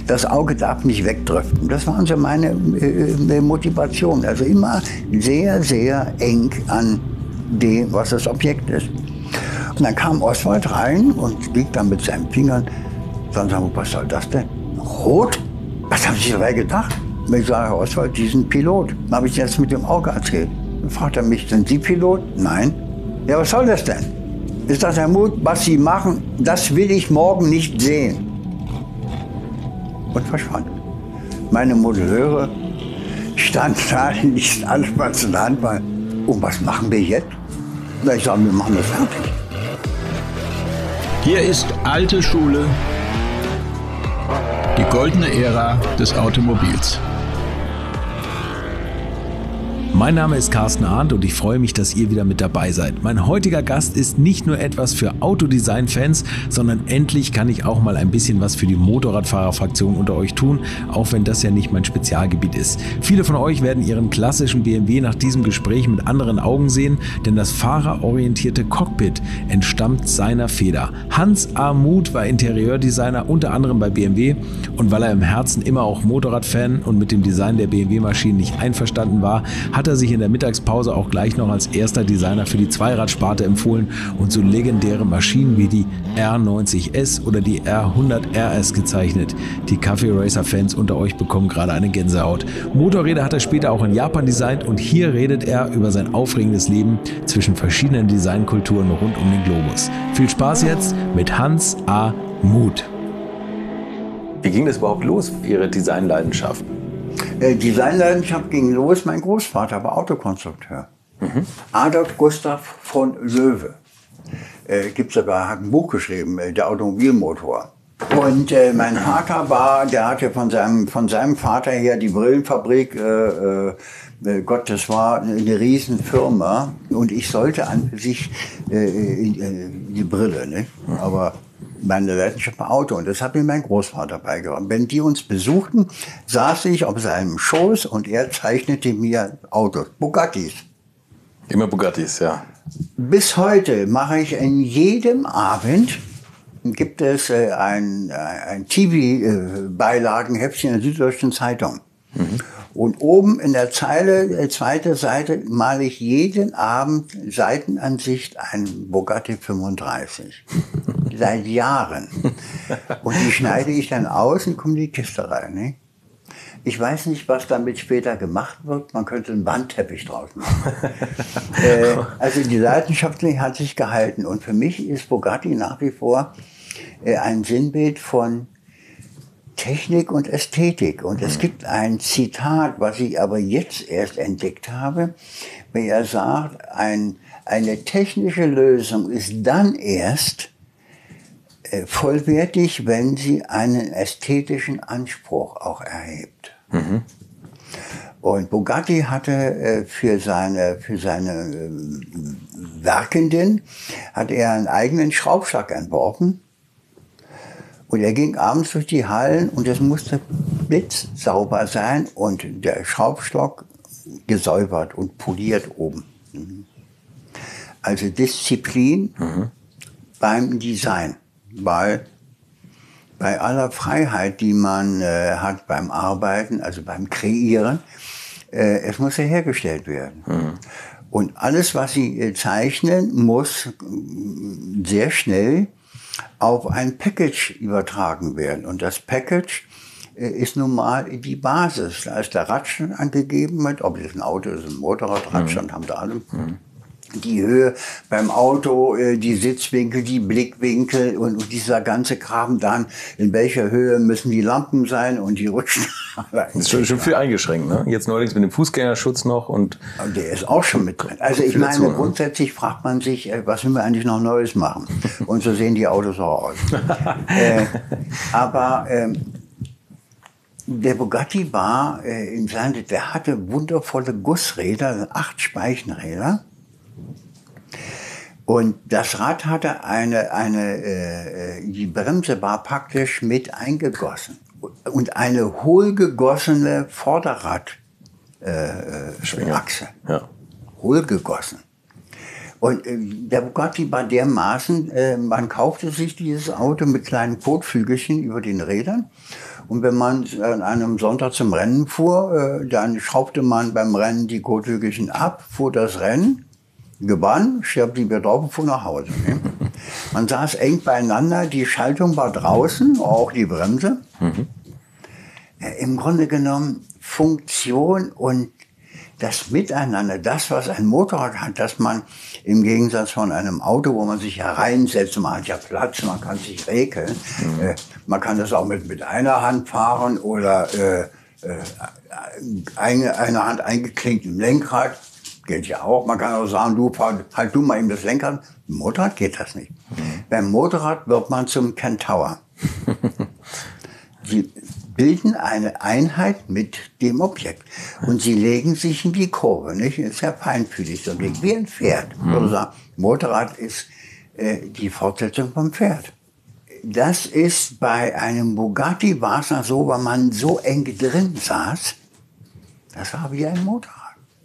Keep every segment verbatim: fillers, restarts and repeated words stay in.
Das Auge darf nicht wegdriften. Das war so meine äh, Motivation. Also immer sehr, sehr eng an dem, was das Objekt ist. Und dann kam Oswald rein und liegt dann mit seinen Fingern. Dann sagen wir, was soll das denn? Rot? Was haben Sie dabei gedacht? Und ich sage, Herr Oswald, Sie sind Pilot. Dann habe ich jetzt mit dem Auge erzählt. Dann fragt er mich, sind Sie Pilot? Nein. Ja, was soll das denn? Ist das, Herr Muth, was Sie machen, das will ich morgen nicht sehen. Und verschwand. Meine Modelleure standen da, nicht alles was in der Hand war. Und was machen wir jetzt? Na, ich sage, wir machen das fertig. Hier ist alte Schule, die goldene Ära des Automobils. Mein Name ist Carsten Arndt und ich freue mich, dass ihr wieder mit dabei seid. Mein heutiger Gast ist nicht nur etwas für Autodesign-Fans, sondern endlich kann ich auch mal ein bisschen was für die Motorradfahrerfraktion unter euch tun, auch wenn das ja nicht mein Spezialgebiet ist. Viele von euch werden ihren klassischen B M W nach diesem Gespräch mit anderen Augen sehen, denn das fahrerorientierte Cockpit entstammt seiner Feder. Hans A. Muth war Interieurdesigner unter anderem bei B M W und weil er im Herzen immer auch Motorradfan und mit dem Design der B M W-Maschinen nicht einverstanden war, hat er sich in der Mittagspause auch gleich noch als erster Designer für die Zweiradsparte empfohlen und so legendäre Maschinen wie die R neunzig S oder die R hundert R S gezeichnet. Die Kaffee Racer Fans unter euch bekommen gerade eine Gänsehaut. Motorräder hat er später auch in Japan designt und hier redet er über sein aufregendes Leben zwischen verschiedenen Designkulturen rund um den Globus. Viel Spaß jetzt mit Hans A. Muth. Wie ging das überhaupt los, Ihre Designleidenschaft? Äh, Designleidenschaft ging los, mein Großvater war Autokonstrukteur. Mhm. Adolf Gustav von Löwe. Äh, gibt's sogar, hat ein Buch geschrieben, äh, der Automobilmotor. Und äh, mein Vater war, der hatte von seinem, von seinem Vater her die Brillenfabrik, äh, äh, Gott, das war eine Riesenfirma. Und ich sollte an sich äh, äh, die Brille, ne? Aber meine Leidenschaft war Auto und das hat mir mein Großvater beigebracht. Wenn die uns besuchten, saß ich auf seinem Schoß und er zeichnete mir Autos, Bugattis. Immer Bugattis, ja. Bis heute mache ich in jedem Abend, gibt es äh, ein, ein T V-Beilagenheftchen in der Süddeutschen Zeitung. Mhm. Und oben in der Zeile, äh, zweite Seite, male ich jeden Abend Seitenansicht ein Bugatti fünfunddreißig. Seit Jahren. Und die schneide ich dann aus und komme in die Kiste rein. Ne? Ich weiß nicht, was damit später gemacht wird. Man könnte einen Wandteppich draus machen. äh, also die Leidenschaft hat sich gehalten. Und für mich ist Bugatti nach wie vor äh, ein Sinnbild von Technik und Ästhetik. Und es gibt ein Zitat, was ich aber jetzt erst entdeckt habe, wenn er sagt, ein, eine technische Lösung ist dann erst äh, vollwertig, wenn sie einen ästhetischen Anspruch auch erhebt. Mhm. Und Bugatti hatte äh, für seine, für seine äh, Werkenden, hat er einen eigenen Schraubstock entworfen. Und er ging abends durch die Hallen und es musste blitzsauber sein und der Schraubstock gesäubert und poliert oben. Also Disziplin mhm. beim Design, weil bei aller Freiheit, die man äh, hat beim Arbeiten, also beim Kreieren, äh, es muss ja hergestellt werden. Mhm. Und alles, was Sie äh, zeichnen, muss äh, sehr schnell auf ein Package übertragen werden. Und das Package äh, ist nun mal die Basis. Da ist der Radstand angegeben mit, ob es ein Auto ist, ein Motorrad, Radstand mhm. haben da alle. Mhm. Die Höhe beim Auto, äh, die Sitzwinkel, die Blickwinkel und, und dieser ganze Kram dann, in welcher Höhe müssen die Lampen sein und die Rutschen. Das ist schon, schon viel eingeschränkt, ne? Jetzt neuerdings mit dem Fußgängerschutz noch und... und der ist auch schon mit drin. Also ich meine, dazu, ne? Grundsätzlich fragt man sich, äh, was will man eigentlich noch Neues machen? Und so sehen die Autos auch aus. äh, aber ähm, der Bugatti war, äh, in seiner, der hatte wundervolle Gussräder, acht Speichenräder. Und das Rad hatte eine, eine äh, die Bremse war praktisch mit eingegossen. Und eine hohlgegossene Vorderradachse. Äh, Achse. Ja. Hohlgegossen. Und äh, der Bugatti war dermaßen, äh, man kaufte sich dieses Auto mit kleinen Kotflügelchen über den Rädern. Und wenn man an einem Sonntag zum Rennen fuhr, äh, dann schraubte man beim Rennen die Kotflügelchen ab, fuhr das Rennen, gewann, stirbt die drauf und fuhr nach Hause. Ne? Man saß eng beieinander, die Schaltung war draußen, auch die Bremse. Mhm. Äh, Im Grunde genommen Funktion und das Miteinander, das, was ein Motorrad hat, dass man im Gegensatz von einem Auto, wo man sich hereinsetzt, man hat ja Platz, man kann sich regeln, mhm. äh, man kann das auch mit, mit einer Hand fahren oder äh, äh, eine, eine Hand eingeklinkt im Lenkrad, gilt ja auch. Man kann auch sagen, du fahr, halt du mal eben das Lenkrad. Im Motorrad geht das nicht. Mhm. Beim Motorrad wird man zum Kentaur. Sie bilden eine Einheit mit dem Objekt. Und sie legen sich in die Kurve, nicht? Das ist ja feinfühlig, so wie ein Pferd. Ich würde sagen, Motorrad ist äh, die Fortsetzung vom Pferd. Das ist bei einem Bugatti war es noch so, weil man so eng drin saß, das war wie ein Motorrad.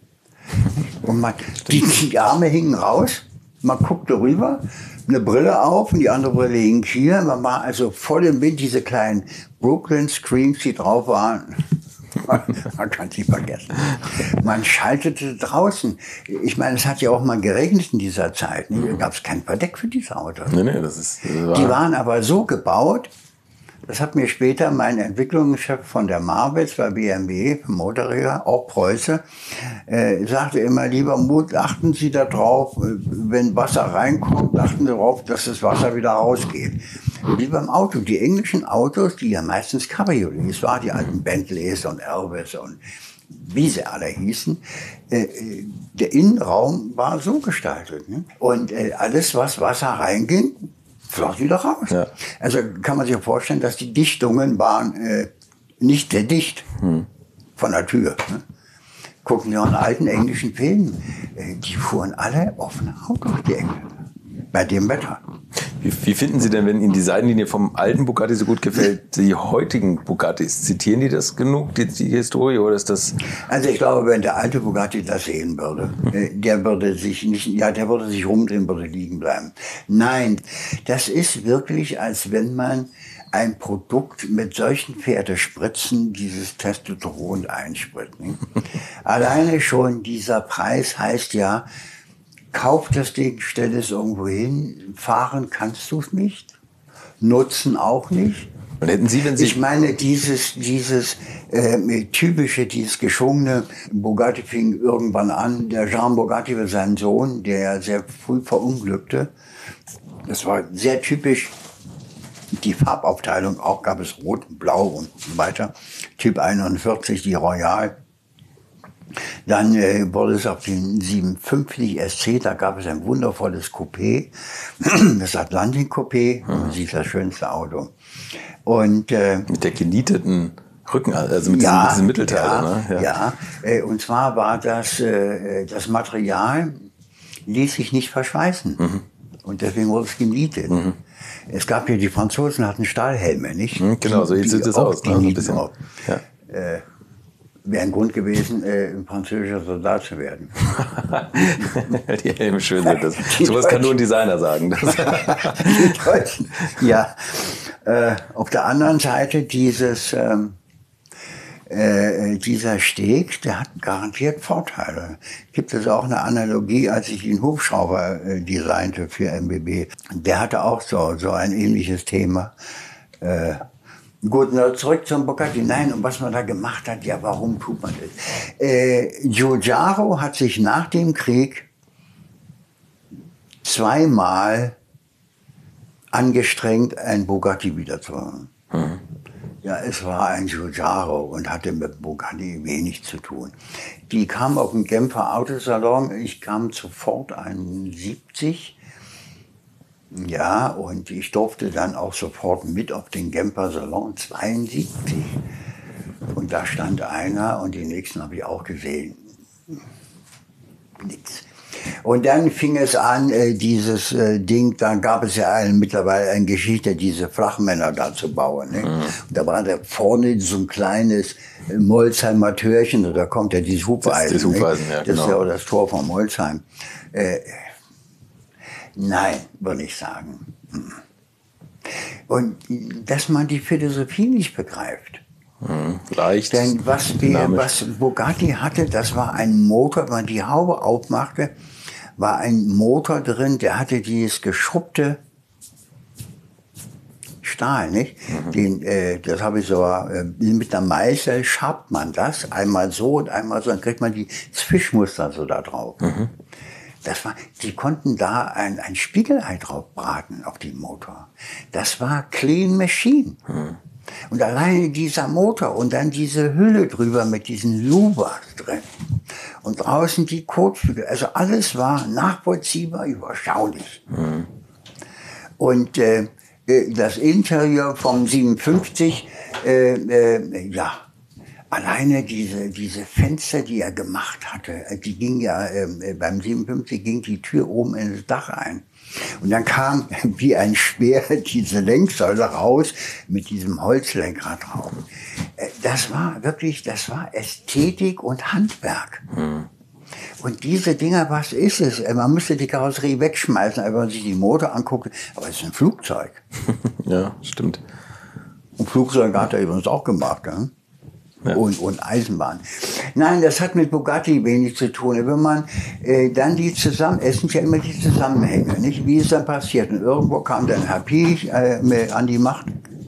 Und man, die, die Arme hingen raus, man guckte rüber, eine Brille auf und die andere Brille hing hier. Man war also voll im Wind, diese kleinen Brooklyn Screens, die drauf waren. Man, man kann sie vergessen. Man schaltete draußen. Ich meine, es hat ja auch mal geregnet in dieser Zeit. Ne? Da gab es kein Verdeck für diese Autos. Nee, nee, das ist, das war die waren aber so gebaut, das hat mir später mein Entwicklungschef von der Marwitz bei B M W, Motorräder, auch Preuße, äh, sagte immer, lieber Mut, achten Sie darauf, wenn Wasser reinkommt, achten Sie darauf, dass das Wasser wieder rausgeht. Wie beim Auto. Die englischen Autos, die ja meistens Cabriolets waren, die alten Bentleys und Elvis und wie sie alle hießen, äh, der Innenraum war so gestaltet. Ne? Und äh, alles, was Wasser reinging, floss wieder raus. Ja. Also kann man sich vorstellen, dass die Dichtungen waren äh, nicht sehr dicht hm. von der Tür. Ne? Gucken Sie an alten englischen Filmen, äh, die fuhren alle offene Autos, die Engländer, bei dem Wetter. Wie, wie finden Sie denn, wenn Ihnen die Seitenlinie vom alten Bugatti so gut gefällt, die heutigen Bugattis? Zitieren die das genug, die, die Historie, oder ist das? Also ich glaube, wenn der alte Bugatti das sehen würde, der würde sich nicht, ja, der würde sich rumdrehen, würde liegen bleiben. Nein, das ist wirklich, als wenn man ein Produkt mit solchen Pferdespritzen dieses Testosteron einspritzt. Ne? Alleine schon dieser Preis heißt ja, kauf das Ding, stell es irgendwo hin, fahren kannst du es nicht, nutzen auch nicht. Und hätten Sie, wenn Sie ich meine, dieses, dieses äh, typische, dieses geschwungene, Bugatti fing irgendwann an, der Jean Bugatti war sein Sohn, der sehr früh verunglückte. Das war sehr typisch. Die Farbaufteilung, auch gab es Rot und Blau und so weiter. Typ einundvierzig, die Royal. Dann äh, wurde es auf den siebenhundertfünfzig S C, da gab es ein wundervolles Coupé, das Atlantic Coupé, hm. das ist das schönste Auto. Und, äh, mit der genieteten Rücken, also mit ja, diesem, diesem Mittelteil. Ja, ne? ja. ja. Äh, und zwar war das, äh, das Material ließ sich nicht verschweißen. Mhm. Und deswegen wurde es genietet. Mhm. Es gab ja, die Franzosen hatten Stahlhelme, nicht? Mhm, genau, so sieht es aus. Die, die so ein ja. äh, wäre ein Grund gewesen, äh, ein französischer Soldat zu werden. Die Helme schön sind das. Sowas kann nur ein Designer sagen. Die Deutschen. Ja. Äh, auf der anderen Seite dieses, ähm, äh, dieser Steg, der hat garantiert Vorteile. Gibt es auch eine Analogie, als ich den Hubschrauber äh, designte für M B B. Der hatte auch so, so ein ähnliches Thema. Äh, Gut, na, zurück zum Bugatti. Nein, und was man da gemacht hat, ja, warum tut man das? Äh, Giugiaro hat sich nach dem Krieg zweimal angestrengt, ein Bugatti wiederzuholen. Mhm. Ja, es war ein Giugiaro und hatte mit Bugatti wenig zu tun. Die kam auf den Genfer Autosalon, ich kam sofort einundsiebzig. Ja, und ich durfte dann auch sofort mit auf den Genfer Salon zweiundsiebzig. Und da stand einer und den nächsten habe ich auch gesehen. Nix. Und dann fing es an, äh, dieses äh, Ding, dann gab es ja ein, mittlerweile eine Geschichte, diese Flachmänner da zu bauen. Ne? Mhm. Und da war da vorne so ein kleines äh, Molsheimer Türchen, und da kommt ja dieses Hufeisen. Das ist, das Hufeisen, ja, das genau. ist ja auch das Tor von Molsheim. Äh, Nein, würde ich sagen. Und dass man die Philosophie nicht begreift. Hm, leicht. Denn was, wir, was Bugatti hatte, das war ein Motor, wenn man die Haube aufmachte, war ein Motor drin, der hatte dieses geschrubbte Stahl, nicht? Mhm. Den, äh, das habe ich so, äh, mit einer Meißel schabt man das, einmal so und einmal so, dann kriegt man die Fischmuster so da drauf. Mhm. Das war, die konnten da ein, ein Spiegelei drauf braten auf den Motor. Das war Clean Machine. Mhm. Und alleine dieser Motor und dann diese Hülle drüber mit diesen Lubas drin. Und draußen die Kotflügel. Also alles war nachvollziehbar, überschaulich. Mhm. Und äh, das Interieur vom siebenundfünfzig, äh, äh, ja, alleine diese, diese Fenster, die er gemacht hatte, die ging ja, äh, beim siebenundfünfzig ging die Tür oben in das Dach ein. Und dann kam wie ein Speer diese Lenksäule raus mit diesem Holzlenkrad drauf. Das war wirklich, das war Ästhetik und Handwerk. Hm. Und diese Dinger, was ist es? Man müsste die Karosserie wegschmeißen, wenn man sich die Motor anguckt. Aber es ist ein Flugzeug. Ja, stimmt. Und Flugzeug hat er übrigens auch gemacht. Ne? Ja. Und, und Eisenbahn. Nein, das hat mit Bugatti wenig zu tun. Wenn man äh, dann die zusammen, es sind ja immer die Zusammenhänge, nicht? Wie ist dann passiert? Und irgendwo kam dann Herr Piech äh, an die Macht.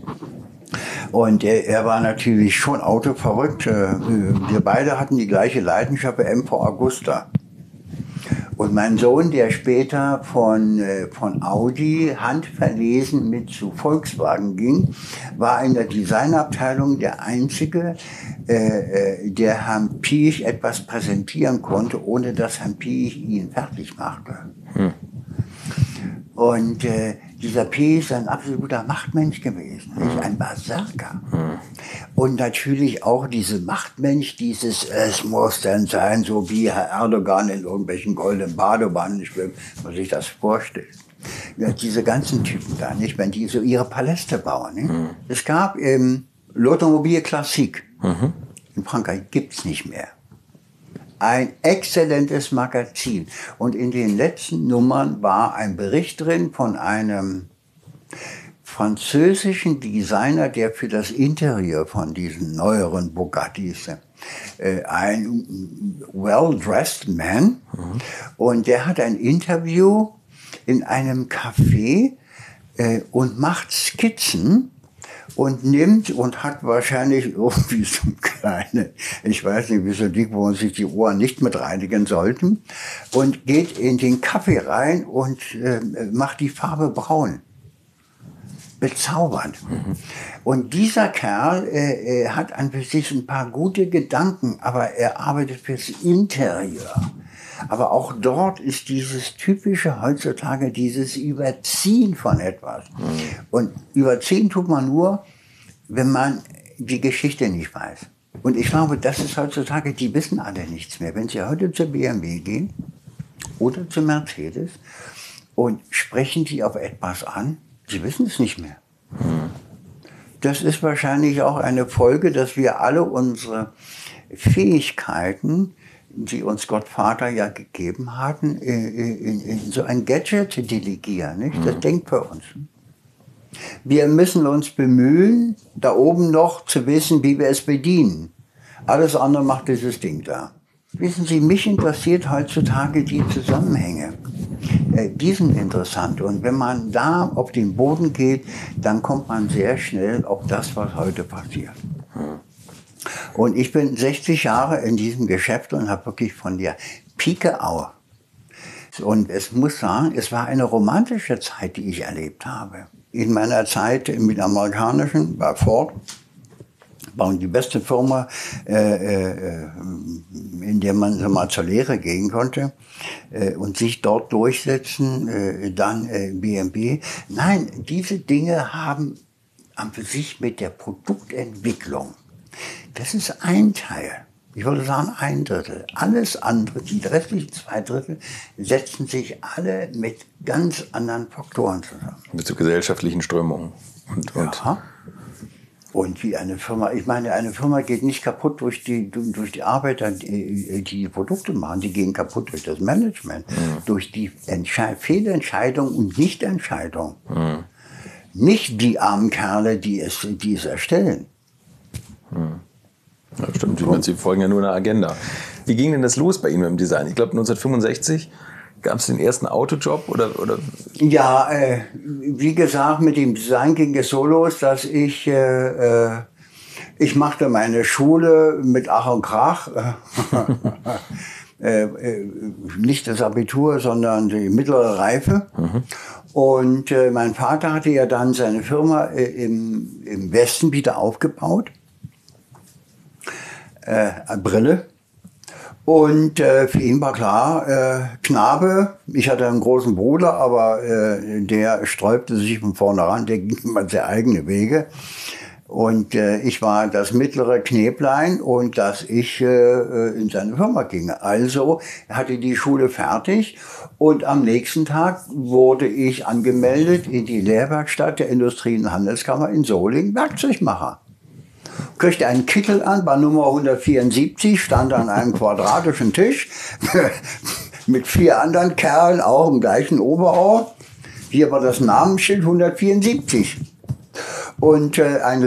Und er, er war natürlich schon autoverrückt. Wir beide hatten die gleiche Leidenschaft bei M V Agusta. Und mein Sohn, der später von, von Audi handverlesen mit zu Volkswagen ging, war in der Designabteilung der Einzige, äh, der Herrn Piech etwas präsentieren konnte, ohne dass Herrn Piech ihn fertig machte. Hm. Und äh, dieser P ist ein absoluter Machtmensch gewesen, nicht? Ein Berserker. Mhm. Und natürlich auch diese Machtmensch, dieses, es muss dann sein, so wie Herr Erdogan in irgendwelchen goldenen Badewannen schwimmt, wenn man sich das vorstellt. Ja, diese ganzen Typen da, nicht? Wenn die so ihre Paläste bauen. Nicht? Mhm. Es gab im L'Automobile Classique, mhm. in Frankreich, gibt's nicht mehr. Ein exzellentes Magazin. Und in den letzten Nummern war ein Bericht drin von einem französischen Designer, der für das Interieur von diesen neueren Bugattis, äh, ein well-dressed man, mhm. und der hat ein Interview in einem Café äh, und macht Skizzen und nimmt und hat wahrscheinlich irgendwie so kleine, ich weiß nicht, wie so dick, wo man sich die Ohren nicht mit reinigen sollten, und geht in den Kaffee rein und äh, macht die Farbe braun. Bezaubernd. Mhm. Und dieser Kerl äh, hat an sich ein paar gute Gedanken, aber er arbeitet fürs Interieur. Aber auch dort ist dieses typische heutzutage, dieses Überziehen von etwas. Mhm. Und überziehen tut man nur, wenn man die Geschichte nicht weiß. Und ich glaube, das ist heutzutage, die wissen alle nichts mehr. Wenn Sie heute zur B M W gehen oder zu Mercedes und sprechen Sie auf etwas an, Sie wissen es nicht mehr. Mhm. Das ist wahrscheinlich auch eine Folge, dass wir alle unsere Fähigkeiten, die uns Gott Vater ja gegeben hatten, in, in so ein Gadget delegieren. Nicht? Das mhm. denkt für uns. Wir müssen uns bemühen, da oben noch zu wissen, wie wir es bedienen. Alles andere macht dieses Ding da. Wissen Sie, mich interessiert heutzutage die Zusammenhänge. Äh, die sind interessant. Und wenn man da auf den Boden geht, dann kommt man sehr schnell auf das, was heute passiert. Mhm. Und ich bin sechzig Jahre in diesem Geschäft und habe wirklich von der Pike auf. Und es muss sagen, es war eine romantische Zeit, die ich erlebt habe. In meiner Zeit mit amerikanischen, bei Ford, war die beste Firma, äh, äh, in der man so mal zur Lehre gehen konnte äh, und sich dort durchsetzen, äh, dann äh, B M W. Nein, diese Dinge haben an für sich mit der Produktentwicklung, das ist ein Teil. Ich würde sagen ein Drittel. Alles andere, die restlichen zwei Drittel, setzen sich alle mit ganz anderen Faktoren zusammen. Mit so gesellschaftlichen Strömungen. Und, und ja. Und wie eine Firma, ich meine, eine Firma geht nicht kaputt durch die, durch die Arbeiter, die die Produkte machen, die gehen kaputt durch das Management, mhm. durch die Entsche- Fehlentscheidung und Nichtentscheidung. Mhm. Nicht die armen Kerle, die es, die es erstellen. Mhm. Ja, stimmt, und sie folgen ja nur einer Agenda. Wie ging denn das los bei Ihnen im Design? Ich glaube neunzehnhundertfünfundsechzig gab es den ersten Autojob oder, oder? Ja, äh, wie gesagt, mit dem Design ging es so los, dass ich, äh, äh, ich machte meine Schule mit Ach und Krach. äh, äh, nicht das Abitur, sondern die mittlere Reife. Mhm. Und äh, mein Vater hatte ja dann seine Firma äh, im, im Westen wieder aufgebaut. Äh, Brille. Und äh, für ihn war klar, äh, Knabe, ich hatte einen großen Bruder, aber äh, der sträubte sich von vornherein, der ging immer sehr eigene Wege. Und äh, ich war das mittlere Knäblein und dass ich äh, in seine Firma ging. Also hatte die Schule fertig und am nächsten Tag wurde ich angemeldet in die Lehrwerkstatt der Industrie- und Handelskammer in Solingen, Werkzeugmacher. Kriegte einen Kittel an, bei Nummer hundertvierundsiebzig, stand an einem quadratischen Tisch mit vier anderen Kerlen, auch im gleichen Oberort. Hier war das Namensschild hundertvierundsiebzig. Und äh, ein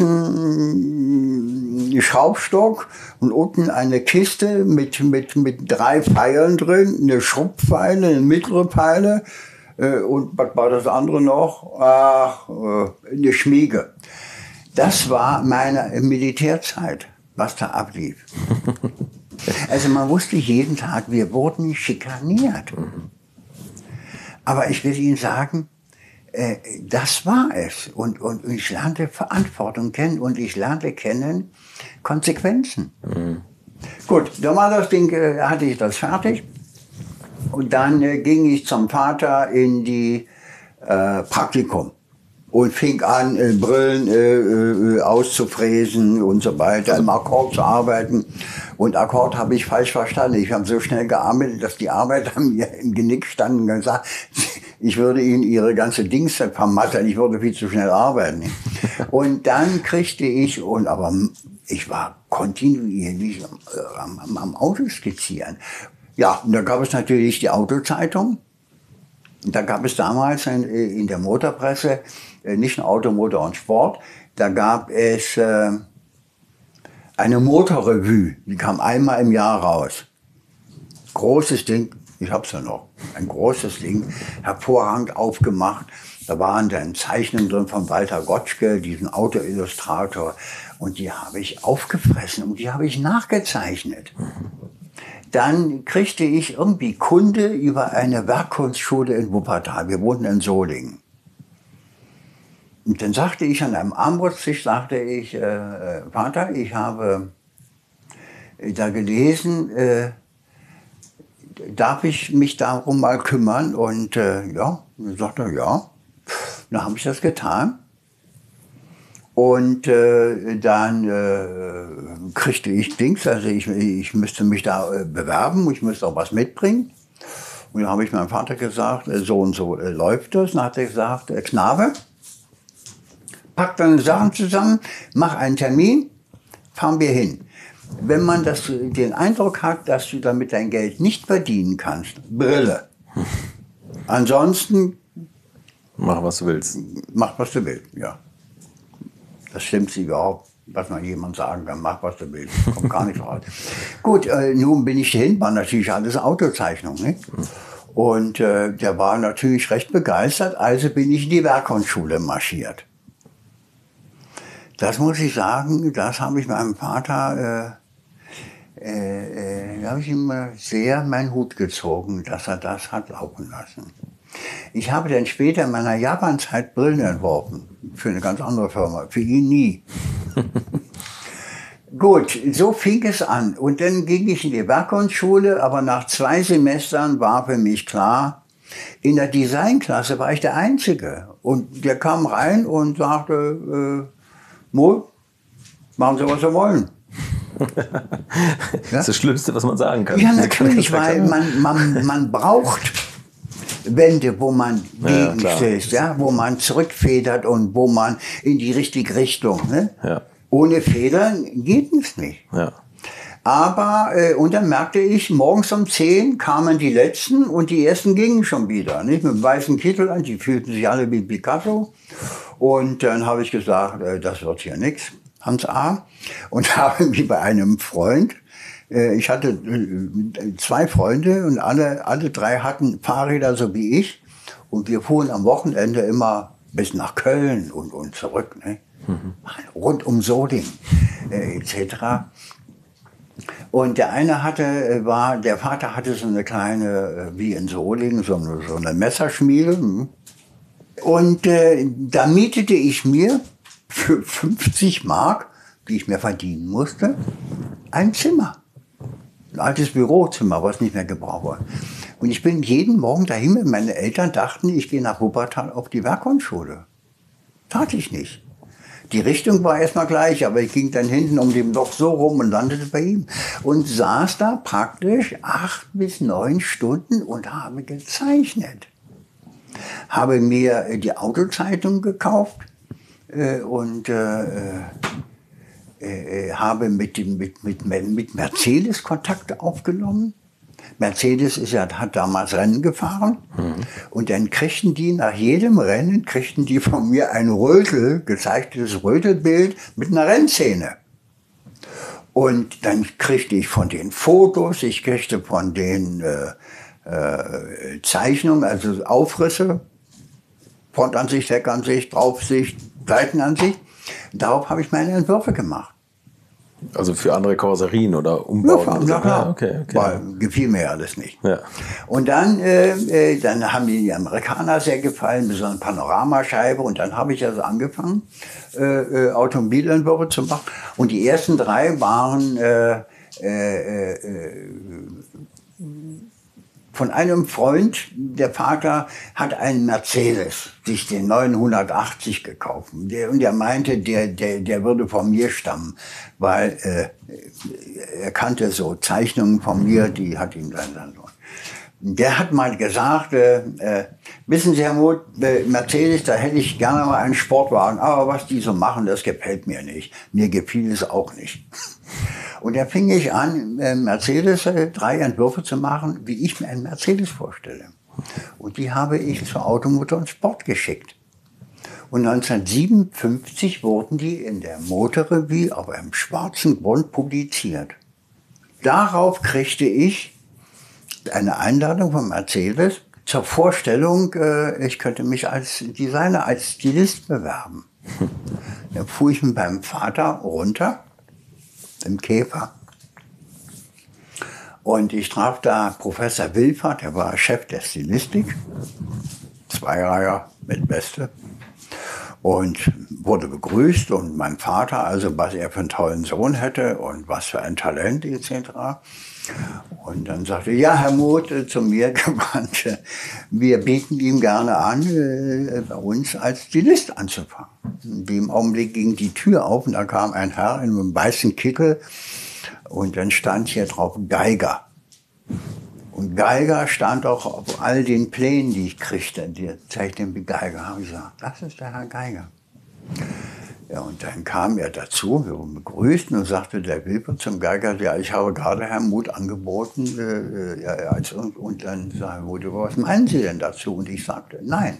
riesen Schraubstock und unten eine Kiste mit, mit, mit drei Pfeilen drin, eine Schrubbpfeile, eine mittlere Pfeile äh, und was war das andere noch? Ach, äh, eine Schmiege. Das war meine Militärzeit, was da ablief. Also man wusste jeden Tag, wir wurden schikaniert. Aber ich will Ihnen sagen, äh, das war es. Und, und ich lernte Verantwortung kennen und ich lernte kennen Konsequenzen. Mhm. Gut, dann war das Ding, äh, hatte ich das fertig. Und dann äh, ging ich zum Vater in die äh, Praktikum. Und fing an, äh, Brillen äh, äh, auszufräsen und so weiter, im Akkord zu arbeiten. Und Akkord habe ich falsch verstanden. Ich habe so schnell gearbeitet, dass die Arbeiter mir im Genick standen und gesagt, ich würde ihnen ihre ganze Dings vermattern, ich würde viel zu schnell arbeiten. Und dann kriegte ich, und aber ich war kontinuierlich am, am, am Auto skizzieren. Ja, und da gab es natürlich die Autozeitung. Da gab es damals in, in der Motorpresse nicht nur Auto, Motor und Sport, da gab es äh, eine Motorrevue, die kam einmal im Jahr raus. Großes Ding, ich hab's ja noch, ein großes Ding, hervorragend aufgemacht. Da waren dann Zeichnungen drin von Walter Gottschke, diesen Autoillustrator, und die habe ich aufgefressen und die habe ich nachgezeichnet. Dann kriegte ich irgendwie Kunde über eine Werkkunstschule in Wuppertal. Wir wohnten in Solingen. Und dann sagte ich an einem Armbrusttisch, sagte ich, äh, Vater, ich habe da gelesen, äh, darf ich mich darum mal kümmern? Und äh, ja, dann sagte er, ja. Dann habe ich das getan. Und äh, dann äh, kriegte ich Dings, also ich, ich müsste mich da äh, bewerben, ich müsste auch was mitbringen. Und dann habe ich meinem Vater gesagt, äh, so und so äh, läuft das. Und dann hat er gesagt, äh, Knabe, pack deine Sachen zusammen, mach einen Termin, fahren wir hin. Wenn man das, den Eindruck hat, dass du damit dein Geld nicht verdienen kannst, Brille. Ansonsten... Mach, was du willst. Mach, was du willst, ja. Das stimmt sie überhaupt, was man jemand sagen kann, mach, was du willst. Kommt gar nicht raus. Gut, äh, nun bin ich hin, war natürlich alles Autozeichnung, ne? Und äh, der war natürlich recht begeistert, also bin ich in die Werkkunstschule marschiert. Das muss ich sagen, das habe ich meinem Vater, äh, äh, äh, da habe ich ihm sehr meinen Hut gezogen, dass er das hat laufen lassen. Ich habe dann später in meiner Japanzeit Brillen entworfen, für eine ganz andere Firma, für ihn nie. Gut, so fing es an. Und dann ging ich in die Werkkunstschule, aber nach zwei Semestern war für mich klar, in der Designklasse war ich der Einzige. Und der kam rein und sagte, äh, Mo, machen Sie, was Sie wollen. Das ist das Schlimmste, was man sagen kann. Ja, natürlich, weil man, man, man braucht Wände, wo man Ja, gegenstößt, ja, wo man zurückfedert und wo man in die richtige Richtung. Ne? Ja. Ohne Federn geht es nicht. Ja. Aber, äh, und dann merkte ich, morgens um zehn kamen die Letzten und die Ersten gingen schon wieder. Nicht? Mit einem weißen Kittel an, die fühlten sich alle wie Picasso. Und dann habe ich gesagt, äh, das wird hier nichts, Hans A. Und habe mich bei einem Freund, äh, ich hatte äh, zwei Freunde und alle, alle drei hatten Fahrräder, so wie ich. Und wir fuhren am Wochenende immer bis nach Köln und, und zurück. Ne? Mhm. Rund um Solingen, äh, et cetera. Und der eine hatte, war, der Vater hatte so eine kleine, wie in Solingen, so eine, so eine Messerschmiede. Und äh, da mietete ich mir für fünfzig Mark, die ich mir verdienen musste, ein Zimmer. Ein altes Bürozimmer, was nicht mehr gebraucht wurde. Und ich bin jeden Morgen dahin, und meine Eltern dachten, ich gehe nach Wuppertal auf die Werkgrundschule. Tat ich nicht. Die Richtung war erstmal gleich, aber ich ging dann hinten um dem Loch so rum und landete bei ihm. Und saß da praktisch acht bis neun Stunden und habe gezeichnet. Habe mir die Autozeitung gekauft äh, und äh, äh, habe mit, dem, mit, mit, mit Mercedes Kontakt aufgenommen. Mercedes ist ja, hat damals Rennen gefahren. Mhm. Und dann kriegten die nach jedem Rennen, kriegten die von mir ein Rötel, gezeichnetes Rötelbild mit einer Rennszene. Und dann kriegte ich von den Fotos, ich kriegte von den äh, äh, Zeichnungen, also Aufrisse, Frontansicht, Heckansicht, Draufsicht, Seitenansicht. Darauf habe ich meine Entwürfe gemacht. Also für andere Karosserien oder Umbauten? Ja, oder ja, klar. Ja, okay, okay. Weil gefiel mir alles nicht. Ja. Und dann, äh, dann haben mir die Amerikaner sehr gefallen, mit so einer Panoramascheibe. Und dann habe ich also angefangen, äh, Automobilentwürfe zu machen. Und die ersten drei waren äh, äh, äh, von einem Freund, der Vater hat einen Mercedes, sich den neunhundertachtzig gekauft. Der, und der meinte, der, der, der würde von mir stammen, weil äh, er kannte so Zeichnungen von mir, die hat ihm dann dann so. Der hat mal gesagt, äh, äh, wissen Sie, Herr Muth, äh, Mercedes, da hätte ich gerne mal einen Sportwagen, aber was die so machen, das gefällt mir nicht. Mir gefiel es auch nicht. Und da fing ich an, Mercedes äh, drei Entwürfe zu machen, wie ich mir einen Mercedes vorstelle. Und die habe ich zu Automotor und Sport geschickt. Und neunzehnhundertsiebenundfünfzig wurden die in der Motorrevue auf einem schwarzen Grund publiziert. Darauf kriegte ich eine Einladung von Mercedes zur Vorstellung, äh, ich könnte mich als Designer, als Stilist bewerben. Da fuhr ich mit meinem Vater runter, im Käfer. Und ich traf da Professor Wilfert, der war Chef der Stilistik, Zweireiher mit Weste, und wurde begrüßt. Und mein Vater, also was er für einen tollen Sohn hätte und was für ein Talent et cetera. Und dann sagte er, ja, Herr Muth, zu mir gewandt, wir bieten ihm gerne an, bei uns als Stilist anzufangen. In dem Augenblick ging die Tür auf und da kam ein Herr in einem weißen Kittel und dann stand hier drauf Geiger. Und Geiger stand auch auf all den Plänen, die ich kriegte. Der zeichnete wie Geiger. Habe ich gesagt, das ist der Herr Geiger. Ja, und dann kam er dazu, wir wurden begrüßt und sagte der Wilper zum Geiger, ja, ich habe gerade Herrn Muth angeboten. Äh, ja, also, und, und dann sagte er, was meinen Sie denn dazu? Und ich sagte, nein.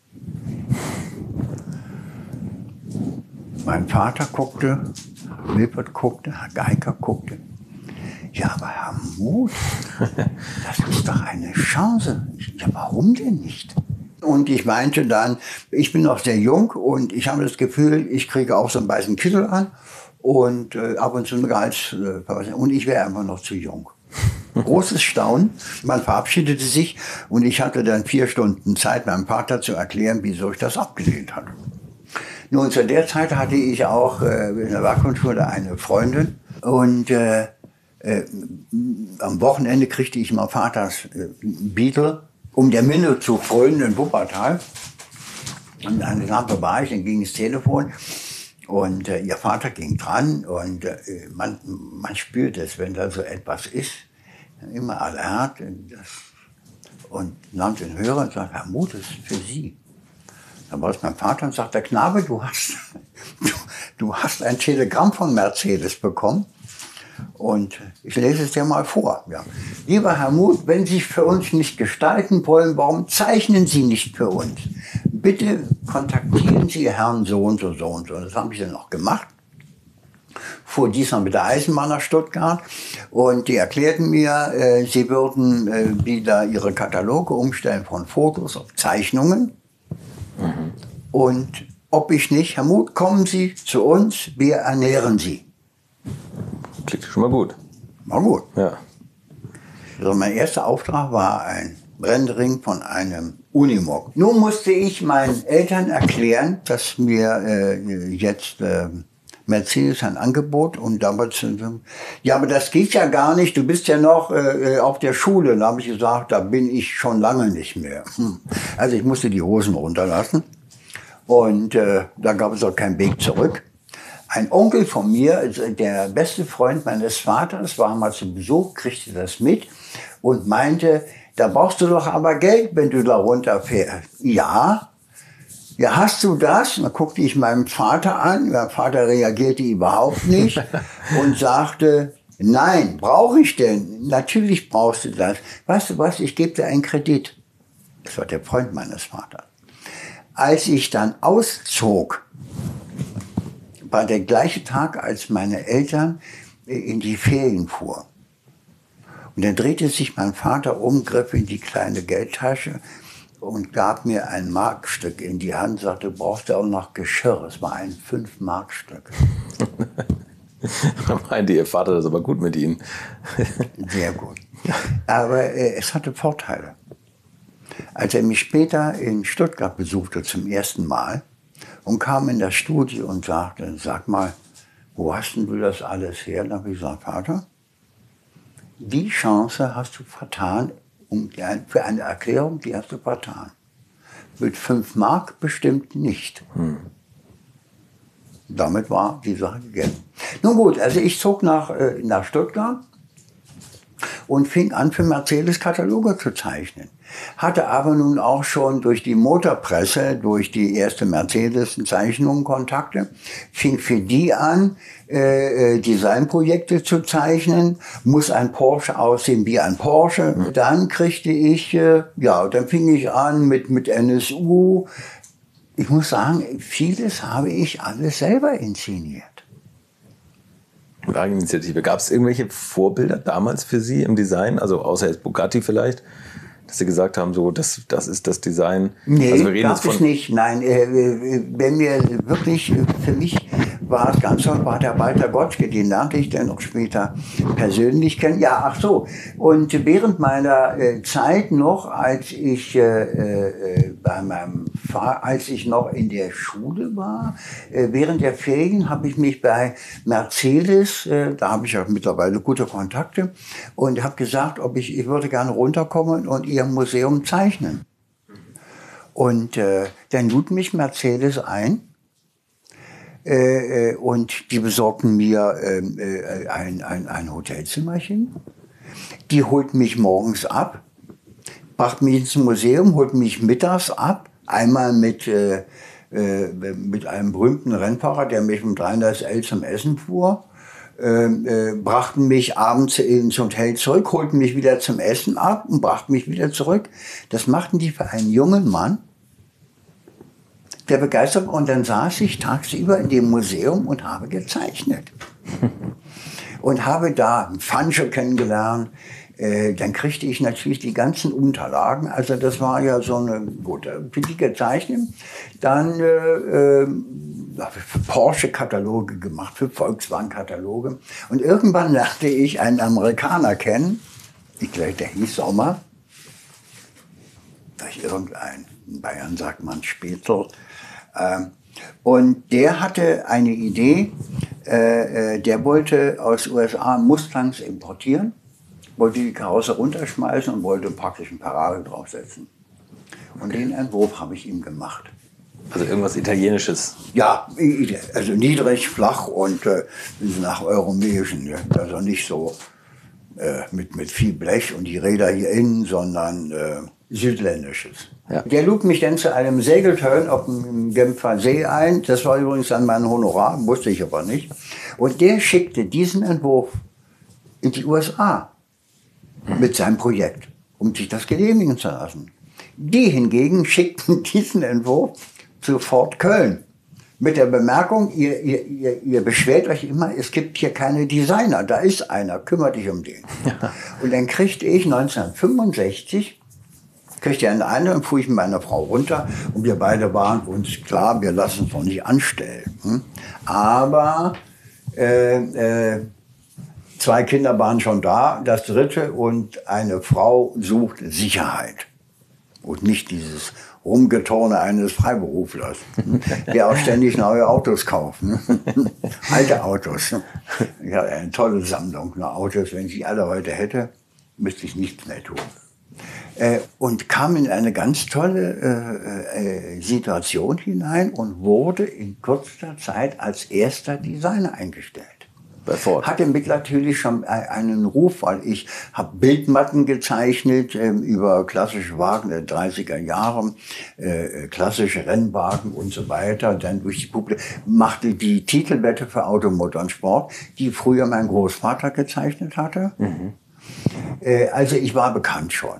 Mein Vater guckte, Wilpert guckte, Herr Geiger guckte. Ja, aber Herr Muth, das ist doch eine Chance. Ja, warum denn nicht? Und ich meinte dann, ich bin noch sehr jung und ich habe das Gefühl, ich kriege auch so einen weißen Kittel an und äh, ab und zu eine Gehalts... Äh, und ich wäre einfach noch zu jung. Großes Staunen. Man verabschiedete sich und ich hatte dann vier Stunden Zeit, meinem Vater zu erklären, wieso ich das abgelehnt hatte. Nun, zu der Zeit hatte ich auch äh, in der Werkgrundschule eine Freundin und äh, äh, am Wochenende kriegte ich mal Vaters äh, Beetle, um der Minne zu frönen in Wuppertal. Und eine Lampe war ich, dann ging das Telefon und äh, ihr Vater ging dran und äh, man, man spürt es, wenn da so etwas ist, immer alert. Das, und nahm den Hörer und sagte, Herr Muth, das ist für Sie. Dann war es mein Vater und sagte, Knabe, du hast, du, du hast ein Telegramm von Mercedes bekommen. Und ich lese es dir mal vor. Ja. Lieber Herr Muth, wenn Sie für uns nicht gestalten wollen, warum zeichnen Sie nicht für uns? Bitte kontaktieren Sie Herrn so und so, so und so. Das habe ich dann auch gemacht. Fuhr diesmal mit der Eisenbahn nach Stuttgart und die erklärten mir, äh, sie würden äh, wieder ihre Kataloge umstellen von Fotos auf Zeichnungen. Mhm. Und ob ich nicht, Herr Muth, kommen Sie zu uns, wir ernähren Sie. Klingt schon mal gut. War gut. Ja. Also mein erster Auftrag war ein Rendering von einem Unimog. Nun musste ich meinen Eltern erklären, dass mir äh, jetzt äh, Mercedes ein Angebot und damals, äh, ja, aber das geht ja gar nicht, du bist ja noch äh, auf der Schule. Da habe ich gesagt, da bin ich schon lange nicht mehr. Hm. Also ich musste die Hosen runterlassen und äh, da gab es auch keinen Weg zurück. Ein Onkel von mir, der beste Freund meines Vaters, war mal zu Besuch, kriegte das mit und meinte, da brauchst du doch aber Geld, wenn du da runterfährst. Ja, ja, hast du das? Und dann guckte ich meinen Vater an. Mein Vater reagierte überhaupt nicht und sagte, nein, brauche ich denn? Natürlich brauchst du das. Weißt du was, ich gebe dir einen Kredit. Das war der Freund meines Vaters. Als ich dann auszog, war der gleiche Tag, als meine Eltern in die Ferien fuhren. Und dann drehte sich mein Vater um, griff in die kleine Geldtasche und gab mir ein Markstück in die Hand, sagte, brauchst du auch noch Geschirr? Es war ein Fünf-Mark-Stück. Da meinte Ihr Vater das aber gut mit Ihnen. Sehr gut. Aber äh, es hatte Vorteile. Als er mich später in Stuttgart besuchte zum ersten Mal, und kam in das Studio und sagte, sag mal, wo hast denn du das alles her? Dann habe ich gesagt, Vater, die Chance hast du vertan, um für eine Erklärung, die hast du vertan. Mit fünf Mark bestimmt nicht. Hm. Damit war die Sache gegessen. Nun gut, also ich zog nach, äh, nach Stuttgart und fing an, für Mercedes Kataloge zu zeichnen. Hatte aber nun auch schon durch die Motorpresse, durch die erste Mercedes-Zeichnungen Kontakte, fing für die an, äh, Designprojekte zu zeichnen. Muss ein Porsche aussehen wie ein Porsche? Mhm. Dann kriegte ich, äh, ja, dann fing ich an mit, mit N S U. Ich muss sagen, vieles habe ich alles selber inszeniert. Eigeninitiative. Gab es irgendwelche Vorbilder damals für Sie im Design? Also außer jetzt Bugatti vielleicht? Dass Sie gesagt haben, so, das, das ist das Design. Nee, also wir reden gab jetzt von es nicht. Nein, äh, wenn mir wirklich, für mich war es ganz toll, war der Walter Gottschke, den lernte ich dann noch später persönlich kennen. Ja, ach so. Und während meiner äh, Zeit noch, als ich äh, äh, bei meinem Vater, als ich noch in der Schule war, äh, während der Ferien habe ich mich bei Mercedes, äh, da habe ich auch mittlerweile gute Kontakte, und habe gesagt, ob ich, ich würde gerne runterkommen und ihr Museum zeichnen. Und äh, dann lud mich Mercedes ein. Äh, und die besorgten mir äh, ein, ein, ein Hotelzimmerchen. Die holten mich morgens ab, brachten mich ins Museum, holten mich mittags ab. Einmal mit, äh, mit einem berühmten Rennfahrer, der mich mit dreihundert L zum Essen fuhr. Äh, äh, brachten mich abends ins Hotel zurück, holten mich wieder zum Essen ab und brachten mich wieder zurück. Das machten die für einen jungen Mann, der begeistert war. Und dann saß ich tagsüber in dem Museum und habe gezeichnet. Und habe da Fancho kennengelernt. Äh, dann kriegte ich natürlich die ganzen Unterlagen. Also das war ja so eine gute, billige Zeichnung. Dann äh, äh, für Porsche-Kataloge gemacht, für Volkswagen-Kataloge. Und irgendwann lernte ich einen Amerikaner kennen. Ich glaube, der hieß Sommer. Vielleicht irgendein, in Bayern sagt man Spätzl. Und der hatte eine Idee, äh, der wollte aus U S A Mustangs importieren, wollte die Karosse runterschmeißen und wollte praktisch ein Ferrari draufsetzen. Und den Entwurf habe ich ihm gemacht. Also irgendwas Italienisches? Ja, also niedrig, flach und äh, nach europäischen. Ja. Also nicht so äh, mit, mit viel Blech und die Räder hier innen, sondern äh, Südländisches. Ja. Der lud mich dann zu einem Segeltörn auf dem Genfer See ein. Das war übrigens an mein Honorar, wusste ich aber nicht. Und der schickte diesen Entwurf in die U S A mit seinem Projekt, um sich das genehmigen zu lassen. Die hingegen schickten diesen Entwurf zu Ford Köln. Mit der Bemerkung, ihr, ihr, ihr, ihr beschwert euch immer, es gibt hier keine Designer. Da ist einer, kümmert dich um den. Ja. Und dann kriegte ich neunzehnhundertfünfundsechzig, kriegte einen ein und fuhr ich mit meiner Frau runter. Und wir beide waren uns klar, wir lassen uns doch nicht anstellen. Hm? Aber äh, äh, zwei Kinder waren schon da, das dritte, und eine Frau sucht Sicherheit. Und nicht dieses Rumgeturne eines Freiberuflers, der auch ständig neue Autos kauft. Ne? Alte Autos. Ich habe eine tolle Sammlung ne? Autos. Wenn ich die alle heute hätte, müsste ich nichts mehr tun. Äh, und kam in eine ganz tolle äh, äh, Situation hinein und wurde in kurzer Zeit als erster Designer eingestellt. Hatte mit natürlich schon einen Ruf, weil ich habe Bildmatten gezeichnet äh, über klassische Wagen der dreißiger Jahre, äh, klassische Rennwagen und so weiter. Dann durch die Publikum machte die Titelblätter für Auto, Motor und Sport, die früher mein Großvater gezeichnet hatte. Mhm. Äh, also ich war bekannt schon.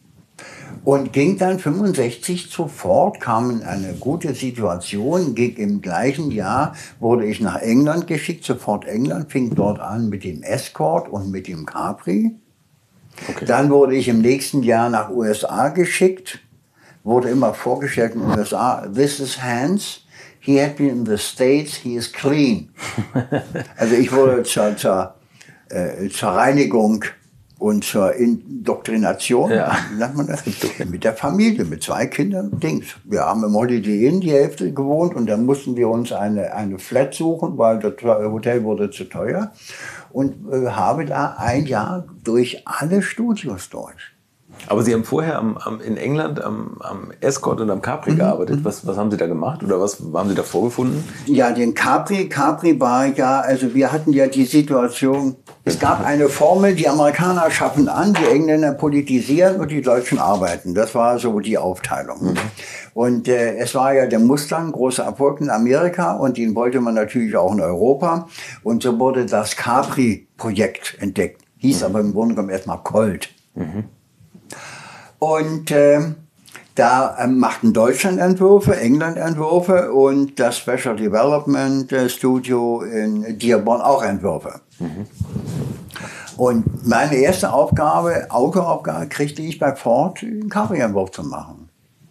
Und ging dann fünfundsechzig zu Ford, kam in eine gute Situation, ging im gleichen Jahr, wurde ich nach England geschickt, zu Ford England, fing dort an mit dem Escort und mit dem Capri. Okay. Dann wurde ich im nächsten Jahr nach U S A geschickt, wurde immer vorgestellt in den U S A, this is Hans, he had been in the States, he is clean. Also ich wurde zur, zur, äh, zur Reinigung und zur Indoktrination, ja. Nennt man das, mit der Familie, mit zwei Kindern, Dings. Wir haben im Holiday Inn die Hälfte gewohnt und dann mussten wir uns eine, eine Flat suchen, weil das Hotel wurde zu teuer. Und äh, habe da ein Jahr durch alle Studios durch. Aber Sie haben vorher am, am, in England am, am Escort und am Capri mhm. gearbeitet. Was, was haben Sie da gemacht oder was haben Sie da vorgefunden? Ja, den Capri, Capri war ja, also wir hatten ja die Situation, es gab eine Formel, die Amerikaner schaffen an, die Engländer politisieren und die Deutschen arbeiten. Das war so die Aufteilung. Mhm. Und äh, es war ja der Mustang, großer Erfolg in Amerika und den wollte man natürlich auch in Europa. Und so wurde das Capri-Projekt entdeckt. Hieß mhm. aber im Grunde genommen erstmal Colt. Mhm. Und äh, da äh, machten Deutschland Entwürfe, England Entwürfe und das Special Development Studio in Dearborn auch Entwürfe. Mhm. Und meine erste Aufgabe, Autoaufgabe, kriegte ich bei Ford, einen Capri-Entwurf zu machen.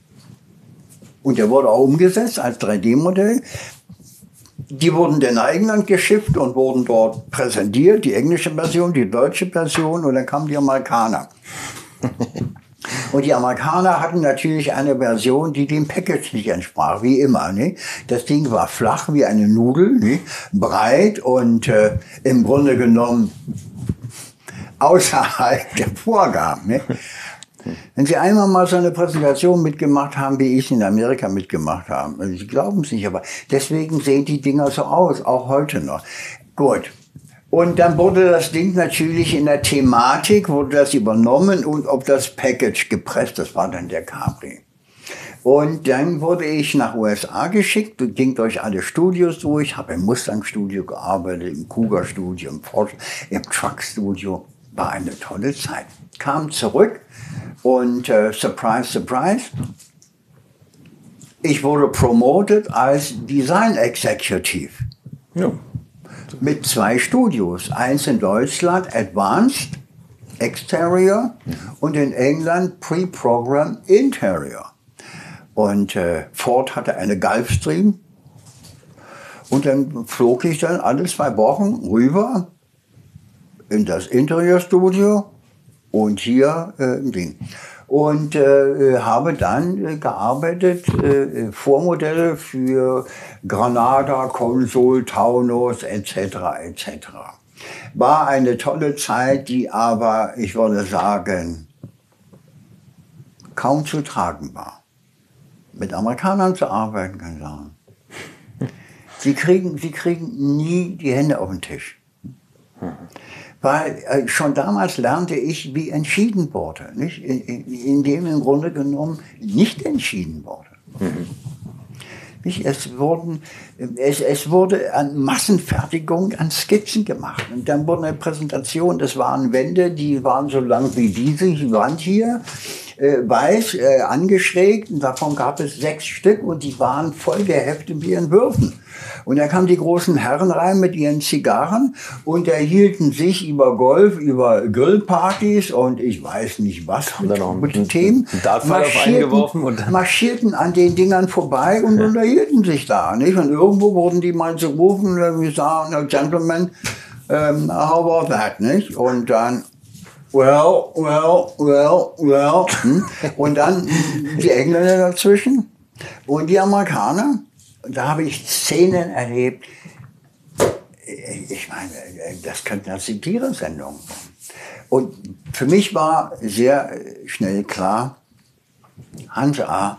Und der wurde auch umgesetzt als drei D Modell. Die wurden dann nach England geschifft und wurden dort präsentiert, die englische Version, die deutsche Version, und dann kamen die Amerikaner. Und die Amerikaner hatten natürlich eine Version, die dem Package nicht entsprach, wie immer. Ne? Das Ding war flach wie eine Nudel, ne? Breit und äh, im Grunde genommen außerhalb der Vorgaben. Ne? Wenn Sie einmal mal so eine Präsentation mitgemacht haben, wie ich in Amerika mitgemacht habe, also Sie glauben es nicht, aber deswegen sehen die Dinger so aus, auch heute noch. Gut. Und dann wurde das Ding natürlich in der Thematik, wurde das übernommen und auf das Package gepresst, das war dann der Capri. Und dann wurde ich nach U S A geschickt, ging durch alle Studios durch, habe im Mustang-Studio gearbeitet, im Cougar-Studio, im Ford, im Truck-Studio, war eine tolle Zeit. Kam zurück und äh, surprise, surprise, ich wurde promoted als Design Executive. Ja. Mit zwei Studios. Eins in Deutschland, Advanced Exterior, und in England Pre-Program Interior. Und äh, Ford hatte eine Gulfstream. Und dann flog ich dann alle zwei Wochen rüber in das Interieurstudio und hier äh, im Ding. Und äh, habe dann äh, gearbeitet, äh, Vormodelle für Granada, Consul, Taunus et cetera et cetera. War eine tolle Zeit, die aber, ich würde sagen, kaum zu tragen war. Mit Amerikanern zu arbeiten, kann ich sagen. Sie kriegen, sie kriegen nie die Hände auf den Tisch. weil äh, schon damals lernte ich, wie entschieden wurde, nicht? In, in, indem im Grunde genommen nicht entschieden wurde. Mhm. Nicht? Es, wurden, es, es wurde an Massenfertigung, an Skizzen gemacht. Und dann wurde eine Präsentation, das waren Wände, die waren so lang wie diese Wand hier, äh, weiß, äh, angeschrägt. Und davon gab es sechs Stück und die waren voll geheftet mit ihren Würfen. Und da kamen die großen Herren rein mit ihren Zigarren und erhielten sich über Golf, über Grillpartys und ich weiß nicht was mit, noch mit den Themen. Eingeworfen und dann marschierten an den Dingern vorbei und ja. unterhielten sich da. Nicht? Und irgendwo wurden die mal zu rufen, wir sagen, no, Gentlemen, um, how about that? Nicht? Und dann, well, well, well, well. Hm? Und dann die Engländer dazwischen und die Amerikaner. Da habe ich Szenen erlebt, ich meine, das könnten als Satire-Sendungen. Und für mich war sehr schnell klar, Hans A.,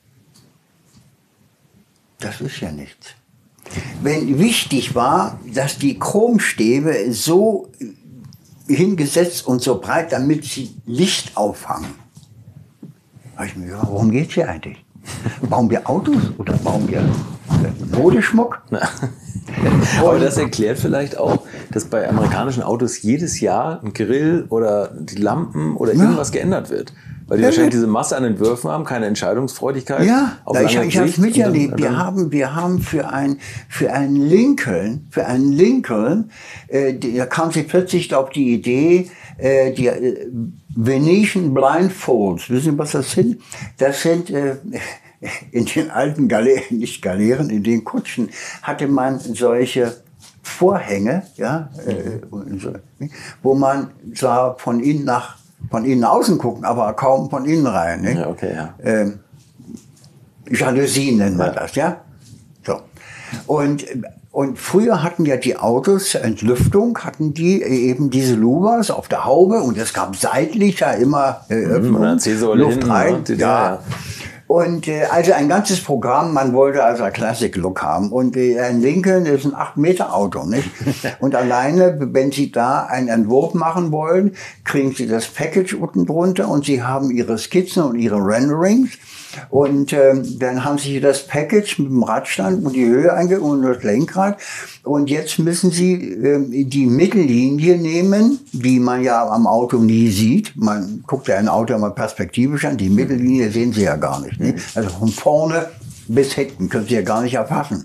das ist ja nichts. Wenn wichtig war, dass die Chromstäbe so hingesetzt und so breit, damit sie Licht auffangen. Da habe ich mir gedacht, worum geht es hier eigentlich? Bauen wir Autos oder bauen wir Modeschmuck? Aber das erklärt vielleicht auch, dass bei amerikanischen Autos jedes Jahr ein Grill oder die Lampen oder ja. irgendwas geändert wird. Weil die ja, wahrscheinlich diese Masse an Entwürfen haben, keine Entscheidungsfreudigkeit. Ja, auf ich, ich habe es miterlebt. Dann, dann wir haben, wir haben für ein für einen Lincoln, für einen Lincoln, äh, da kam sie plötzlich auf die Idee, äh, die äh, Venetian Blindfolds. Wissen Sie, was das sind? Das sind äh, in den alten Galeeren, nicht Galeeren, in den Kutschen hatte man solche Vorhänge, ja, äh, so, wo man zwar von innen nach von innen außen gucken, aber kaum von innen rein. Ne? Ja, okay, ja. Ähm, Jalousien nennt man ja. das, ja. So. Und, und früher hatten ja die Autos zur Entlüftung, hatten die eben diese Louvers auf der Haube und es gab seitlich ja immer äh, Öffnung, Luft rein. Ja. Ja. Und äh, also ein ganzes Programm, man wollte also ein Classic-Look haben. Und äh, ein Lincoln ist ein acht Meter Auto, nicht? Und alleine, wenn Sie da einen Entwurf machen wollen, kriegen Sie das Package unten drunter und Sie haben Ihre Skizzen und Ihre Renderings. Und ähm, dann haben Sie das Package mit dem Radstand und die Höhe eingegeben und das Lenkrad. Und jetzt müssen Sie ähm, die Mittellinie nehmen, die man ja am Auto nie sieht. Man guckt ja ein Auto immer perspektivisch an. Die Mittellinie sehen Sie ja gar nicht. Ne? Also von vorne bis hinten können Sie ja gar nicht erfassen.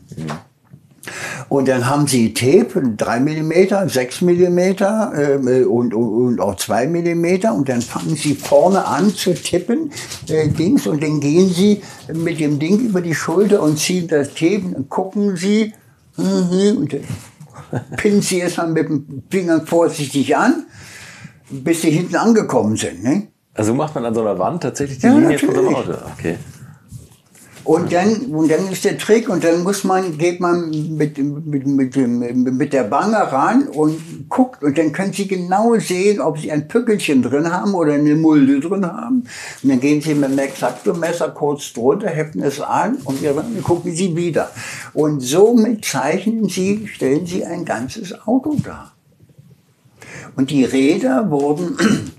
Und dann haben Sie Tape, drei Millimeter, sechs Millimeter äh, und, und, und auch zwei Millimeter. Und dann fangen Sie vorne an zu tippen, äh, Dings, und dann gehen Sie mit dem Ding über die Schulter und ziehen das Tape und gucken Sie und dann pinnen Sie es mal mit dem Finger vorsichtig an, bis Sie hinten angekommen sind. Ne? Also macht man an so einer Wand tatsächlich die ja, Linie natürlich. von so einem Auto? Okay. Und dann, und dann ist der Trick, und dann muss man, geht man mit, mit, mit, dem, mit der Wange ran und guckt, und dann können Sie genau sehen, ob Sie ein Pückelchen drin haben oder eine Mulde drin haben. Und dann gehen Sie mit dem X-Acto-Messer kurz drunter, heften es an und dann gucken Sie wieder. Und somit zeichnen Sie, stellen Sie ein ganzes Auto dar. Und die Räder wurden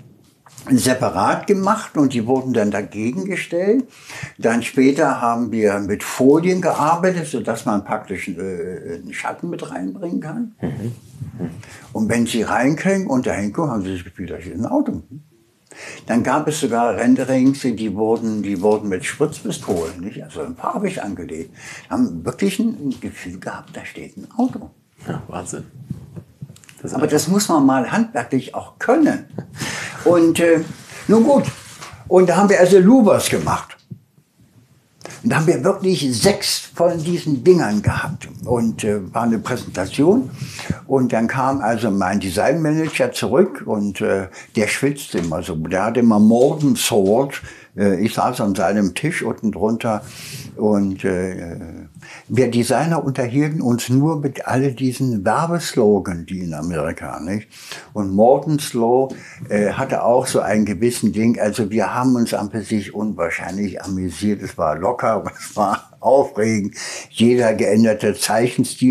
separat gemacht und die wurden dann dagegen gestellt. Dann später haben wir mit Folien gearbeitet, sodass man praktisch äh, einen Schatten mit reinbringen kann. Mhm. Und wenn Sie reinkriegen und dahin gucken, haben Sie das Gefühl, das ist ein Auto. Dann gab es sogar Renderings, die wurden, die wurden mit Spritzpistolen, nicht? Also farbig angelegt. Haben wirklich ein Gefühl gehabt, da steht ein Auto. Ja, Wahnsinn. Das Aber das muss man mal handwerklich auch können. Und äh, nun gut, und da haben wir also Louvers gemacht. Und da haben wir wirklich sechs von diesen Dingern gehabt. Und äh, war eine Präsentation. Und dann kam also mein Designmanager zurück und äh, der schwitzte immer so. Der hatte immer Morton Sword. Äh, ich saß an seinem Tisch unten drunter. Und äh, wir Designer unterhielten uns nur mit all diesen Werbeslogan, die in Amerika, nicht? Und Morton Slow äh, hatte auch so einen gewissen Ding. Also wir haben uns an sich unwahrscheinlich amüsiert. Es war locker, es war aufregend. Jeder geänderte Zeichenstil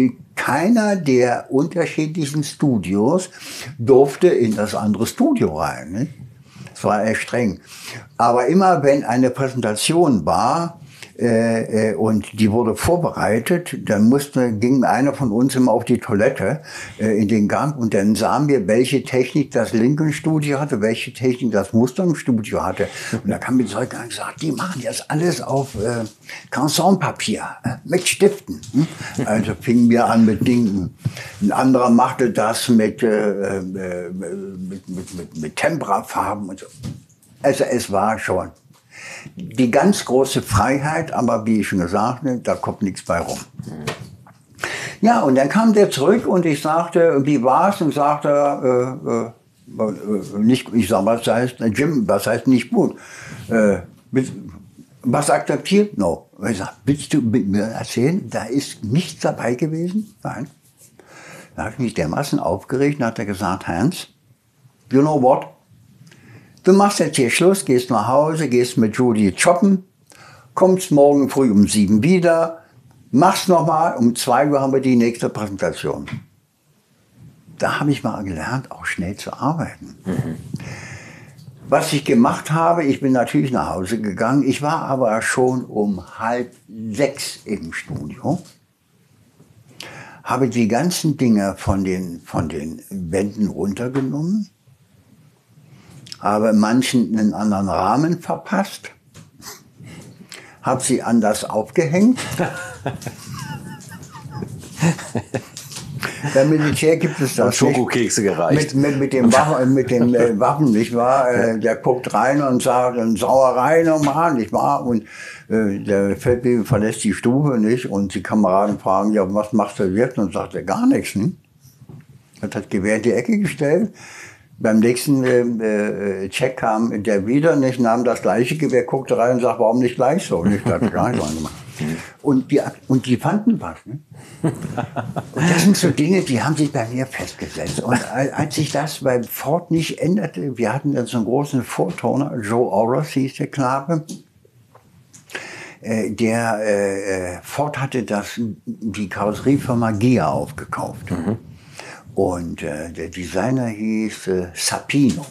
keiner der unterschiedlichen Studios durfte in das andere Studio rein. Nicht? Das war echt streng. Aber immer wenn eine Präsentation war, Äh, äh, und die wurde vorbereitet, dann musste, ging einer von uns immer auf die Toilette äh, in den Gang und dann sahen wir, welche Technik das Lincoln-Studio hatte, welche Technik das Mustang-Studio hatte. Und da kam mir Zeug und gesagt, die machen jetzt alles auf äh, Canson-Papier, äh, mit Stiften. Hm? Also fingen wir an mit Dingen. Ein anderer machte das mit, äh, äh, mit, mit, mit, mit Temperafarben und so. Also es war schon die ganz große Freiheit, aber wie ich schon gesagt habe, da kommt nichts bei rum. Ja, und dann kam der zurück und ich sagte, wie war's? Und sagte, äh, äh, nicht, ich sag, was heißt, Jim, was heißt nicht gut? Äh, was akzeptiert? No. Ich sag, willst du mit mir erzählen, da ist nichts dabei gewesen? Nein. Da habe ich mich dermaßen aufgeregt und hat er gesagt, Hans, you know what? Du machst jetzt hier Schluss, gehst nach Hause, gehst mit Judy shoppen, kommst morgen früh um sieben wieder, machst nochmal, um zwei Uhr haben wir die nächste Präsentation. Da habe ich mal gelernt, auch schnell zu arbeiten. Mhm. Was ich gemacht habe, ich bin natürlich nach Hause gegangen, ich war aber schon um halb sechs im Studio, habe die ganzen Dinge von den, von den Wänden runtergenommen, habe manchen einen anderen Rahmen verpasst, habe sie anders aufgehängt. Beim Militär gibt es das nicht. Schokokekse gereicht. Mit, mit, mit dem Waffen, mit dem äh, Waffen, nicht wahr? Äh, der guckt rein und sagt, eine Sauerei nochmal, nicht wahr? Und äh, der Feldwebel verlässt die Stube, nicht? Und die Kameraden fragen, ja, was machst du jetzt? Und sagt er, gar nichts, nicht? Hat das Gewehr in die Ecke gestellt. Beim nächsten äh, Check kam der wieder, nicht, nahm das gleiche Gewehr, guckte rein und sagte, warum nicht gleich so? Nicht, das gar nicht gemacht. Und die, und die fanden was. Ne? Und das sind so Dinge, die haben sich bei mir festgesetzt. Und als sich das bei Ford nicht änderte, wir hatten dann so einen großen Vortoner, Joe Oros hieß der Knabe, äh, der äh, Ford hatte das, die Karosseriefirma Gia aufgekauft. Mhm. Und äh, der Designer hieß äh, Sapino.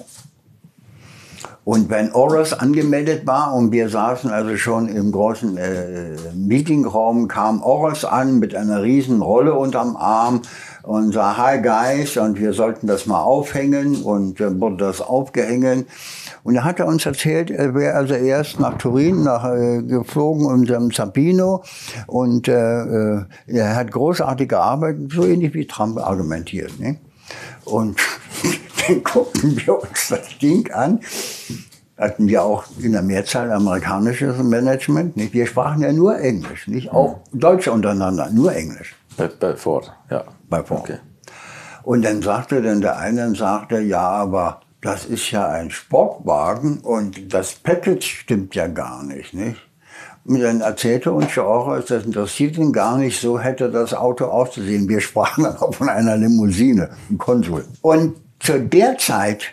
Und wenn Oros angemeldet war und wir saßen also schon im großen äh, Meetingraum, kam Oros an mit einer riesen Rolle unterm Arm und sah, hi guys, und wir sollten das mal aufhängen, und dann äh, wurde das aufgehängt. Und er hatte uns erzählt, er wäre also erst nach Turin nach, äh, geflogen und ähm, Sapino, und äh, äh, er hat großartig gearbeitet, so ähnlich wie Trump argumentiert. Ne? Und dann guckten wir uns das Ding an, hatten wir auch in der Mehrzahl amerikanisches Management. Nicht? Wir sprachen ja nur Englisch, nicht auch Deutsche untereinander, nur Englisch. Bei, bei Ford, ja. Bei Ford. Okay. Und dann sagte dann der eine, sagte, ja, aber das ist ja ein Sportwagen und das Package stimmt ja gar nicht, nicht? Und dann erzählte uns ja auch, das interessiert ihn gar nicht, so hätte das Auto auszusehen. Wir sprachen dann auch von einer Limousine, ein Konsul. Und zu der Zeit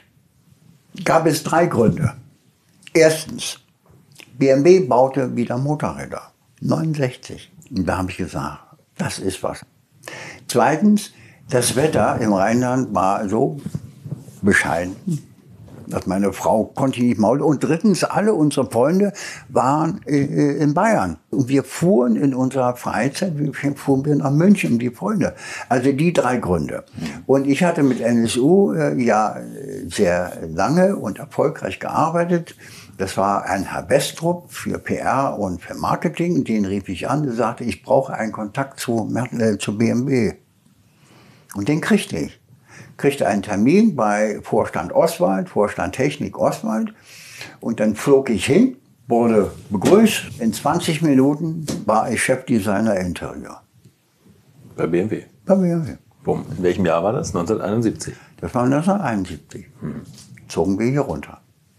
gab es drei Gründe. Erstens, B M W baute wieder Motorräder, neunundsechzig. Und da habe ich gesagt, das ist was. Zweitens, das Wetter im Rheinland war so bescheiden, dass meine Frau konnte nicht maulen. Und drittens, alle unsere Freunde waren äh, in Bayern. Und wir fuhren in unserer Freizeit, wir fuhren wir nach München, die Freunde. Also die drei Gründe. Und ich hatte mit N S U äh, ja sehr lange und erfolgreich gearbeitet. Das war ein Herr Westrup für P R und für Marketing. Den rief ich an und sagte, ich brauche einen Kontakt zu, äh, zu B M W. Und den kriegte ich. Kriegte einen Termin bei Vorstand Oswald, Vorstand Technik Oswald. Und dann flog ich hin, wurde begrüßt. In zwanzig Minuten war ich Chefdesigner Interieur. Bei B M W? Bei B M W. Boom. In welchem Jahr war das? neunzehnhunderteinundsiebzig? Das war neunzehnhunderteinundsiebzig. Hm. Zogen wir hier runter.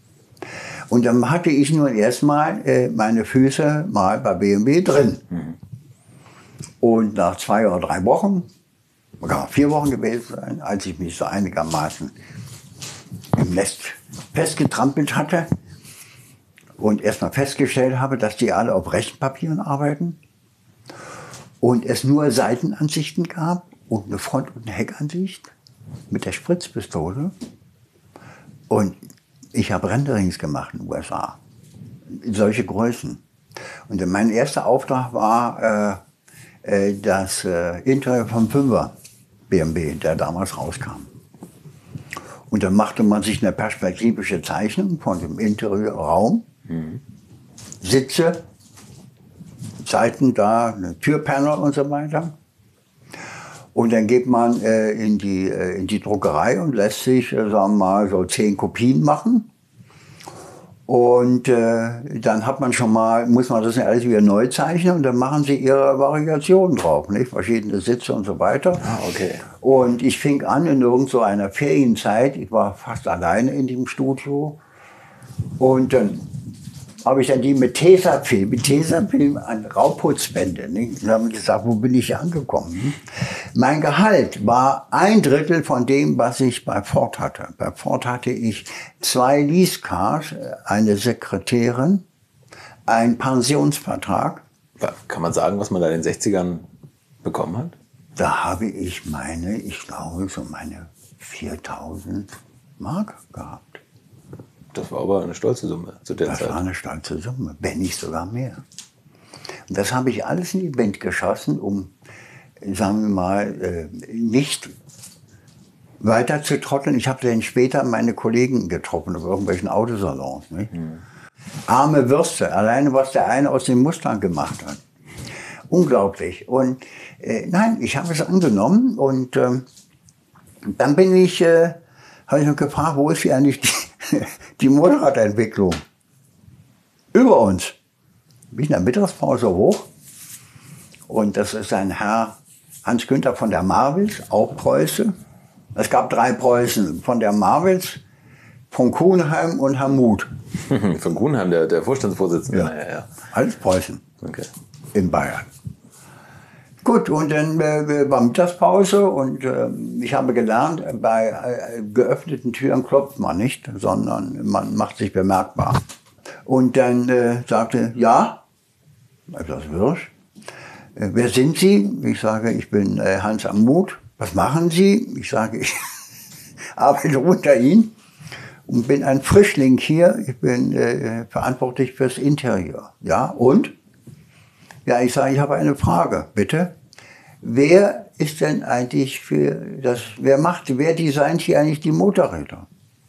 Und dann hatte ich nun erstmal äh, meine Füße mal bei B M W drin. Mhm. Und nach zwei oder drei Wochen, sogar vier Wochen gewesen sein, als ich mich so einigermaßen im Nest festgetrampelt hatte und erstmal festgestellt habe, dass die alle auf Rechenpapieren arbeiten und es nur Seitenansichten gab und eine Front- und eine Heckansicht mit der Spritzpistole. Und ich habe Renderings gemacht in den U S A. Solche Größen. Und mein erster Auftrag war äh, äh, das äh, Interieur vom Fünfer B M W, der damals rauskam. Und dann machte man sich eine perspektivische Zeichnung von dem Interieurraum. Mhm. Sitze, Seiten da, eine Türpanel und so weiter. Und dann geht man äh, in, die, äh, in die Druckerei und lässt sich, äh, sagen wir mal, so zehn Kopien machen. Und äh, dann hat man schon mal, muss man das alles wieder neu zeichnen und dann machen sie ihre Variationen drauf, nicht? Verschiedene Sitze und so weiter. Ah, okay. Und ich fing an in irgend so einer Ferienzeit, ich war fast alleine in dem Studio. Und dann habe ich dann die mit Tesafilm, mit Tesafilm an Rauputzwände. Und dann habe ich gesagt, wo bin ich hier angekommen? Mein Gehalt war ein Drittel von dem, was ich bei Ford hatte. Bei Ford hatte ich zwei Leasecars, eine Sekretärin, einen Pensionsvertrag. Kann man sagen, was man da in den sechzigern bekommen hat? Da habe ich meine, ich glaube, so meine viertausend Mark gehabt. Das war aber eine stolze Summe zu der das Zeit. Das war eine stolze Summe, wenn nicht sogar mehr. Und das habe ich alles in die Wind geschossen, um, sagen wir mal, äh, nicht weiter zu trotteln. Ich habe dann später meine Kollegen getroffen auf irgendwelchen Autosalons. Nicht? Mhm. Arme Würste, alleine was der eine aus dem Mustang gemacht hat. Unglaublich. Und äh, nein, ich habe es angenommen und äh, dann bin ich, äh, habe ich noch gefragt, wo ist hier eigentlich die die Motorradentwicklung über uns. Bin ich in der Mittagspause hoch und das ist ein Herr Hans Günther von der Marwitz, auch Preuße. Es gab drei Preußen, von der Marwitz, von Kuhnheim und Herr Muth. Von Kuhnheim, der, der Vorstandsvorsitzende? Ja. Ja, ja. Alles Preußen. Okay. In Bayern. Gut, und dann äh, war Mittagspause und äh, ich habe gelernt, bei äh, geöffneten Türen klopft man nicht, sondern man macht sich bemerkbar. Und dann äh, sagte, ja, etwas Wirsch, äh, wer sind Sie? Ich sage, ich bin äh, Hans am Muth. Was machen Sie? Ich sage, ich arbeite unter Ihnen und bin ein Frischling hier. Ich bin äh, verantwortlich fürs Interieur. Ja, und? Ja, ich sage, ich habe eine Frage, bitte. Wer ist denn eigentlich für das, wer macht, wer designt hier eigentlich die Motorräder?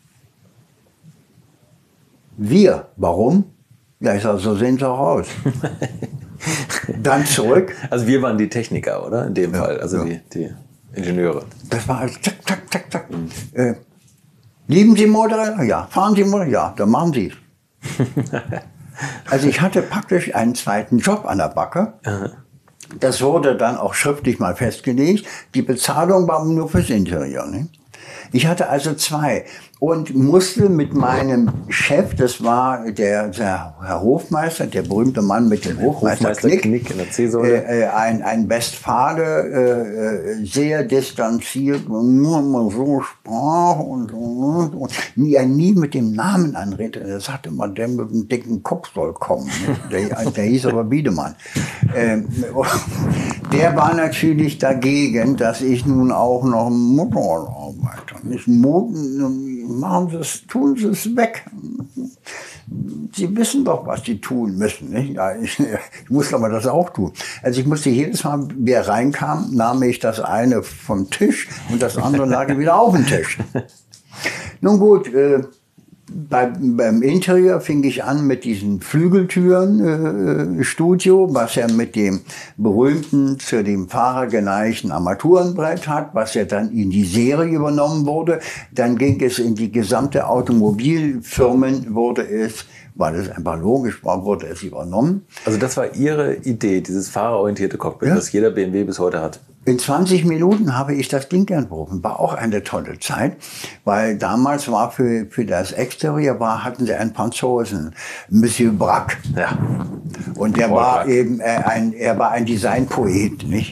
Wir. Warum? Ja, ich sage, so sehen sie auch aus. Dann zurück. Also wir waren die Techniker, oder? In dem ja, Fall, also ja. die, die Ingenieure. Das war also zack, zack, zack, zack. Mhm. Äh, lieben Sie Motorräder? Ja. Fahren Sie Motorräder? Ja, dann machen Sie es. Also ich hatte praktisch einen zweiten Job an der Backe. Aha. Das wurde dann auch schriftlich mal festgelegt. Die Bezahlung war nur fürs Interieur. Ne? Ich hatte also zwei und musste mit meinem Chef, das war der, der Herr Hofmeister, der berühmte Mann mit dem Hofmeister-Knick, Knick in der C-Säule. Äh, ein, ein Westfale, äh, sehr distanziert, nur mal so sprach und, und, und mir nie mit dem Namen anredete. Er sagte immer, der mit dem dicken Kopf soll kommen. Ne? Der, der hieß aber Biedemann. Ähm, der war natürlich dagegen, dass ich nun auch noch im Motorrad arbeite. Nicht machen Sie es, tun Sie es weg. Sie wissen doch, was Sie tun müssen. Nicht? Ja, ich, ich muss aber das auch tun. Also ich musste jedes Mal, wer reinkam, nahm ich das eine vom Tisch und das andere lag wieder auf dem Tisch. Nun gut, äh, bei, beim Interieur fing ich an mit diesen Flügeltüren äh, Studio, was er mit dem berühmten, zu dem Fahrer geneigten Armaturenbrett hat, was ja dann in die Serie übernommen wurde. Dann ging es in die gesamte Automobilfirmen, wurde es, weil es einfach logisch war, wurde es übernommen. Also das war Ihre Idee, dieses fahrerorientierte Cockpit, ja, das jeder B M W bis heute hat? In zwanzig Minuten habe ich das Ding entworfen. War auch eine tolle Zeit, weil damals war für, für das Exterieur war, hatten sie einen Franzosen, Monsieur Braque. Ja. Und der war eben äh, ein, er war ein Designpoet, nicht?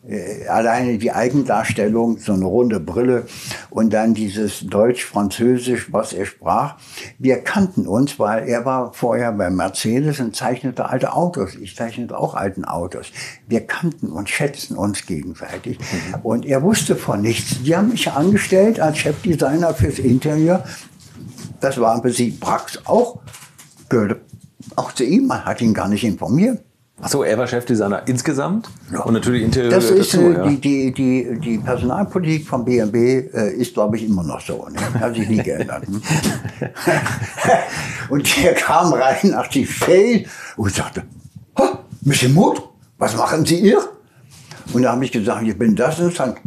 Äh, alleine die Eigendarstellung, so eine runde Brille und dann dieses Deutsch-Französisch, was er sprach. Wir kannten uns, weil er war vorher bei Mercedes und zeichnete alte Autos. Ich zeichnete auch alten Autos. Wir kannten uns, schätzten uns gegenseitig. Mhm. Und er wusste von nichts. Die haben mich angestellt als Chefdesigner fürs Interieur. Das war im Prinzip Brax auch. Gehörte auch zu ihm. Man hat ihn gar nicht informiert. Achso, er war Chefdesigner insgesamt ja. und natürlich Interieur das ist, dazu. Äh, ja. die, die, die, die Personalpolitik von B M W äh, ist, glaube ich, immer noch so. Ne? Hat sich nie geändert. Hm? Und der kam rein nach die Fail und sagte, Mister Mut, was machen Sie hier? Und da habe ich gesagt, ich bin das und das.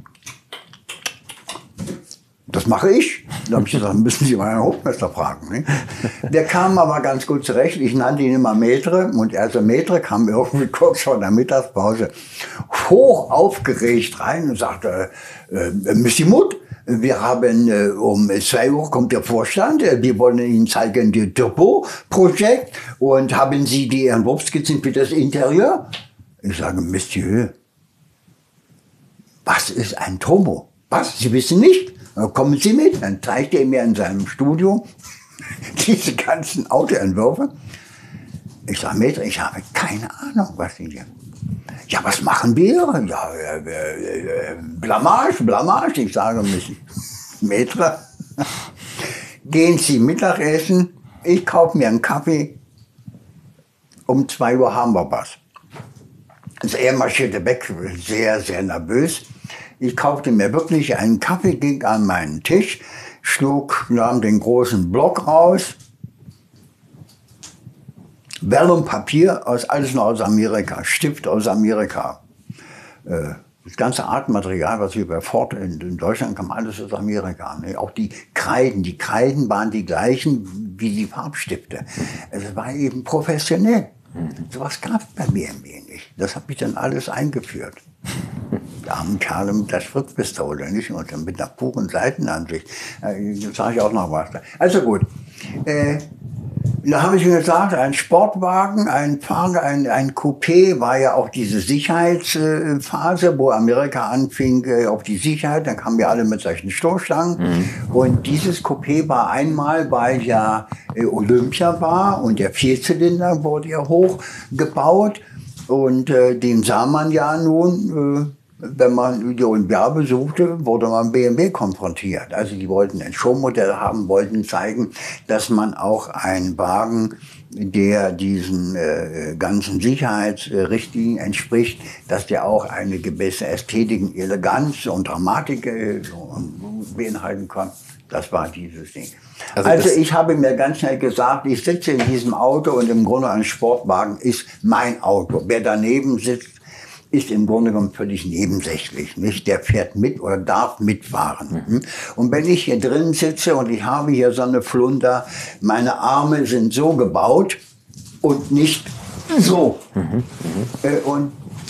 Das mache ich. Da habe ich gesagt, müssen Sie meinen Hofmeister fragen. Ne? Der kam aber ganz gut zurecht. Ich nannte ihn immer Maitre. Und also Maitre kam irgendwie kurz vor der Mittagspause hoch aufgeregt rein und sagte, äh, Mister Mut, wir haben äh, um zwei Uhr kommt der Vorstand. Wir wollen Ihnen zeigen das Turbo-Projekt. Und haben Sie die Entwurfsskizzen für das Interieur? Ich sage, Monsieur, was ist ein Turbo? Was? Sie wissen nicht? Kommen Sie mit, dann zeigt er mir in seinem Studio diese ganzen Autoentwürfe. Ich sage, Maitre, ich habe keine Ahnung, was Sie hier. Ja, was machen wir? Ja, äh, äh, Blamage, Blamage. Ich sage, Maitre, gehen Sie Mittagessen, ich kaufe mir einen Kaffee, um zwei Uhr haben wir was. Also er marschierte weg, sehr, sehr nervös. Ich kaufte mir wirklich einen Kaffee, ging an meinen Tisch, schlug, nahm den großen Block raus, Vellum Papier, aus, alles noch aus Amerika, Stift aus Amerika. Äh, das ganze Artmaterial, was wir bei Ford in, in Deutschland kam, alles aus Amerika. Ne? Auch die Kreiden, die Kreiden waren die gleichen wie die Farbstifte. Also es war eben professionell. Sowas gab es bei B M W nicht. Das habe ich dann alles eingeführt. Die armen Kerle mit der Spritzpistole, nicht? Und dann mit einer puren Seitenansicht. Das sage ich auch noch was. Also gut. Äh, da habe ich mir gesagt, ein Sportwagen, ein Fahrer, ein, ein Coupé war ja auch diese Sicherheitsphase, wo Amerika anfing äh, auf die Sicherheit. Dann kamen wir alle mit solchen Stoßstangen. Mhm. Und dieses Coupé war einmal, weil ja äh, Olympia war und der Vierzylinder wurde ja hochgebaut. Und äh, den sah man ja nun, äh, wenn man die Olympiade besuchte, wurde man B M W konfrontiert. Also die wollten ein Showmodell haben, wollten zeigen, dass man auch einen Wagen, der diesen äh, ganzen Sicherheitsrichtlinien entspricht, dass der auch eine gewisse Ästhetik, Eleganz und Dramatik äh, beinhalten kann. Das war dieses Ding. Also, also ich habe mir ganz schnell gesagt, ich sitze in diesem Auto und im Grunde ein Sportwagen ist mein Auto. Wer daneben sitzt, ist im Grunde genommen völlig nebensächlich, nicht? Der fährt mit oder darf mitfahren. Mhm. Und wenn ich hier drin sitze und ich habe hier so eine Flunder, meine Arme sind so gebaut und nicht so. Mhm. Mhm. Und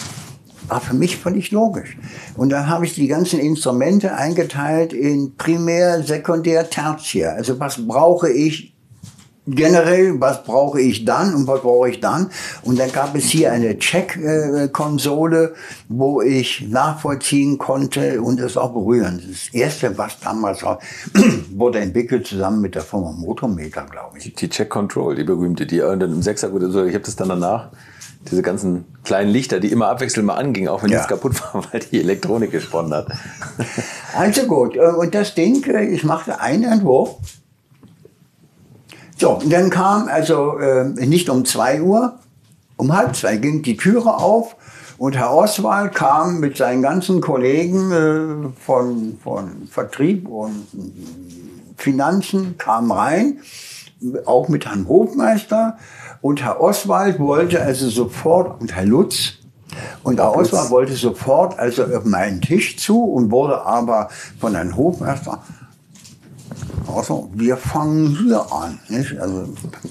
war für mich völlig logisch. Und dann habe ich die ganzen Instrumente eingeteilt in Primär, Sekundär, Tertiär. Also was brauche ich generell, was brauche ich dann und was brauche ich dann? Und dann gab es hier eine Check-Konsole, wo ich nachvollziehen konnte und es auch berühren. Das erste, was damals auch, wurde entwickelt zusammen mit der Firma Motometer, glaube ich. Die Check-Control, die berühmte, die dann im Sechser, oder so, ich habe das dann danach, diese ganzen kleinen Lichter, die immer abwechselnd mal angingen, auch wenn ja. nichts kaputt war, weil die Elektronik gesponnen hat. Also gut, und das Ding, ich machte einen Entwurf. So, und dann kam, also äh, nicht um zwei Uhr, um halb zwei ging die Türe auf und Herr Oswald kam mit seinen ganzen Kollegen äh, von, von Vertrieb und Finanzen, kam rein, auch mit Herrn Hofmeister. Und Herr Oswald wollte also sofort, und Herr Lutz, und Herr Oswald wollte sofort also auf meinen Tisch zu und wurde aber von Herrn Hofmeister, also, wir fangen hier an. Nicht? Also,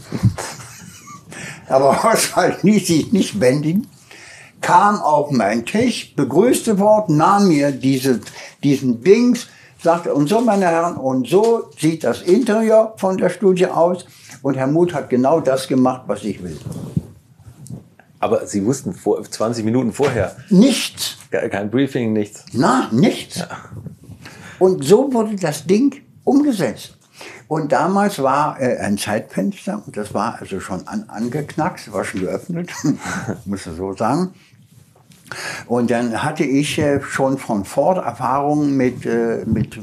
aber Oswald ließ sich nicht bändigen, kam auf meinen Tisch, begrüßte Wort, nahm mir diese, diesen Dings, sagte, und so, meine Herren, und so sieht das Interieur von der Studie aus. Und Herr Muth hat genau das gemacht, was ich will. Aber Sie wussten vor zwanzig Minuten vorher? Nichts. Kein Briefing, nichts? Na, nichts. Ja. Und so wurde das Ding umgesetzt. Und damals war äh, ein Zeitfenster, und das war also schon an, angeknackst, war schon geöffnet, muss ich so sagen. Und dann hatte ich äh, schon von Ford Erfahrungen mit, äh, mit,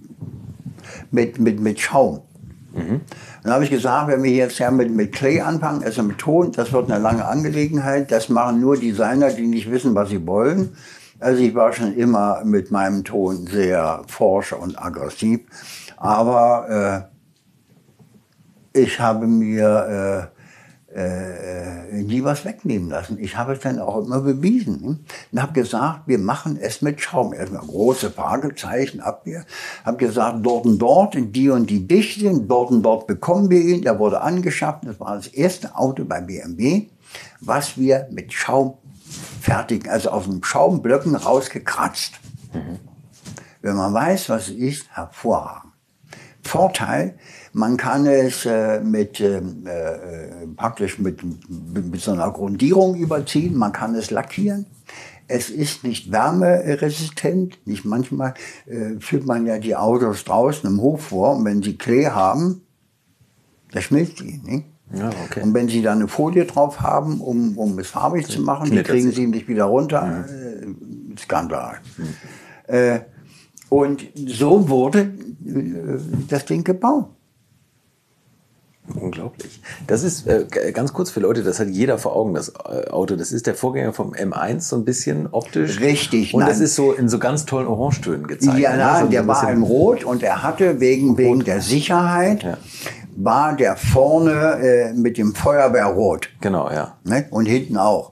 mit, mit, mit Schaum. Mhm. Dann habe ich gesagt, wenn wir jetzt ja mit, mit Clay anfangen, also mit Ton, das wird eine lange Angelegenheit. Das machen nur Designer, die nicht wissen, was sie wollen. Also ich war schon immer mit meinem Ton sehr forsch und aggressiv. Aber äh, ich habe mir äh, äh, nie was wegnehmen lassen. Ich habe es dann auch immer bewiesen. Ne? Und habe gesagt, wir machen es mit Schaum. Erstmal große Fragezeichen ab hier. Habe gesagt, dort und dort, die und die Dichte, dort und dort bekommen wir ihn. Der wurde angeschafft. Das war das erste Auto bei B M W, was wir mit Schaum fertigen. Also aus dem Schaumblöcken rausgekratzt. Mhm. Wenn man weiß, was es ist, hervorragend. Vorteil, man kann es äh, mit, äh, praktisch mit, mit so einer Grundierung überziehen, man kann es lackieren. Es ist nicht wärmeresistent. Nicht manchmal äh, führt man ja die Autos draußen im Hof vor und wenn sie Klee haben, da schmilzt die. Nicht? Ja, okay. Und wenn sie da eine Folie drauf haben, um, um es farbig zu machen, die kriegen sie nicht wieder runter. Mhm. Äh, Skandal. Mhm. Äh, Und so wurde das Ding gebaut. Unglaublich. Das ist äh, ganz kurz für Leute, das hat jeder vor Augen, das äh, Auto. Das ist der Vorgänger vom M eins, so ein bisschen optisch. Richtig. Und das ist so in so ganz tollen Orangetönen gezeigt. Ja, nein, also der so war in Rot und er hatte wegen, wegen der Sicherheit, ja. war der vorne äh, mit dem Feuerwehrrot. Genau, ja. Ne? Und hinten auch.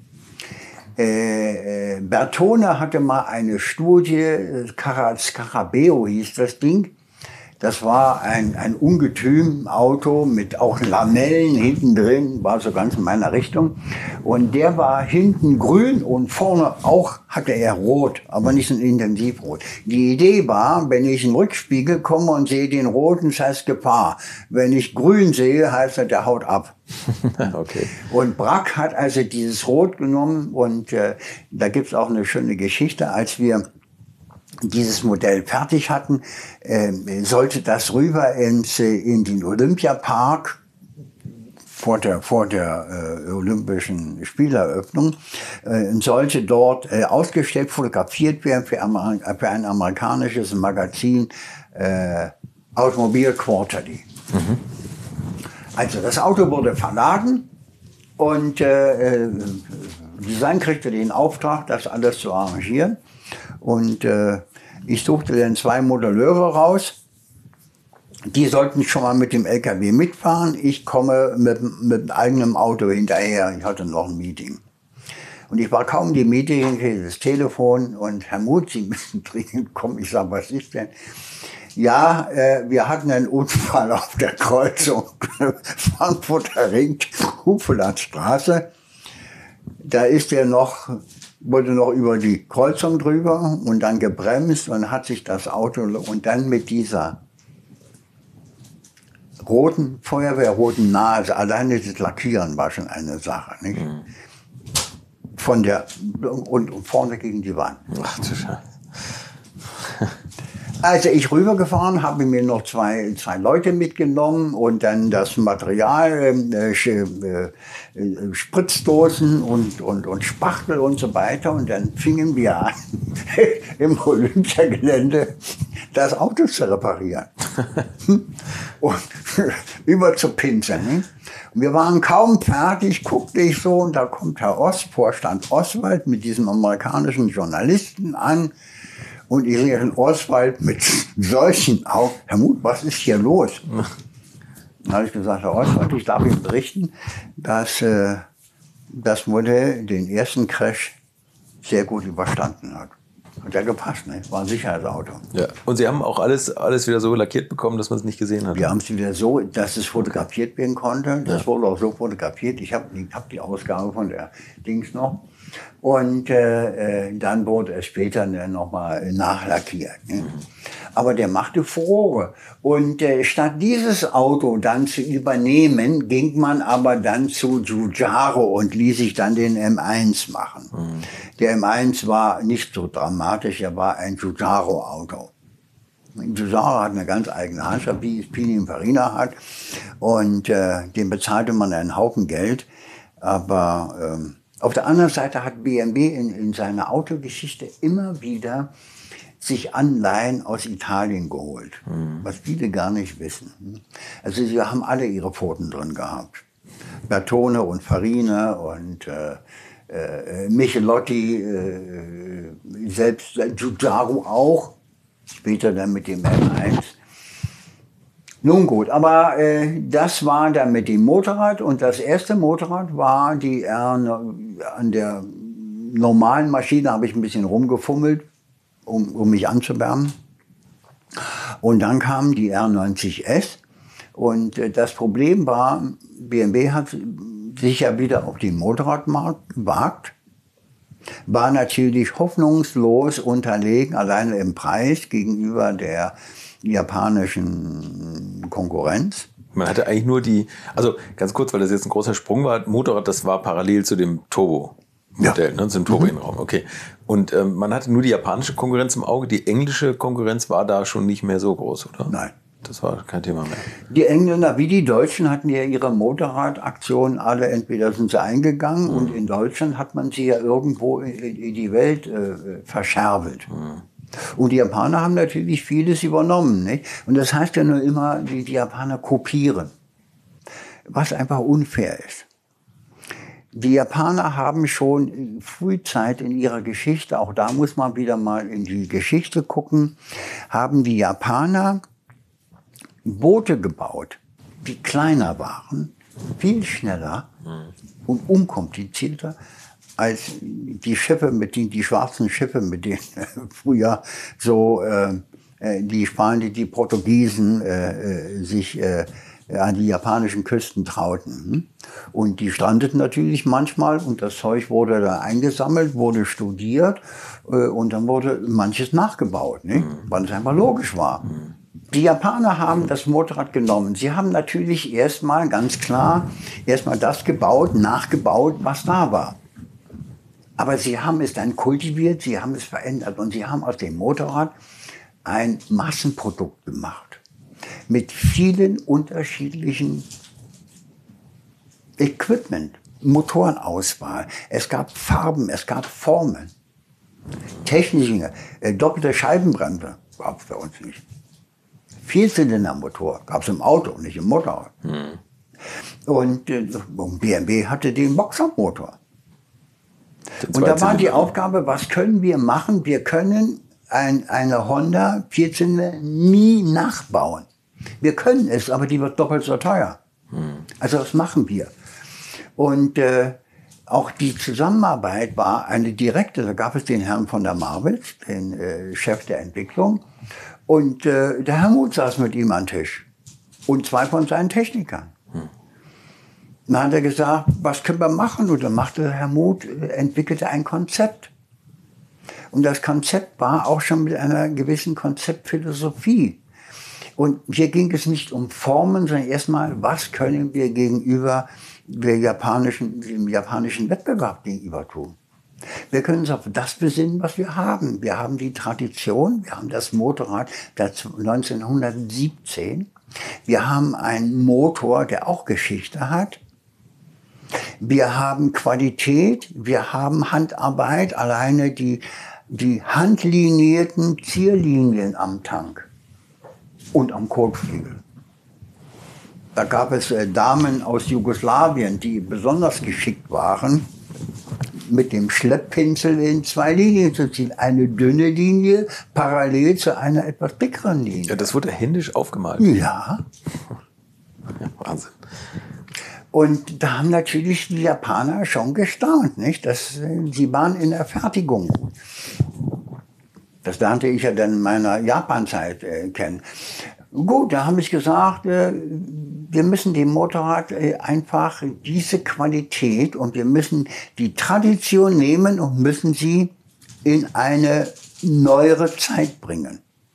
Äh, äh, Bertone hatte mal eine Studie, Scarabeo hieß das Ding. Das war ein, ein Ungetüm-Auto mit auch Lamellen hinten drin, war so ganz in meiner Richtung. Und der war hinten grün und vorne auch hatte er rot, aber nicht so ein Intensivrot. Die Idee war, wenn ich in den Rückspiegel komme und sehe den roten, das heißt Gefahr. Wenn ich grün sehe, heißt das, der haut ab. Okay. Und Brack hat also dieses Rot genommen und äh, da gibt's auch eine schöne Geschichte, als wir dieses Modell fertig hatten, äh, sollte das rüber ins, in den Olympiapark vor der, vor der äh, Olympischen Spieleröffnung, äh, sollte dort äh, ausgestellt, fotografiert werden für, Amer für ein amerikanisches Magazin, äh, Automobile Quarterly. Mhm. Also das Auto wurde verladen und äh, Design kriegte den Auftrag, das alles zu arrangieren. Und äh, ich suchte dann zwei Modelleure raus. Die sollten schon mal mit dem L K W mitfahren. Ich komme mit, mit eigenem Auto hinterher. Ich hatte noch ein Meeting. Und ich war kaum in die Meeting, kriegte das Telefon und Herr Muth, Sie müssen dringend kommen. Ich sage, was ist denn? Ja, äh, wir hatten einen Unfall auf der Kreuzung Frankfurter Ring, Hufelandstraße. Da ist er noch, wurde noch über die Kreuzung drüber und dann gebremst und hat sich das Auto und dann mit dieser roten, Feuerwehrroten Nase, alleine das Lackieren war schon eine Sache, nicht? Mhm. Von der, und, und vorne gegen die Wand. Ach du Scheiße. Also ich rübergefahren, habe mir noch zwei, zwei Leute mitgenommen und dann das Material, äh, äh, Spritzdosen und, und, und Spachtel und so weiter. Und dann fingen wir an, im Olympiagelände das Auto zu reparieren. Und über zu pinseln. Ne? Und wir waren kaum fertig, guckte ich so, und da kommt Herr Ost, Vorstand Oswald, mit diesem amerikanischen Journalisten an. Und ich sehe den Oswald mit solchen Augen. Herr Muth, was ist hier los? Dann habe ich gesagt, Herr Oswald, ich darf Ihnen berichten, dass äh, das Modell den ersten Crash sehr gut überstanden hat. Hat ja gepasst, ne? War ein Sicherheitsauto. Ja. Und Sie haben auch alles, alles wieder so lackiert bekommen, dass man es nicht gesehen hat? Wir haben es wieder so, dass es fotografiert werden konnte. Das ja. wurde auch so fotografiert. Ich habe ich hab die Ausgabe von der Dings noch. Und äh, äh, dann wurde es später nochmal nachlackiert. Ne? Aber der machte Furore. Und äh, statt dieses Auto dann zu übernehmen, ging man aber dann zu Giugiaro und ließ sich dann den M eins machen. Mhm. Der M eins war nicht so dramatisch, er war ein Giugiaro-Auto. Giugiaro hat eine ganz eigene Handschrift, wie es Pininfarina hat. Und äh, dem bezahlte man einen Haufen Geld. Aber ähm, auf der anderen Seite hat B M W in, in seiner Autogeschichte immer wieder sich Anleihen aus Italien geholt, mhm. was viele gar nicht wissen. Also sie haben alle ihre Pfoten drin gehabt. Bertone und Farina und äh, äh, Michelotti, äh, selbst Giugiaro auch, später dann mit dem M eins. Nun gut, aber äh, das war dann mit dem Motorrad und das erste Motorrad war die R, an der normalen Maschine habe ich ein bisschen rumgefummelt, um, um mich anzuwärmen. Und dann kam die R neunzig S und äh, das Problem war, B M W hat sich ja wieder auf den Motorradmarkt gewagt, war natürlich hoffnungslos unterlegen, alleine im Preis gegenüber der japanischen Konkurrenz. Man hatte eigentlich nur die, also ganz kurz, weil das jetzt ein großer Sprung war, Motorrad, das war parallel zu dem Turbo-Modell, ja. ne, zum Turbo-Innenraum, okay. Und ähm, man hatte nur die japanische Konkurrenz im Auge, die englische Konkurrenz war da schon nicht mehr so groß, oder? Nein. Das war kein Thema mehr. Die Engländer wie die Deutschen hatten ja ihre Motorradaktionen alle, entweder sind sie eingegangen mhm. und in Deutschland hat man sie ja irgendwo in, in die Welt äh, verscherbelt. Mhm. Und die Japaner haben natürlich vieles übernommen, nicht? Und das heißt ja nur immer, die, die Japaner kopieren, was einfach unfair ist. Die Japaner haben schon frühzeit in ihrer Geschichte, auch da muss man wieder mal in die Geschichte gucken, haben die Japaner Boote gebaut, die kleiner waren, viel schneller und unkomplizierter als die Schiffe, mit denen, die schwarzen Schiffe, mit denen äh, früher so äh, die Spanier, die Portugiesen äh, sich äh, an die japanischen Küsten trauten. Und die strandeten natürlich manchmal und das Zeug wurde da eingesammelt, wurde studiert äh, und dann wurde manches nachgebaut, nicht? Weil es einfach logisch war. Die Japaner haben das Motorrad genommen. Sie haben natürlich erstmal, ganz klar, erstmal das gebaut, nachgebaut, was da war. Aber sie haben es dann kultiviert, sie haben es verändert und sie haben aus dem Motorrad ein Massenprodukt gemacht. Mit vielen unterschiedlichen Equipment, Motorenauswahl. Es gab Farben, es gab Formen. Technische, äh, doppelte Scheibenbremse gab es bei uns nicht. Vierzylindermotor gab es im Auto, nicht im Motorrad. Hm. Und, äh, und B M W hatte den Boxermotor. Und da war die Aufgabe, was können wir machen? Wir können ein, eine Honda Vierzylinder nie nachbauen. Wir können es, aber die wird doppelt so teuer. Hm. Also das machen wir. Und äh, auch die Zusammenarbeit war eine direkte. Da gab es den Herrn von der Marwitz, den äh, Chef der Entwicklung. Und äh, der Helmut saß mit ihm am Tisch. Und zwei von seinen Technikern. Hm. Dann hat er gesagt, was können wir machen? Und dann machte Helmut, äh, entwickelte ein Konzept. Und das Konzept war auch schon mit einer gewissen Konzeptphilosophie. Und hier ging es nicht um Formen, sondern erstmal, was können wir gegenüber der japanischen, dem japanischen Wettbewerb gegenüber tun. Wir können uns auf das besinnen, was wir haben. Wir haben die Tradition, wir haben das Motorrad seit neunzehnhundertsiebzehn. Wir haben einen Motor, der auch Geschichte hat. Wir haben Qualität, wir haben Handarbeit, alleine die, die handlinierten Zierlinien am Tank und am Kotflügel. Da gab es äh, Damen aus Jugoslawien, die besonders geschickt waren, mit dem Schlepppinsel in zwei Linien zu ziehen. Eine dünne Linie parallel zu einer etwas dickeren Linie. Ja, das wurde händisch aufgemalt. Ja. Ja, Wahnsinn. Und da haben natürlich die Japaner schon gestaunt, nicht? Das, sie waren in der Fertigung gut. Das lernte ich ja dann in meiner Japanzeit äh, kennen. Gut, da habe ich gesagt, äh, wir müssen dem Motorrad äh, einfach diese Qualität und wir müssen die Tradition nehmen und müssen sie in eine neuere Zeit bringen.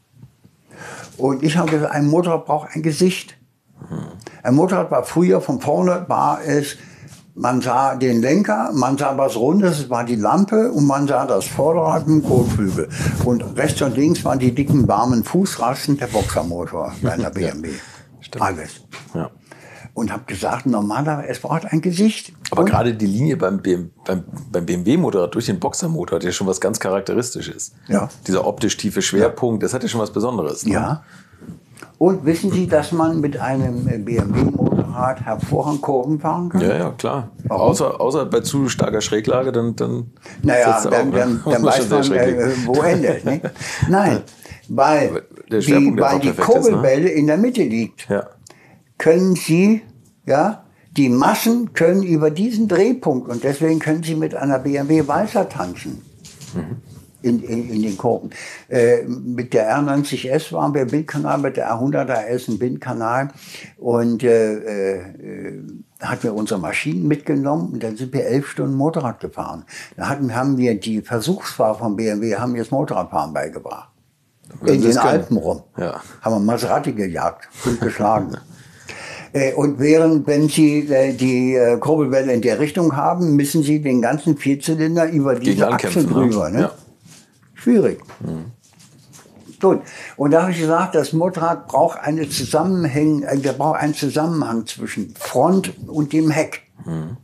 Und ich habe gesagt, ein Motorrad braucht ein Gesicht. Ein Motorrad war früher, von vorne war es, man sah den Lenker, man sah was Rundes, es war die Lampe und man sah das Vorderrad mit dem Kotflügel. Und rechts und links waren die dicken, warmen Fußrasten, der Boxermotor bei einer B M W. Stimmt. Alles. Ja. Und habe gesagt, normalerweise, es braucht ein Gesicht. Aber und gerade die Linie beim, B M, beim, beim B M W-Motorrad durch den Boxermotor hat ja schon was ganz Charakteristisches. Ja. Dieser optisch tiefe Schwerpunkt, das hat ja schon was Besonderes. Ne? Ja. Und wissen Sie, dass man mit einem B M W-Motorrad hervorragend Kurven fahren kann? Ja, ja, klar. Warum? Außer, außer bei zu starker Schräglage, dann, dann Naja, setzt er dann, auf, ne? dann, dann Muss weiß schon sehr man, schräg liegen. äh, wo endet. Ne? Nein, weil Der die, Schwerpunkt weil einfach die perfekt ist, ne? Kurbelwelle in der Mitte liegt, Ja. können Sie, ja, die Massen können über diesen Drehpunkt und deswegen können Sie mit einer B M W Walzer tanzen. Mhm. In, in, in den Kurven. Äh, mit der R neunzig S waren wir Bindkanal, mit der R hundert S ein Bindkanal und äh, äh, hatten wir unsere Maschinen mitgenommen und dann sind wir elf Stunden Motorrad gefahren. Da hatten, haben wir die Versuchsfahrer von B M W, haben mir das Motorradfahren beigebracht. In den Alpen rum. Ja. Haben wir Maserati gejagt und geschlagen. Äh, Und während, wenn Sie äh, die äh, Kurbelwelle in der Richtung haben, müssen Sie den ganzen Vierzylinder über diese Achse drüber. Ne? Ja. Schwierig. Mhm. Gut. Und da habe ich gesagt, das Motorrad braucht eine Zusammenhang, äh, der braucht einen Zusammenhang zwischen Front und dem Heck. Mhm.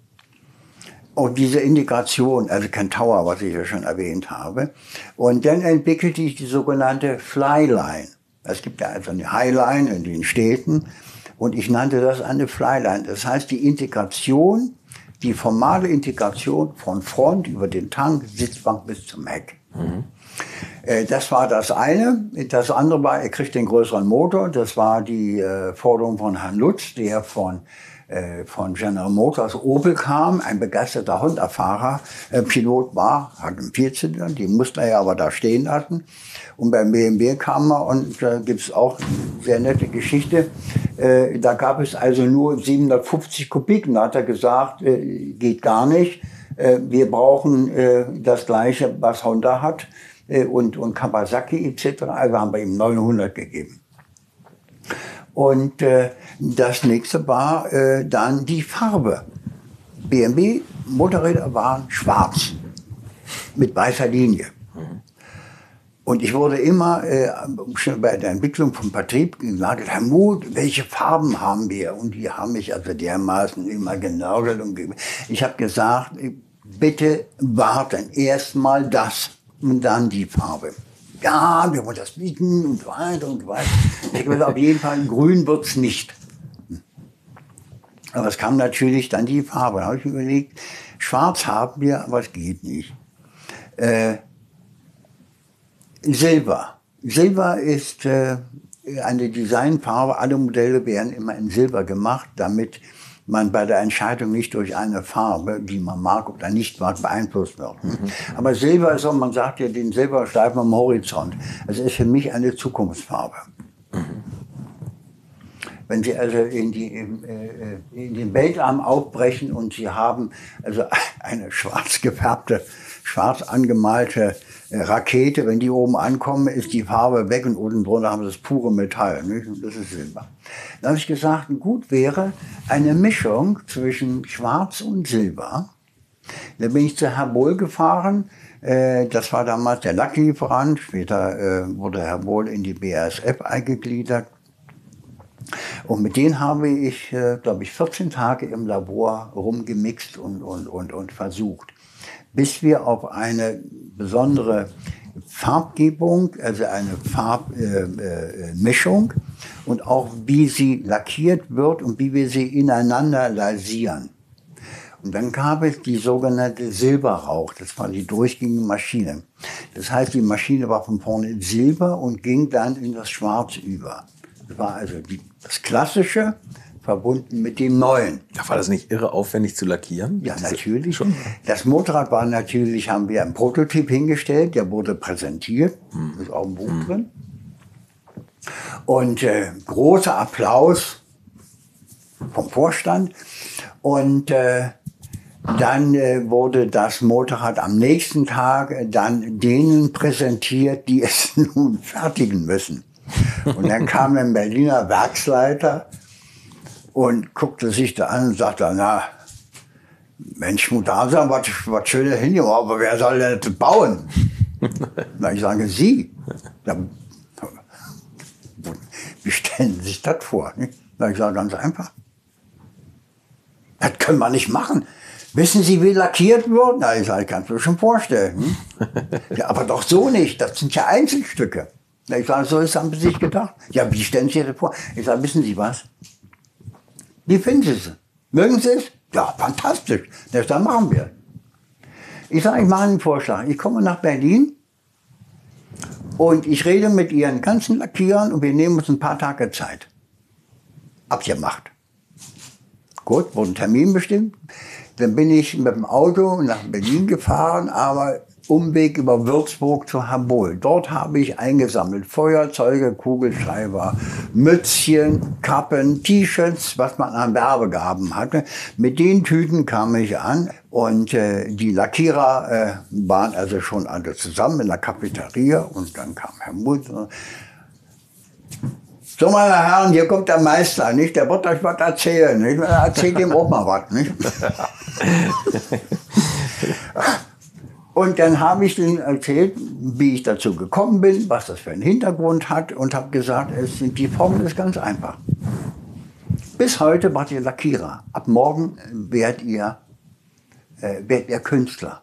Und diese Integration, also kein Tower, was ich ja schon erwähnt habe. Und dann entwickelte ich die sogenannte Flyline. Es gibt ja also eine Highline in den Städten. Und ich nannte das eine Flyline. Das heißt, die Integration, die formale Integration von Front über den Tank, Sitzbank bis zum Heck. Mhm. Das war das eine. Das andere war, er kriegt den größeren Motor. Das war die äh, Forderung von Herrn Lutz, der von, äh, von General Motors Opel kam, ein begeisterter Honda-Fahrer, äh, Pilot war, hat einen Vierzylinder, die musste er ja aber da stehen lassen. Und beim B M W kam er und da äh, gibt es auch eine sehr nette Geschichte. Äh, da gab es also nur siebenhundertfünfzig Kubik. Und da hat er gesagt, äh, geht gar nicht. Äh, wir brauchen äh, das Gleiche, was Honda hat. Und, und Kawasaki et cetera. Also haben wir ihm neunhundert gegeben. Und äh, das nächste war äh, dann die Farbe. B M W-Motorräder waren schwarz mit weißer Linie. Und ich wurde immer äh, schon bei der Entwicklung vom Vertrieb gesagt, Herr Muth, welche Farben haben wir? Und die haben mich also dermaßen immer genörgelt. Und ich habe gesagt, bitte warten, erstmal das. Und dann die Farbe. Ja, wir wollen das bieten und so weiter und so weiter. Ich habe gesagt, auf jeden Fall, grün wird's nicht. Aber es kam natürlich dann die Farbe. Da habe ich überlegt, schwarz haben wir, aber es geht nicht. Äh, Silber. Silber ist äh, eine Designfarbe. Alle Modelle werden immer in Silber gemacht, damit man bei der Entscheidung nicht durch eine Farbe, die man mag oder nicht mag, beeinflusst wird. Mhm. Aber Silber ist so, man sagt ja den Silberstreifen am Horizont. Es ist für mich eine Zukunftsfarbe. Mhm. Wenn Sie also in, die, in, in den Weltraum aufbrechen und Sie haben also eine schwarz gefärbte, schwarz angemalte Rakete, wenn die oben ankommen, ist die Farbe weg und unten drunter haben sie das pure Metall. Nicht? Und das ist Silber. Da habe ich gesagt, gut wäre eine Mischung zwischen Schwarz und Silber. Da bin ich zu Herr Bohl gefahren. Das war damals der Lacklieferant. Später wurde Herr Bohl in die B A S F eingegliedert. Und mit denen habe ich, glaube ich, vierzehn Tage im Labor rumgemixt und, und, und, und versucht, bis wir auf eine besondere Farbgebung, also eine Farbmischung äh, äh, und auch wie sie lackiert wird und wie wir sie ineinander lasieren. Und dann gab es die sogenannte Silberrauch, das war die durchgängige Maschine. Das heißt, die Maschine war von vorne Silber und ging dann in das Schwarz über. Das war also die, das Klassische, verbunden mit dem Neuen. War das nicht irre aufwendig zu lackieren? Ja, Diese, natürlich. Schon. Das Motorrad war natürlich, haben wir einen Prototyp hingestellt, der wurde präsentiert, hm. ist auch im Buch hm. drin. Und äh, großer Applaus vom Vorstand. Und äh, dann äh, wurde das Motorrad am nächsten Tag äh, dann denen präsentiert, die es nun fertigen müssen. Und dann kam ein Berliner Werksleiter und guckte sich da an und sagte, na, Mensch, Mutasa, was, was Schönes hingemacht, aber wer soll denn das bauen? Na, ich sage, Sie. Ja, wie stellen Sie sich das vor? Na, ich sage, ganz einfach. Das können wir nicht machen. Wissen Sie, wie lackiert wird? Na, ich sage, kannst du dir schon vorstellen. Hm? Ja, aber doch so nicht, das sind ja Einzelstücke. Na, ich sage, so ist haben Sie sich gedacht. Ja, wie stellen Sie sich das vor? Ich sage, wissen Sie was? Wie finden Sie es? Mögen Sie es? Ja, fantastisch. Das dann machen wir. Ich sage, ich mache einen Vorschlag. Ich komme nach Berlin und ich rede mit Ihren ganzen Lackierern und wir nehmen uns ein paar Tage Zeit. Abgemacht. Gut, wurde ein Termin bestimmt. Dann bin ich mit dem Auto nach Berlin gefahren, aber Umweg über Würzburg zu Habol. Dort habe ich eingesammelt Feuerzeuge, Kugelschreiber, Mützchen, Kappen, T-Shirts, was man an Werbegaben hatte. Mit den Tüten kam ich an und äh, die Lackierer äh, waren also schon alle zusammen in der Cafeteria und dann kam Herr Mutz. So, meine Herren, hier kommt der Meister, nicht? Der wird euch was erzählen, nicht? Erzählt ihm auch mal was, nicht? Und dann habe ich ihnen erzählt, wie ich dazu gekommen bin, was das für einen Hintergrund hat und habe gesagt, es sind, die Formel ist ganz einfach. Bis heute wart ihr Lackierer. Ab morgen werdet ihr, äh, werdet ihr Künstler.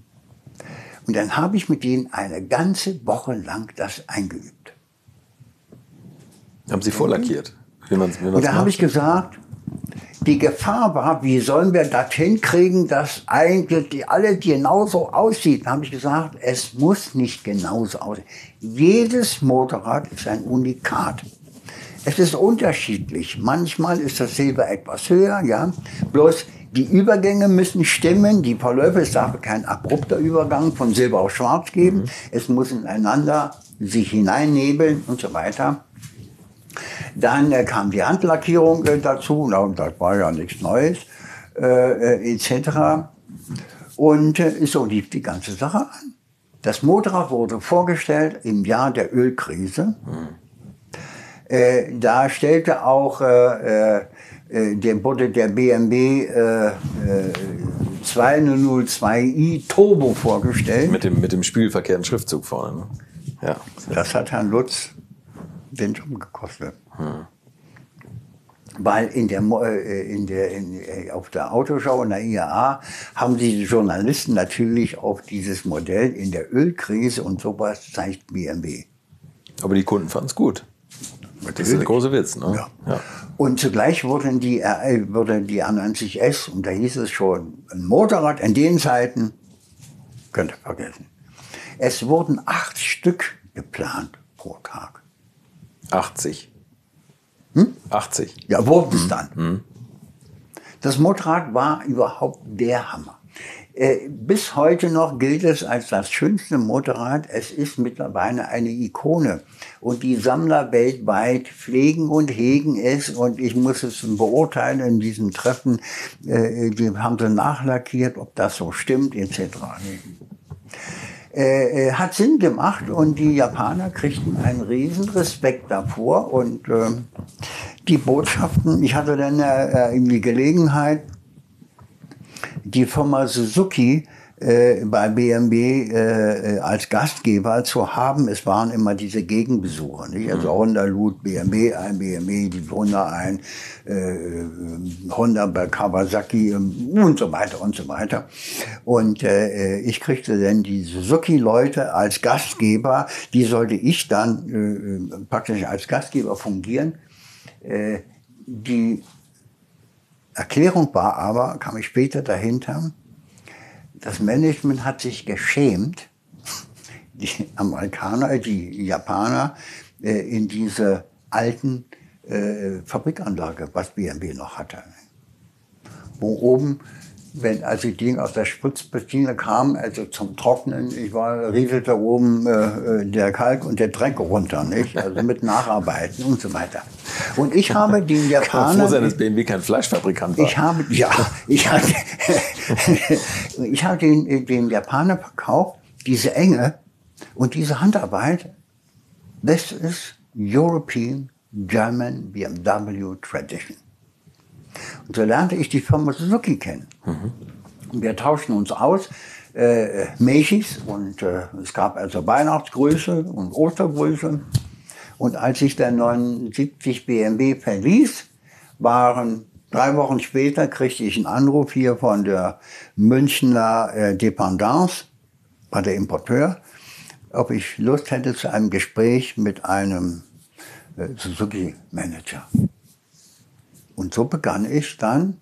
Und dann habe ich mit denen eine ganze Woche lang das eingeübt. Haben Sie vorlackiert? Wie man's, wie man's und da habe ich gesagt, die Gefahr war, wie sollen wir das hinkriegen, dass eigentlich die alle genauso aussieht. Da habe ich gesagt, es muss nicht genauso aussehen. Jedes Motorrad ist ein Unikat. Es ist unterschiedlich. Manchmal ist das Silber etwas höher, ja. Bloß die Übergänge müssen stimmen. Die Verläufe, es darf kein abrupter Übergang von Silber auf Schwarz geben. Mhm. Es muss ineinander sich hineinnebeln und so weiter. Dann äh, kam die Handlackierung äh, dazu, na, und das war ja nichts Neues, äh, äh, et cetera. Und äh, so lief die ganze Sache an. Das Motorrad wurde vorgestellt im Jahr der Ölkrise. Mhm. Äh, da stellte auch, äh, äh, der, wurde der B M W äh, äh, zweihundertzwei i Turbo vorgestellt. Mit dem, mit dem spiegelverkehrten Schriftzug vorne. Ne? Ja. Das hat Herrn Lutz den Job gekostet. Hm. Weil in der, in der, in, auf der Autoschau in der I A A haben die Journalisten natürlich auf dieses Modell in der Ölkrise und sowas zeigt B M W. Aber die Kunden fanden es gut. Natürlich. Das ist der große Witz. Ne? Ja. Ja. Und zugleich wurden die, wurde die A neunzig S, und da hieß es schon, ein Motorrad in den Zeiten, könnt ihr vergessen. Es wurden acht Stück geplant pro Tag. achtzig. Hm? achtzig. Ja, wurden es dann. Hm. Das Motorrad war überhaupt der Hammer. Äh, bis heute noch gilt es als das schönste Motorrad. Es ist mittlerweile eine Ikone. Und die Sammler weltweit pflegen und hegen es. Und ich muss es beurteilen in diesen Treffen. Äh, die haben sie nachlackiert, ob das so stimmt, et cetera. Äh, hat Sinn gemacht und die Japaner kriegten einen riesen Respekt davor und äh, die Botschaften, ich hatte dann äh, die Gelegenheit, die Firma Suzuki äh, bei B M W äh, als Gastgeber zu haben. Es waren immer diese Gegenbesucher, nicht? Also Honda lud B M W ein, B M W die Honda ein, äh, Honda bei Kawasaki und so weiter und so weiter. Und äh, ich kriegte dann die Suzuki-Leute als Gastgeber, die sollte ich dann äh, praktisch als Gastgeber fungieren. Äh, die Erklärung war aber, kam ich später dahinter, das Management hat sich geschämt, die Amerikaner, die Japaner, äh, in diese alten äh, Fabrikanlage, was B M W noch hatte, wo oben wenn als die Dinge aus der Spritzmaschine kamen, also zum Trocknen, ich war, rieselte oben äh, der Kalk und der Dreck runter, nicht? Also mit Nacharbeiten und so weiter. Und ich habe den Japanern... Kann man froh sein, dass B M W kein Fleischfabrikant war. Ich habe, ja, ich hatte, ich habe den, den Japanern verkauft, diese Enge und diese Handarbeit. This is European German B M W Tradition. Und so lernte ich die Firma Suzuki kennen. Mhm. Und wir tauschten uns aus, äh, Mechis, und äh, es gab also Weihnachtsgrüße und Ostergrüße. Und als ich dann neunundsiebzig B M W verließ, waren drei Wochen später, kriegte ich einen Anruf hier von der Münchner äh, Dependance, bei der Importeur, ob ich Lust hätte zu einem Gespräch mit einem äh, Suzuki-Manager. Und so begann ich dann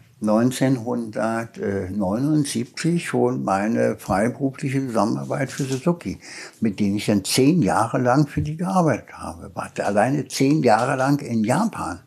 neunzehnhundertneunundsiebzig schon meine freiberufliche Zusammenarbeit für Suzuki, mit denen ich dann zehn Jahre lang für die gearbeitet habe. War alleine zehn Jahre lang in Japan.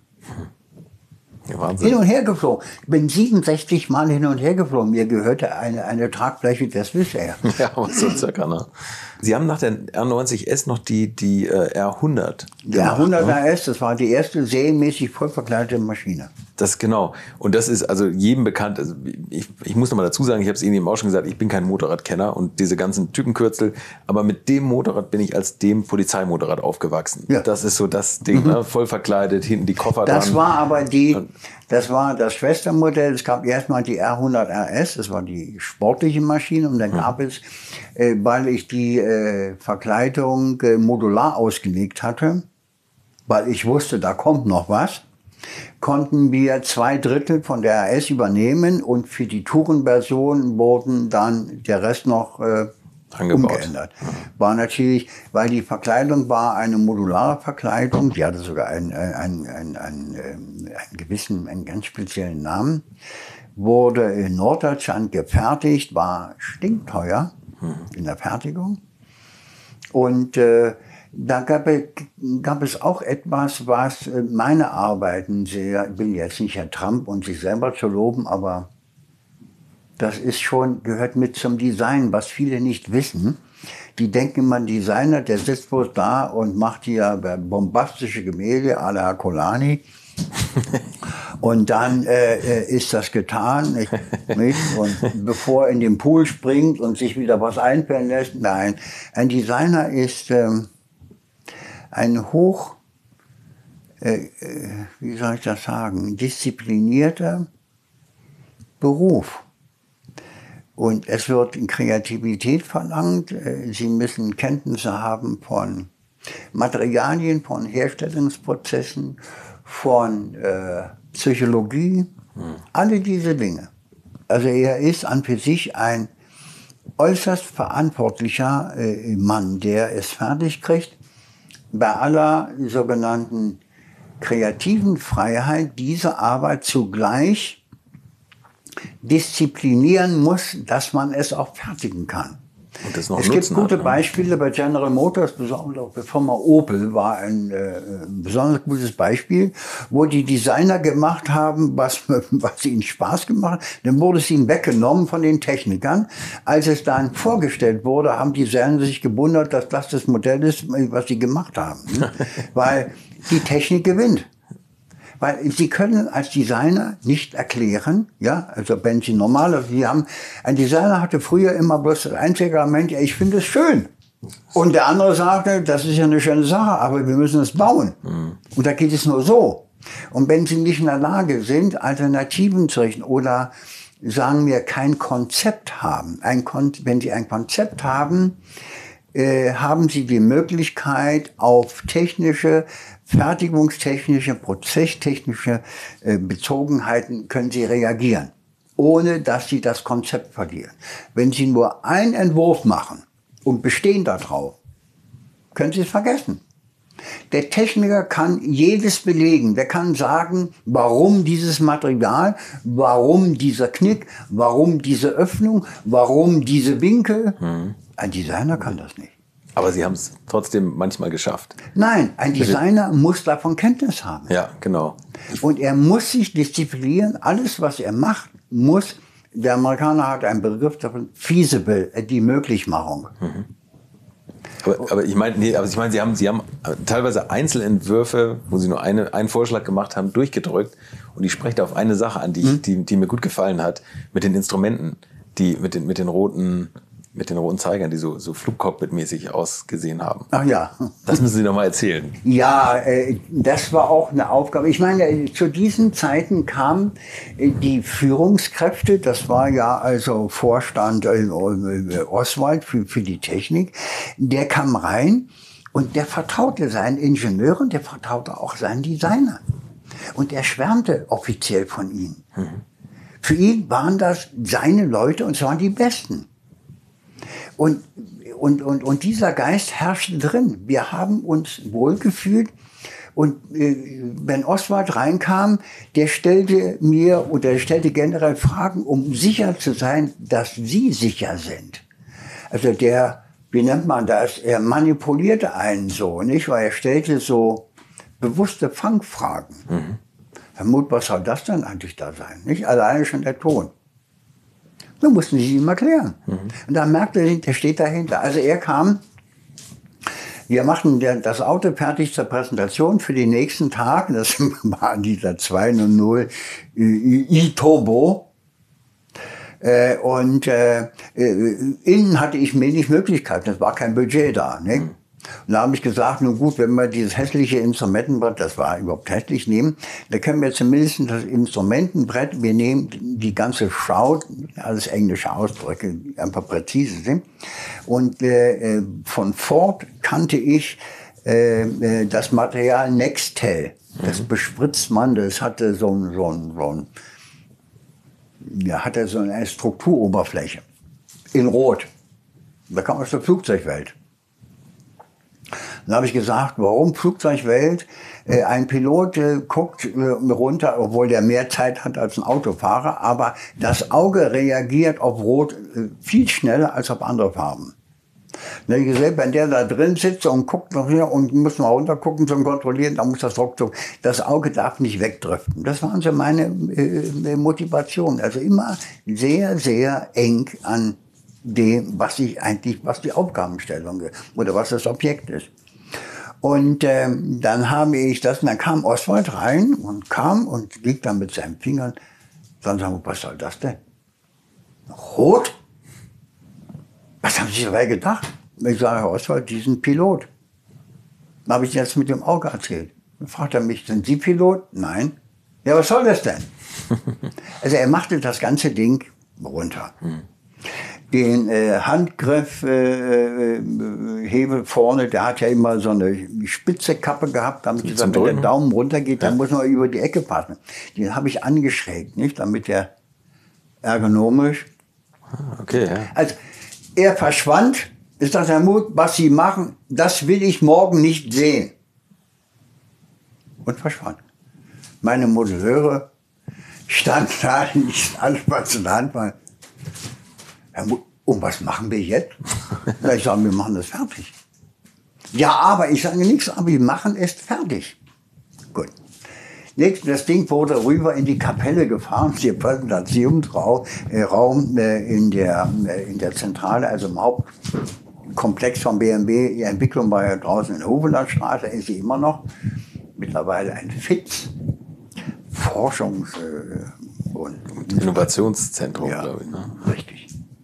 Ja, Wahnsinn. Hin und her geflogen. Ich bin siebenundsechzig Mal hin und her geflogen. Mir gehörte eine, eine Tragfläche des Swissair. Ja, aber so circa, ne? Sie haben nach der R neunzig S noch die, die äh, R hundert Die R hundert R S, das war die erste serienmäßig voll verkleidete Maschine. Das genau. Und das ist also jedem bekannt. Also ich, ich muss noch mal dazu sagen, ich habe es Ihnen eben auch schon gesagt, ich bin kein Motorradkenner und diese ganzen Typenkürzel. Aber mit dem Motorrad bin ich als dem Polizeimotorrad aufgewachsen. Ja. Das ist so das Ding, mhm. ne? Voll verkleidet, hinten die Koffer das dran. Das war aber die, das war das Schwestermodell. Es gab erstmal die R hundert R S, das war die sportliche Maschine. Und dann mhm. gab es, äh, weil ich die äh, Verkleidung äh, modular ausgelegt hatte, weil ich wusste, da kommt noch was, konnten wir zwei Drittel von der R S übernehmen und für die Tourenversion wurden dann der Rest noch äh, umgeändert. War natürlich, weil die Verkleidung war eine modulare Verkleidung, die hatte sogar einen, einen, einen, einen, einen gewissen, einen ganz speziellen Namen, wurde in Norddeutschland gefertigt, war stinkteuer in der Fertigung. Und äh, da gab es, gab es auch etwas, was meine Arbeiten sehr, ich will jetzt nicht Herr Trump und sich selber zu loben, aber das ist schon, gehört mit zum Design, was viele nicht wissen. Die denken, man Designer, der sitzt bloß da und macht hier bombastische Gemälde à la Colani. Und dann äh, ist das getan, nicht, nicht? Und bevor er in den Pool springt und sich wieder was einfallen lässt, nein, ein Designer ist ähm, ein hoch, äh, wie soll ich das sagen, disziplinierter Beruf. Und es wird Kreativität verlangt. Sie müssen Kenntnisse haben von Materialien, von Herstellungsprozessen, von äh, Psychologie, hm. alle diese Dinge. Also er ist an für sich ein äußerst verantwortlicher äh, Mann, der es fertig kriegt, bei aller sogenannten kreativen Freiheit diese Arbeit zugleich disziplinieren muss, dass man es auch fertigen kann. Und das noch es gibt gute hat, ne? Beispiele bei General Motors, besonders auch bei Firma Opel war ein äh, besonders gutes Beispiel, wo die Designer gemacht haben, was, was ihnen Spaß gemacht hat. Dann wurde es ihnen weggenommen von den Technikern. Als es dann vorgestellt wurde, haben die Designer sich gewundert, dass das das Modell ist, was sie gemacht haben. Ne? Weil die Technik gewinnt. Weil sie können als Designer nicht erklären, ja, also wenn sie normal, also sie haben, ein Designer hatte früher immer bloß das einzige Argument, ja, ich finde es schön. Und der andere sagte, das ist ja eine schöne Sache, aber wir müssen es bauen. Mhm. Und da geht es nur so. Und wenn sie nicht in der Lage sind, Alternativen zu richten oder sagen wir kein Konzept haben, ein Kon- wenn sie ein Konzept haben, äh, haben sie die Möglichkeit auf technische fertigungstechnische, prozesstechnische äh, Bezogenheiten können sie reagieren, ohne dass sie das Konzept verlieren. Wenn sie nur einen Entwurf machen und bestehen darauf, können sie es vergessen. Der Techniker kann jedes belegen. Der kann sagen, warum dieses Material, warum dieser Knick, warum diese Öffnung, warum diese Winkel. Hm. Ein Designer kann das nicht. Aber Sie haben es trotzdem manchmal geschafft. Nein, ein Designer muss davon Kenntnis haben. Ja, genau. Und er muss sich disziplinieren. Alles, was er macht, muss der Amerikaner hat einen Begriff davon, feasible, die Möglichmachung. Mhm. Aber, aber ich meine, nee, aber ich meine, Sie haben, Sie haben teilweise Einzelentwürfe, wo Sie nur eine, einen Vorschlag gemacht haben, durchgedrückt. Und ich spreche da auf eine Sache an, die, Mhm. ich, die, die mir gut gefallen hat, mit den Instrumenten, die mit den, mit den roten, mit den roten Zeigern, die so, so Flugcockpit-mäßig ausgesehen haben. Ach ja. Das müssen Sie noch mal erzählen. Ja, äh, das war auch eine Aufgabe. Ich meine, äh, zu diesen Zeiten kamen äh, die Führungskräfte, das war ja also Vorstand äh, äh, Oswald für, für die Technik, der kam rein und der vertraute seinen Ingenieuren, der vertraute auch seinen Designern. Und er schwärmte offiziell von ihnen. Mhm. Für ihn waren das seine Leute und zwar die Besten. Und, und, und, und dieser Geist herrschte drin. Wir haben uns wohlgefühlt. Und äh, wenn Oswald reinkam, der stellte mir oder er stellte generell Fragen, um sicher zu sein, dass sie sicher sind. Also der, wie nennt man das, er manipulierte einen so, nicht? Weil er stellte so bewusste Fangfragen. Mhm. Herr Muth, was soll das denn eigentlich da sein? Nicht alleine schon der Ton. So mussten sie ihm erklären. Mhm. Und dann merkte er, der steht dahinter. Also er kam, wir machten das Auto fertig zur Präsentation für den nächsten Tag. Das war dieser zweihundert i-Turbo. Und äh, innen hatte ich wenig Möglichkeiten, es war kein Budget da. Ne? Mhm. Und da habe ich gesagt, nun gut, wenn wir dieses hässliche Instrumentenbrett, das war überhaupt hässlich, nehmen, dann können wir zumindest das Instrumentenbrett, wir nehmen die ganze Schraut, alles englische Ausdrücke, die einfach präzise sind. Und äh, von Ford kannte ich äh, das Material Nextel. Das bespritzt man, das hatte so ein, so ein, so ein ja, hatte so eine Strukturoberfläche in Rot. Da kam aus der Flugzeugwelt. Dann habe ich gesagt, warum Flugzeugwelt? Äh, ein Pilot äh, guckt äh, runter, obwohl der mehr Zeit hat als ein Autofahrer, aber das Auge reagiert auf Rot äh, viel schneller als auf andere Farben. Dann habe ich gesagt, wenn der da drin sitzt und guckt noch hier und muss mal runter gucken zum Kontrollieren, dann muss das ruckzuck. Das Auge darf nicht wegdriften. Das waren so meine äh, Motivationen. Also immer sehr, sehr eng an dem, was ich eigentlich, was die Aufgabenstellung ist oder was das Objekt ist. Und ähm, dann habe ich das, und dann kam Oswald rein und kam und liegt dann mit seinen Fingern. Dann sagen wir, was soll das denn? Rot? Was haben Sie dabei gedacht? Ich sage, Herr Oswald, diesen Pilot. Dann habe ich jetzt mit dem Auge erzählt. Dann fragt er mich, sind Sie Pilot? Nein. Ja, was soll das denn? Also er machte das ganze Ding runter. Hm. Den äh, Handgriff, äh, äh, Hebel vorne, der hat ja immer so eine spitze Kappe gehabt, damit gesagt, wenn der Daumen runtergeht, dann ja. muss man über die Ecke passen. Den habe ich angeschrägt, nicht, damit der ergonomisch. Okay, ja. Also er verschwand. Ist das, Herr Muth, was Sie machen, das will ich morgen nicht sehen. Und verschwand. Meine Modelleure standen da, nicht alles was in der Hand war. Herr Muth, und was machen wir jetzt? Ja, ich sage, wir machen das fertig. Ja, aber, ich sage nichts, aber wir machen es fertig. Gut. Nächstes, das Ding wurde rüber in die Kapelle gefahren, der Präsentationsraum äh, Raum, äh, in, der, äh, in der Zentrale, also im Hauptkomplex von B M W. Die Entwicklung war ja draußen in der Hovelandstraße, ist sie immer noch. Mittlerweile ein F I Z, Forschungs- äh, und Innovationszentrum, ja, glaube ich. Ne? Richtig.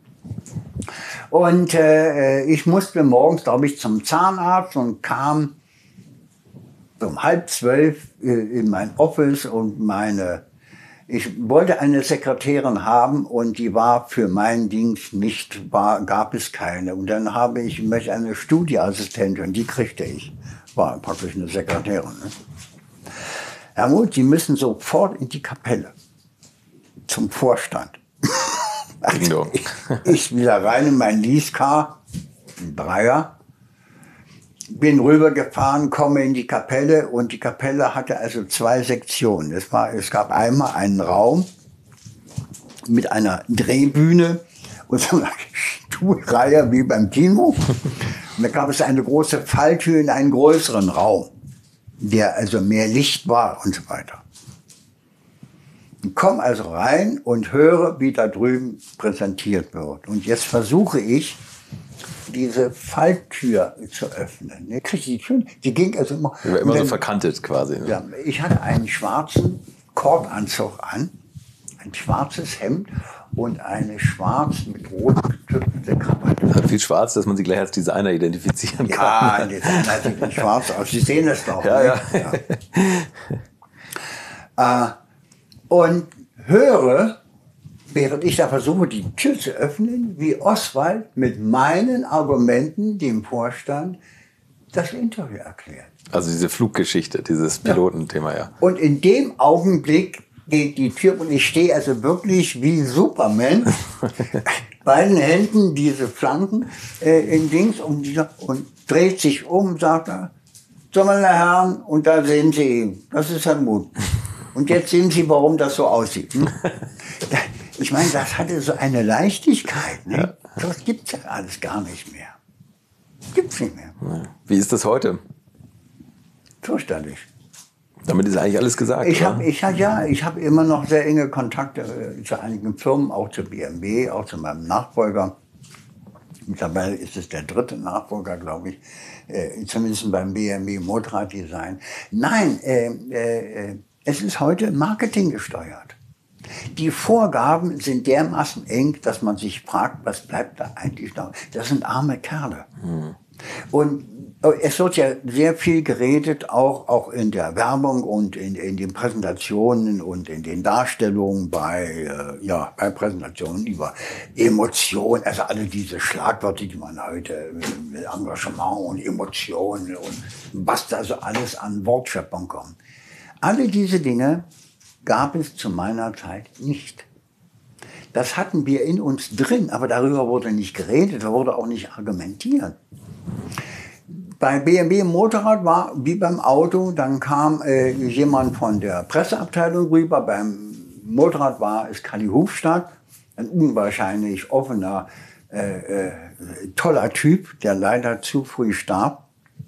Und äh, ich musste morgens, glaube ich, zum Zahnarzt und kam um halb zwölf äh, in mein Office und meine, ich wollte eine Sekretärin haben und die war für meinen Dienst nicht, war, gab es keine. Und dann habe ich, ich möchte eine Studieassistentin, die kriegte ich, war praktisch eine Sekretärin. Ne? Herr Muth, Sie müssen sofort in die Kapelle zum Vorstand. Also ich, ich wieder rein in mein Leasecar, ein Dreier, bin rübergefahren, komme in die Kapelle und die Kapelle hatte also zwei Sektionen. Es, war, es gab einmal einen Raum mit einer Drehbühne und so einer Stuhlreihe wie beim Kino. Und da gab es eine große Falltür in einen größeren Raum, der also mehr Licht war und so weiter. Komme also rein und höre, wie da drüben präsentiert wird. Und jetzt versuche ich, diese Falltür zu öffnen. Ne, krieg ich die Tür, die ging also immer. Die war immer dann, so verkantet quasi. Ne? Ja, ich hatte einen schwarzen Kordanzug an, ein schwarzes Hemd und eine schwarz mit rot getüpfelte Krawatte. Hat viel schwarz, dass man sie gleich als Designer identifizieren Ja, kann. ein Designer sieht nicht schwarz aus. Sie sehen es doch. Ja, ne? ja. ja. Äh, und höre, während ich da versuche, die Tür zu öffnen, wie Oswald mit meinen Argumenten dem Vorstand das Interview erklärt. Also diese Fluggeschichte, dieses Pilotenthema, ja. Und in dem Augenblick geht die Tür und ich stehe also wirklich wie Superman, beiden Händen diese Flanken äh, in Dings und, und dreht sich um und sagt, so meine Herren, und da sehen Sie ihn, das ist Herr Muth. Und jetzt sehen Sie, warum das so aussieht. Hm? Ich meine, das hatte so eine Leichtigkeit. Ne? Das gibt's ja alles gar nicht mehr. Gibt's nicht mehr. Wie ist das heute? Zuständig. Damit ist eigentlich alles gesagt. Ich oder? habe ich hab, ja, ich hab immer noch sehr enge Kontakte äh, zu einigen Firmen, auch zu B M W, auch zu meinem Nachfolger. Mittlerweile ist es der dritte Nachfolger, glaube ich, äh, zumindest beim B M W Motorraddesign. Nein, äh, äh, es ist heute Marketing gesteuert. Die Vorgaben sind dermaßen eng, dass man sich fragt, was bleibt da eigentlich noch? Das sind arme Kerle. Hm. Und es wird ja sehr viel geredet, auch, auch in der Werbung und in, in den Präsentationen und in den Darstellungen bei, äh, ja, bei Präsentationen über Emotionen, also alle diese Schlagwörter, die man heute mit Engagement und Emotionen und was da so alles an Wortschöpfung kommt. Alle diese Dinge gab es zu meiner Zeit nicht. Das hatten wir in uns drin, aber darüber wurde nicht geredet, da wurde auch nicht argumentiert. Bei B M W Motorrad war wie beim Auto, dann kam äh, jemand von der Presseabteilung rüber. Beim Motorrad war es Kalli Hufstadt, ein unwahrscheinlich offener, äh, äh, toller Typ, der leider zu früh starb.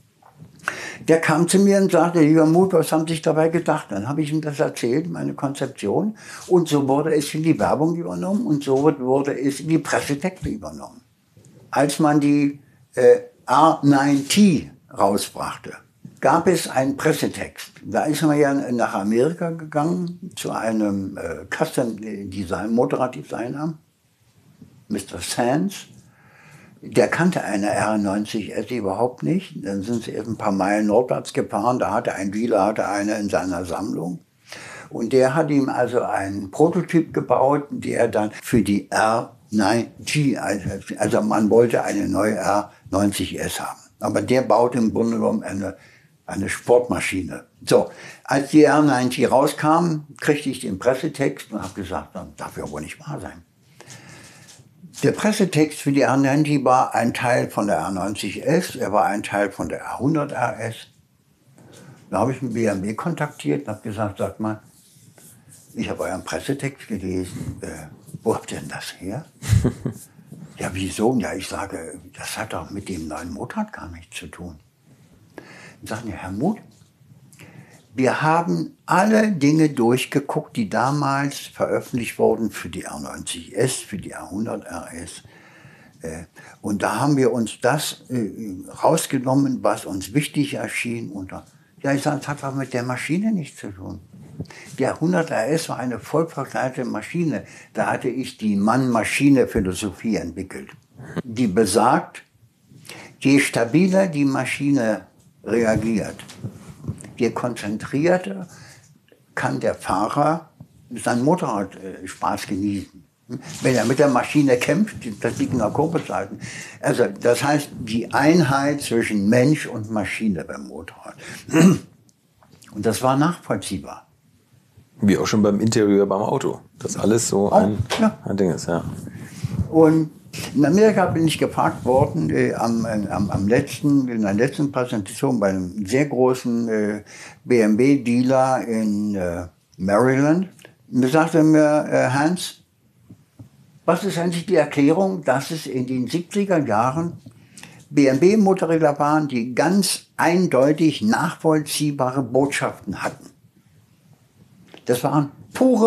Der kam zu mir und sagte, lieber Muth, was haben Sie sich dabei gedacht? Dann habe ich ihm das erzählt, meine Konzeption. Und so wurde es in die Werbung übernommen und so wurde es in die Pressetexte übernommen. Als man die äh, R neun T rausbrachte, gab es einen Pressetext. Da ist man ja nach Amerika gegangen zu einem äh, Custom Design, Motorraddesigner, Mister Sands. Der kannte eine R neunzig S überhaupt nicht. Dann sind sie erst ein paar Meilen nordwärts gefahren. Da hatte ein Dealer hatte eine in seiner Sammlung. Und der hat ihm also einen Prototyp gebaut, der dann für die R neun T, also man wollte eine neue R neunzig S haben. Aber der baut im Grunde genommen eine, eine Sportmaschine. So, als die R neun T rauskam, kriegte ich den Pressetext und habe gesagt, das darf ja wohl nicht wahr sein. Der Pressetext für die R neun T war ein Teil von der R neunzig S, er war ein Teil von der R hundert R S. Da habe ich einen B M W kontaktiert und habe gesagt, sag mal, ich habe euren Pressetext gelesen, äh, wo habt ihr denn das her? Ja, wieso? Ja, ich sage, das hat doch mit dem neuen Motorrad gar nichts zu tun. Dann sagen die, Herr Muth, wir haben alle Dinge durchgeguckt, die damals veröffentlicht wurden für die R neunzig S, für die R hundert R S. Und da haben wir uns das rausgenommen, was uns wichtig erschien. Und da, ja, ich sage, das hat aber mit der Maschine nichts zu tun. Die R hundert R S war eine vollverkleidete Maschine. Da hatte ich die Mann-Maschine-Philosophie entwickelt. Die besagt, je stabiler die Maschine reagiert, je konzentrierter kann der Fahrer sein Motorrad äh, Spaß genießen. Wenn er mit der Maschine kämpft, das liegt in der Kurbelseiten. Also das heißt, die Einheit zwischen Mensch und Maschine beim Motorrad. Und das war nachvollziehbar. Wie auch schon beim Interieur beim Auto. Das alles so ein, oh, ja. ein Ding ist, ja. Und in Amerika bin ich gefragt worden, äh, am, am, am letzten, in der letzten Präsentation bei einem sehr großen äh, B M W-Dealer in äh, Maryland. Da sagte mir, äh, Hans, was ist eigentlich die Erklärung, dass es in den siebziger Jahren B M W-Motorräder waren, die ganz eindeutig nachvollziehbare Botschaften hatten? Das waren pure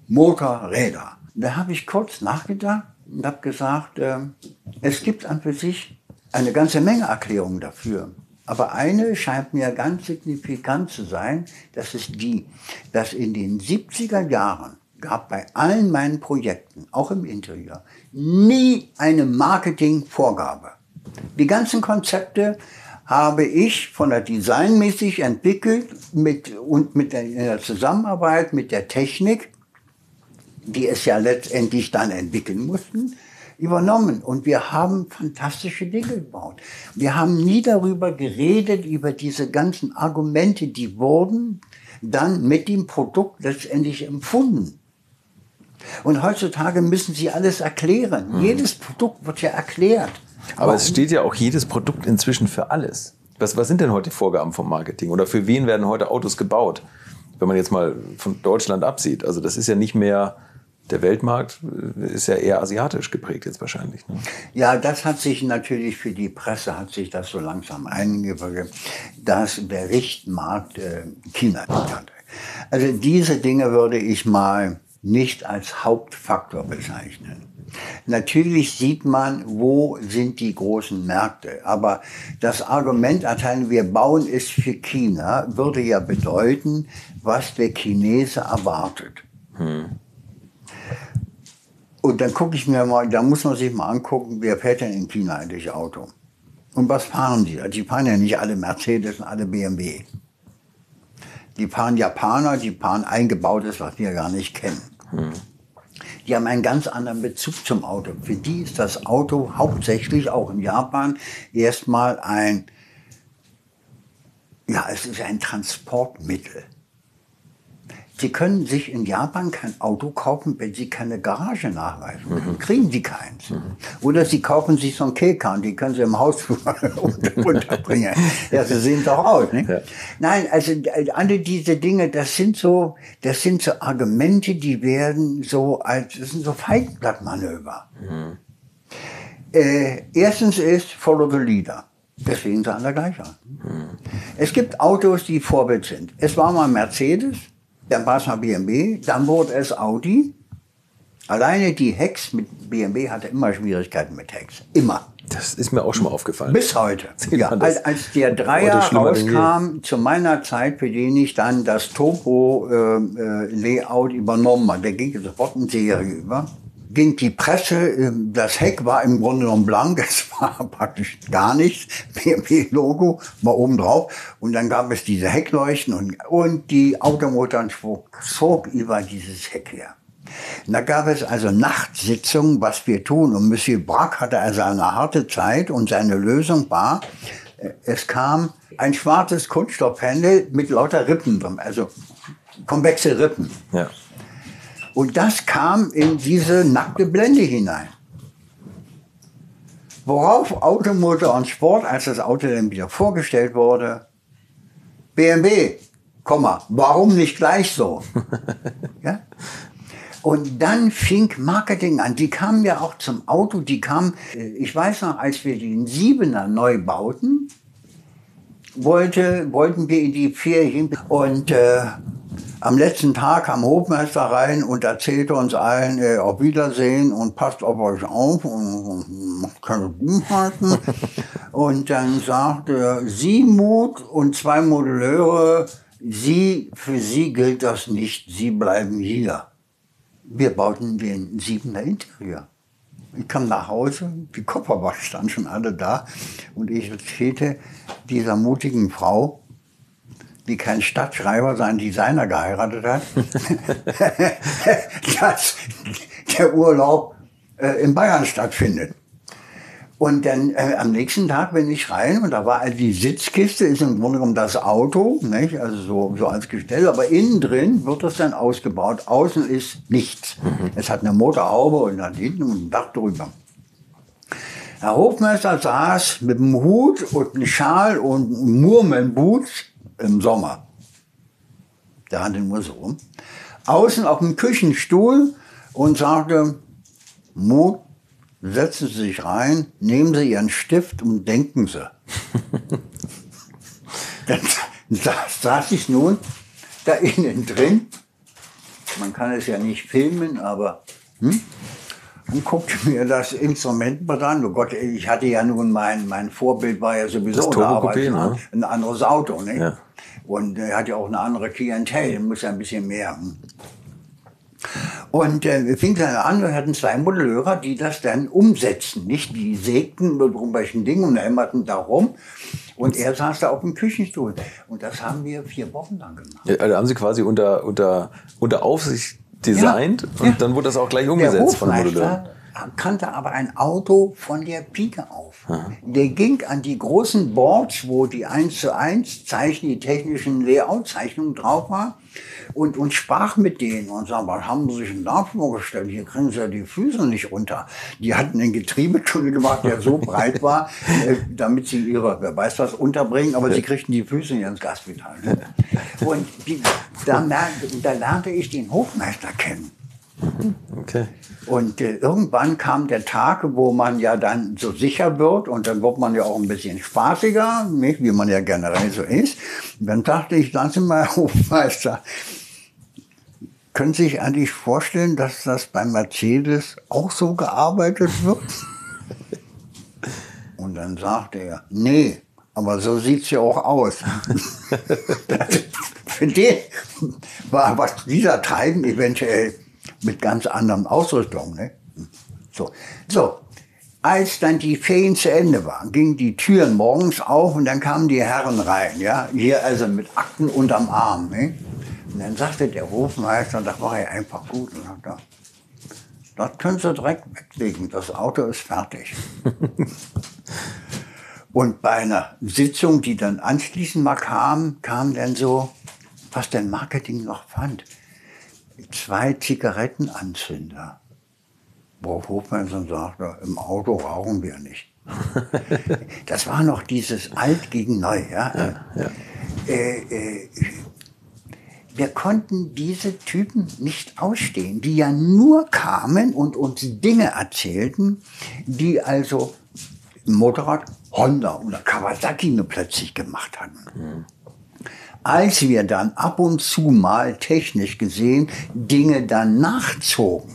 Motorräder. Da habe ich kurz nachgedacht und habe gesagt, äh, es gibt an für sich eine ganze Menge Erklärungen dafür. Aber eine scheint mir ganz signifikant zu sein, das ist die, dass in den siebziger Jahren gab bei allen meinen Projekten, auch im Interieur, nie eine Marketingvorgabe. Die ganzen Konzepte habe ich von der designmäßig entwickelt mit, und mit der, in der Zusammenarbeit mit der Technik, die es ja letztendlich dann entwickeln mussten, übernommen. Und wir haben fantastische Dinge gebaut. Wir haben nie darüber geredet, über diese ganzen Argumente, die wurden dann mit dem Produkt letztendlich empfunden. Und heutzutage müssen sie alles erklären. Mhm. Jedes Produkt wird ja erklärt. Aber Warum? Es steht ja auch jedes Produkt inzwischen für alles. Was, was sind denn heute die Vorgaben vom Marketing? Oder für wen werden heute Autos gebaut? Wenn man jetzt mal von Deutschland absieht. Also das ist ja nicht mehr... Der Weltmarkt ist ja eher asiatisch geprägt jetzt wahrscheinlich. Ne? Ja, das hat sich natürlich für die Presse, hat sich das so langsam eingewirkt, dass der Richtmarkt äh, China hatte. Also diese Dinge würde ich mal nicht als Hauptfaktor bezeichnen. Natürlich sieht man, wo sind die großen Märkte. Aber das Argument erteilen, wir bauen es für China, würde ja bedeuten, was der Chinese erwartet. Hm. Und dann gucke ich mir mal, da muss man sich mal angucken, wer fährt denn in China eigentlich Auto? Und was fahren die? Die fahren ja nicht alle Mercedes und alle B M W. Die fahren Japaner, die fahren Eingebautes, was wir gar nicht kennen. Hm. Die haben einen ganz anderen Bezug zum Auto. Für die ist das Auto hauptsächlich, auch in Japan, erstmal ein, ja, es ist ein Transportmittel. Sie können sich in Japan kein Auto kaufen, wenn Sie keine Garage nachweisen. Mhm. Kriegen Sie keins. Mhm. Oder Sie kaufen sich so einen Keikan, die können Sie im Haus unterbringen. Ja, Sie sehen doch aus, nicht? Ja. Nein, also alle diese Dinge, das sind so, das sind so Argumente, die werden so als, das sind so Feigenblattmanöver. Mhm. Äh, erstens ist Follow the Leader. Deswegen sind alle gleich an. Mhm. Es gibt Autos, die Vorbild sind. Es war mal Mercedes. Dann war es mal B M W, dann wurde es Audi. Alleine die Hecks mit B M W hatte immer Schwierigkeiten mit Hecks. Immer. Das ist mir auch schon mal aufgefallen. Bis heute. Ja, als, als der Dreier rauskam, zu meiner Zeit, für den ich dann das Topo-Layout äh, übernommen habe, der ging sofort in Serie über, ging die Presse, das Heck war im Grunde genommen blank, es war praktisch gar nichts, B M W-Logo war oben drauf und dann gab es diese Heckleuchten und, und die Automotoren zog über dieses Heck her. Und da gab es also Nachtsitzungen, was wir tun, und Monsieur Braque hatte also eine harte Zeit und seine Lösung war, es kam ein schwarzes Kunststoffpanel mit lauter Rippen drin, also konvexe Rippen. Ja. Und das kam in diese nackte Blende hinein. Worauf Automotor und Sport, als das Auto dann wieder vorgestellt wurde, B M W, Komma, warum nicht gleich so? Ja? Und dann fing Marketing an. Die kamen ja auch zum Auto, die kamen, ich weiß noch, als wir den Siebener neu bauten, wollte, wollten wir in die Ferien und äh, am letzten Tag kam Hofmeister rein und erzählte uns allen, äh, auf Wiedersehen und passt auf euch auf und macht keine Dummheiten. Und dann sagte Sie Mut und zwei Modelleure, Sie, für Sie gilt das nicht, Sie bleiben hier. Wir bauten den Siebener Interieur. Ich kam nach Hause, die Koffer standen schon alle da und ich erzählte dieser mutigen Frau, die kein Stadtschreiber, sondern Designer geheiratet hat, dass der Urlaub äh, in Bayern stattfindet. Und dann äh, am nächsten Tag bin ich rein und da war also die Sitzkiste, ist im Grunde genommen das Auto, nicht? Also so, so als Gestell, aber innen drin wird das dann ausgebaut. Außen ist nichts. Mhm. Es hat eine Motorhaube und dann hinten ein Dach drüber. Herr Hofmeister saß mit einem Hut und einem Schal und einem Murmelboots im Sommer. Der hatte nur so rum. Außen auf dem Küchenstuhl und sagte, Mut, setzen Sie sich rein, nehmen Sie Ihren Stift und denken Sie. Dann saß ich nun da innen drin man kann es ja nicht filmen, aber hm? Dann guckte mir das Instrumentenbrett an. Oh Gott, ich hatte ja nun, mein, mein Vorbild war ja sowieso das Turbo-Coupé, ne? ein anderes Auto. Ne? Ja. Und er hat ja auch eine andere Klientel, muss ja ein bisschen mehr. Und äh, wir fingen dann an, wir hatten zwei Modelleure, die das dann umsetzen. Nicht? Die sägten mit irgendwelchen Dingen und hämmerten da rum. Und er saß da auf dem Küchenstuhl. Und das haben wir vier Wochen lang gemacht. Ja, also haben Sie quasi unter, unter, unter Aufsicht designt ja, und ja. dann wurde das auch gleich umgesetzt von Modelleuren. Kannte aber ein Auto von der Pike auf. Aha. Der ging an die großen Boards, wo die eins zu eins Zeichen, die technischen Layout-Zeichnungen drauf war und, und sprach mit denen und sagte, was haben Sie sich denn da vorgestellt? Hier kriegen Sie ja die Füße nicht runter. Die hatten einen Getriebetunnel gemacht, der so breit war, äh, damit sie ihre, wer weiß was, unterbringen, aber sie kriegten die Füße nicht ins Gaspedal. Ne? Und die, da, da lernte ich den Hofmeister kennen. Okay. Und äh, irgendwann kam der Tag, wo man ja dann so sicher wird und dann wird man ja auch ein bisschen spaßiger, nicht? Wie man ja generell so ist. Und dann dachte ich, lassen Sie mal, Herr Hofmeister, können Sie sich eigentlich vorstellen, dass das bei Mercedes auch so gearbeitet wird? Und dann sagte er, nee, aber so sieht's ja auch aus. Für den war was dieser Treiben eventuell mit ganz anderen Ausrüstung. Ne? So. so, als dann die Ferien zu Ende waren, gingen die Türen morgens auf und dann kamen die Herren rein. Ja? Hier also mit Akten unterm Arm. Ne? Und dann sagte der Hofmeister, das war ja einfach gut. Und sagte, das können Sie direkt weglegen, das Auto ist fertig. Und bei einer Sitzung, die dann anschließend mal kam, kam dann so, was denn Marketing noch fand. Zwei Zigarettenanzünder. Worauf Hofmeister sagte, im Auto rauchen wir nicht. Das war noch dieses Alt gegen Neu. Ja? Ja, ja. Äh, äh, wir konnten diese Typen nicht ausstehen, die ja nur kamen und uns Dinge erzählten, die also im Motorrad Honda oder Kawasaki nur plötzlich gemacht hatten. Mhm. Als wir dann ab und zu mal technisch gesehen Dinge dann nachzogen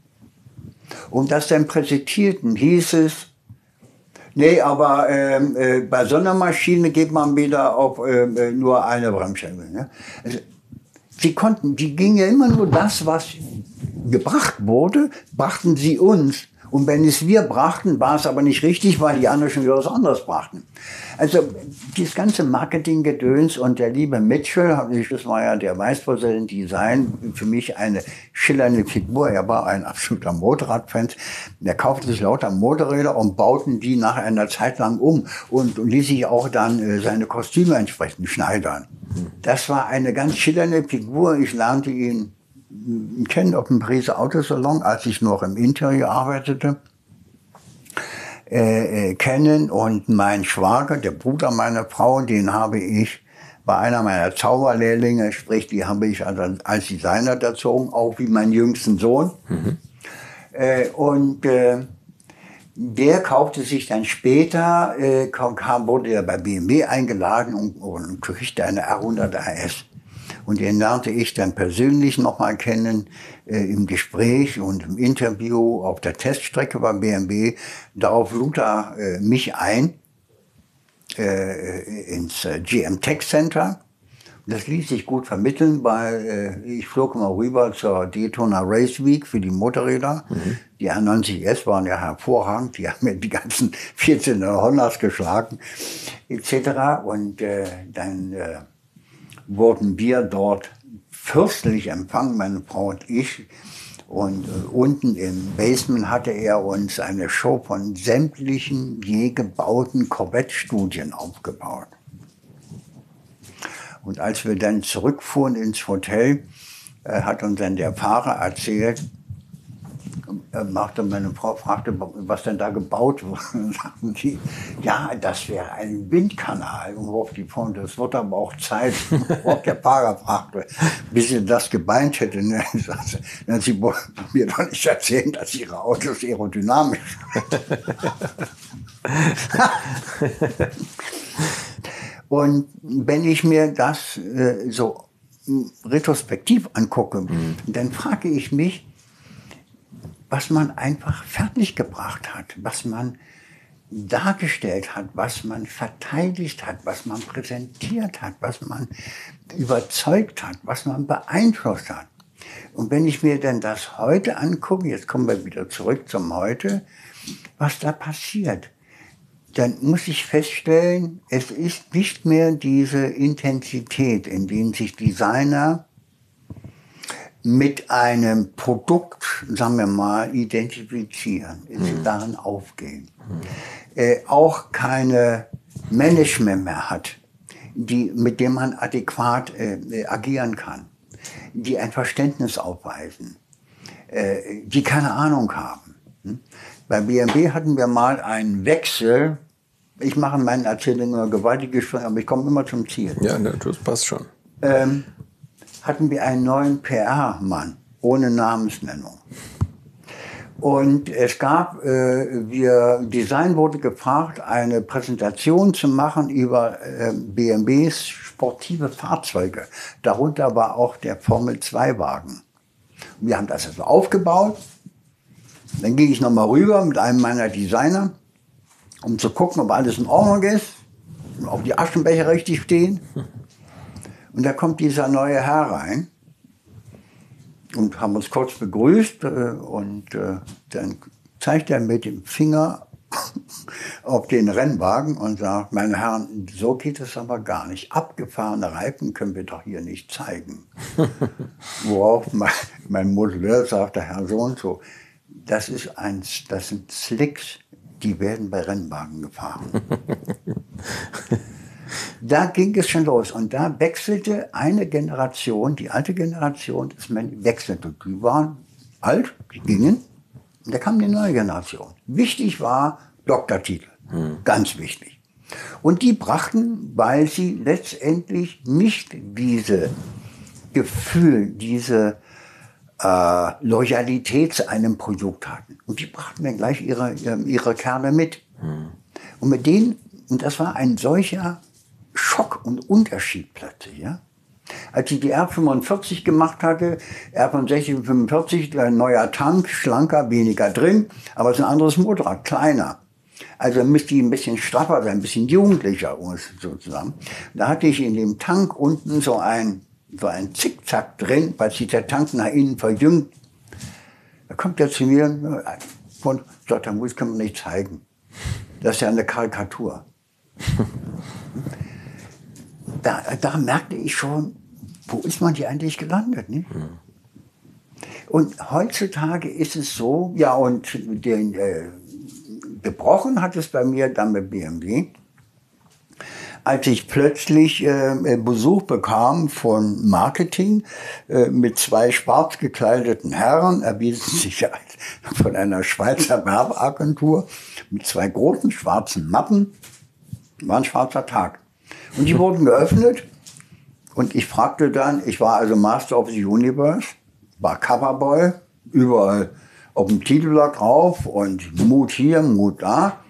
und das dann präsentierten, hieß es, nee, aber ähm, äh, bei so einer Maschine geht man wieder auf äh, nur eine Bremsscheibe. Ne? Also, sie konnten, die gingen ja immer nur das, was gebracht wurde, brachten sie uns. Und wenn es wir brachten, war es aber nicht richtig, weil die anderen schon wieder was anderes brachten. Also dieses ganze Marketinggedöns und der liebe Mitchell, das war ja der Vicepräsident Design, für mich eine schillernde Figur. Er war ein absoluter Motorradfan. Der kaufte sich lauter Motorräder und bauten die nach einer Zeit lang um und, und ließ sich auch dann äh, seine Kostüme entsprechend schneidern. Das war eine ganz schillernde Figur. Ich lernte ihn kennen auf dem Pariser Autosalon, als ich noch im Interieur arbeitete, äh, äh, kennen. Und mein Schwager, der Bruder meiner Frau, den habe ich bei einer meiner Zauberlehrlinge, sprich, die habe ich als, als Designer erzogen, auch wie meinen jüngsten Sohn. Mhm. Äh, und äh, der kaufte sich dann später, äh, kam, wurde er bei B M W eingeladen und, und kriegte eine R hundert A S. Und den lernte ich dann persönlich noch mal kennen, äh, im Gespräch und im Interview auf der Teststrecke bei B M W. Darauf lud er äh, mich ein äh, ins äh, G M Tech Center. Das ließ sich gut vermitteln, weil äh, ich flog mal rüber zur Daytona Race Week für die Motorräder. Mhm. Die R neunzig S waren ja hervorragend, die haben mir die ganzen vierzehn Hondas geschlagen, et cetera. Und äh, dann äh, wurden wir dort fürstlich empfangen, meine Frau und ich. Und äh, unten im Basement hatte er uns eine Show von sämtlichen je gebauten Corvette-Studien aufgebaut. Und als wir dann zurückfuhren ins Hotel, äh, hat uns dann der Fahrer erzählt, äh, machte meine Frau fragte, was denn da gebaut wurde. Und sagten die, ja, das wäre ein Windkanal. Und worauf die Frau, das wird aber auch Zeit, worauf der Fahrer fragte, bis sie das gebeint hätte. Ne? Sagte, dann sie wollten mir doch nicht erzählen, dass ihre Autos aerodynamisch sind. Und wenn ich mir das äh, so retrospektiv angucke, mhm. dann frage ich mich, was man einfach fertiggebracht hat, was man dargestellt hat, was man verteidigt hat, was man präsentiert hat, was man überzeugt hat, was man beeinflusst hat. Und wenn ich mir dann das heute angucke, jetzt kommen wir wieder zurück zum Heute, was da passiert, dann muss ich feststellen, es ist nicht mehr diese Intensität, in der sich Designer mit einem Produkt, sagen wir mal, identifizieren, mhm. darin aufgehen. Mhm. Äh, auch keine Management mehr hat, die, mit dem man adäquat äh, agieren kann, die ein Verständnis aufweisen, äh, die keine Ahnung haben. Hm? Bei B M W hatten wir mal einen Wechsel. Ich mache in meinen Erzählungen immer gewaltige Sprünge, aber ich komme immer zum Ziel. Ja, das passt schon. Ähm, hatten wir einen neuen P R-Mann ohne Namensnennung. Und es gab, äh, wir, Design wurde gefragt, eine Präsentation zu machen über äh, B M Ws sportive Fahrzeuge. Darunter war auch der Formel zwei Wagen. Wir haben das also aufgebaut. Dann ging ich nochmal rüber mit einem meiner Designer, um zu gucken, ob alles in Ordnung ist, ob die Aschenbecher richtig stehen. Und da kommt dieser neue Herr rein und haben uns kurz begrüßt äh, und äh, dann zeigt er mit dem Finger auf den Rennwagen und sagt, meine Herren, so geht es aber gar nicht. Abgefahrene Reifen können wir doch hier nicht zeigen. Worauf mein, mein Modelleur sagte, Herr so und so, das, ist ein, das sind Slicks, die werden bei Rennwagen gefahren. Da ging es schon los und da wechselte eine Generation, die alte Generation, das wechselte. Die waren alt, die gingen und da kam die neue Generation. Wichtig war Doktortitel, hm. ganz wichtig. Und die brachten, weil sie letztendlich nicht diese Gefühl, diese äh, Loyalität zu einem Produkt hatten. Und die brachten dann gleich ihre, ihre Kerle mit. Hm. Und mit denen, und das war ein solcher Schock und Unterschied plötzlich. Ja? Als ich die R fünfundvierzig gemacht hatte, R fünfundsechzig und fünfundvierzig, ein neuer Tank, schlanker, weniger drin, aber es ist ein anderes Motorrad, kleiner. Also müsste ich ein bisschen straffer sein, ein bisschen jugendlicher sozusagen. Da hatte ich in dem Tank unten so ein, so ein Zickzack drin, weil sich der Tank nach innen verjüngt. Da kommt er zu mir und sagt, das muss kann man nicht zeigen. Das ist ja eine Karikatur. Da, da merkte ich schon, wo ist man hier eigentlich gelandet? Nicht? Mhm. Und heutzutage ist es so, ja, und den, äh, gebrochen hat es bei mir dann mit B M W, als ich plötzlich äh, Besuch bekam von Marketing äh, mit zwei schwarz gekleideten Herren, erwiesen sich von einer Schweizer Werbeagentur, mit zwei großen schwarzen Mappen, war ein schwarzer Tag. Und die wurden geöffnet und ich fragte dann, ich war also Master of the Universe, war Coverboy, überall auf dem Titelblatt drauf und Mut hier, Mut da.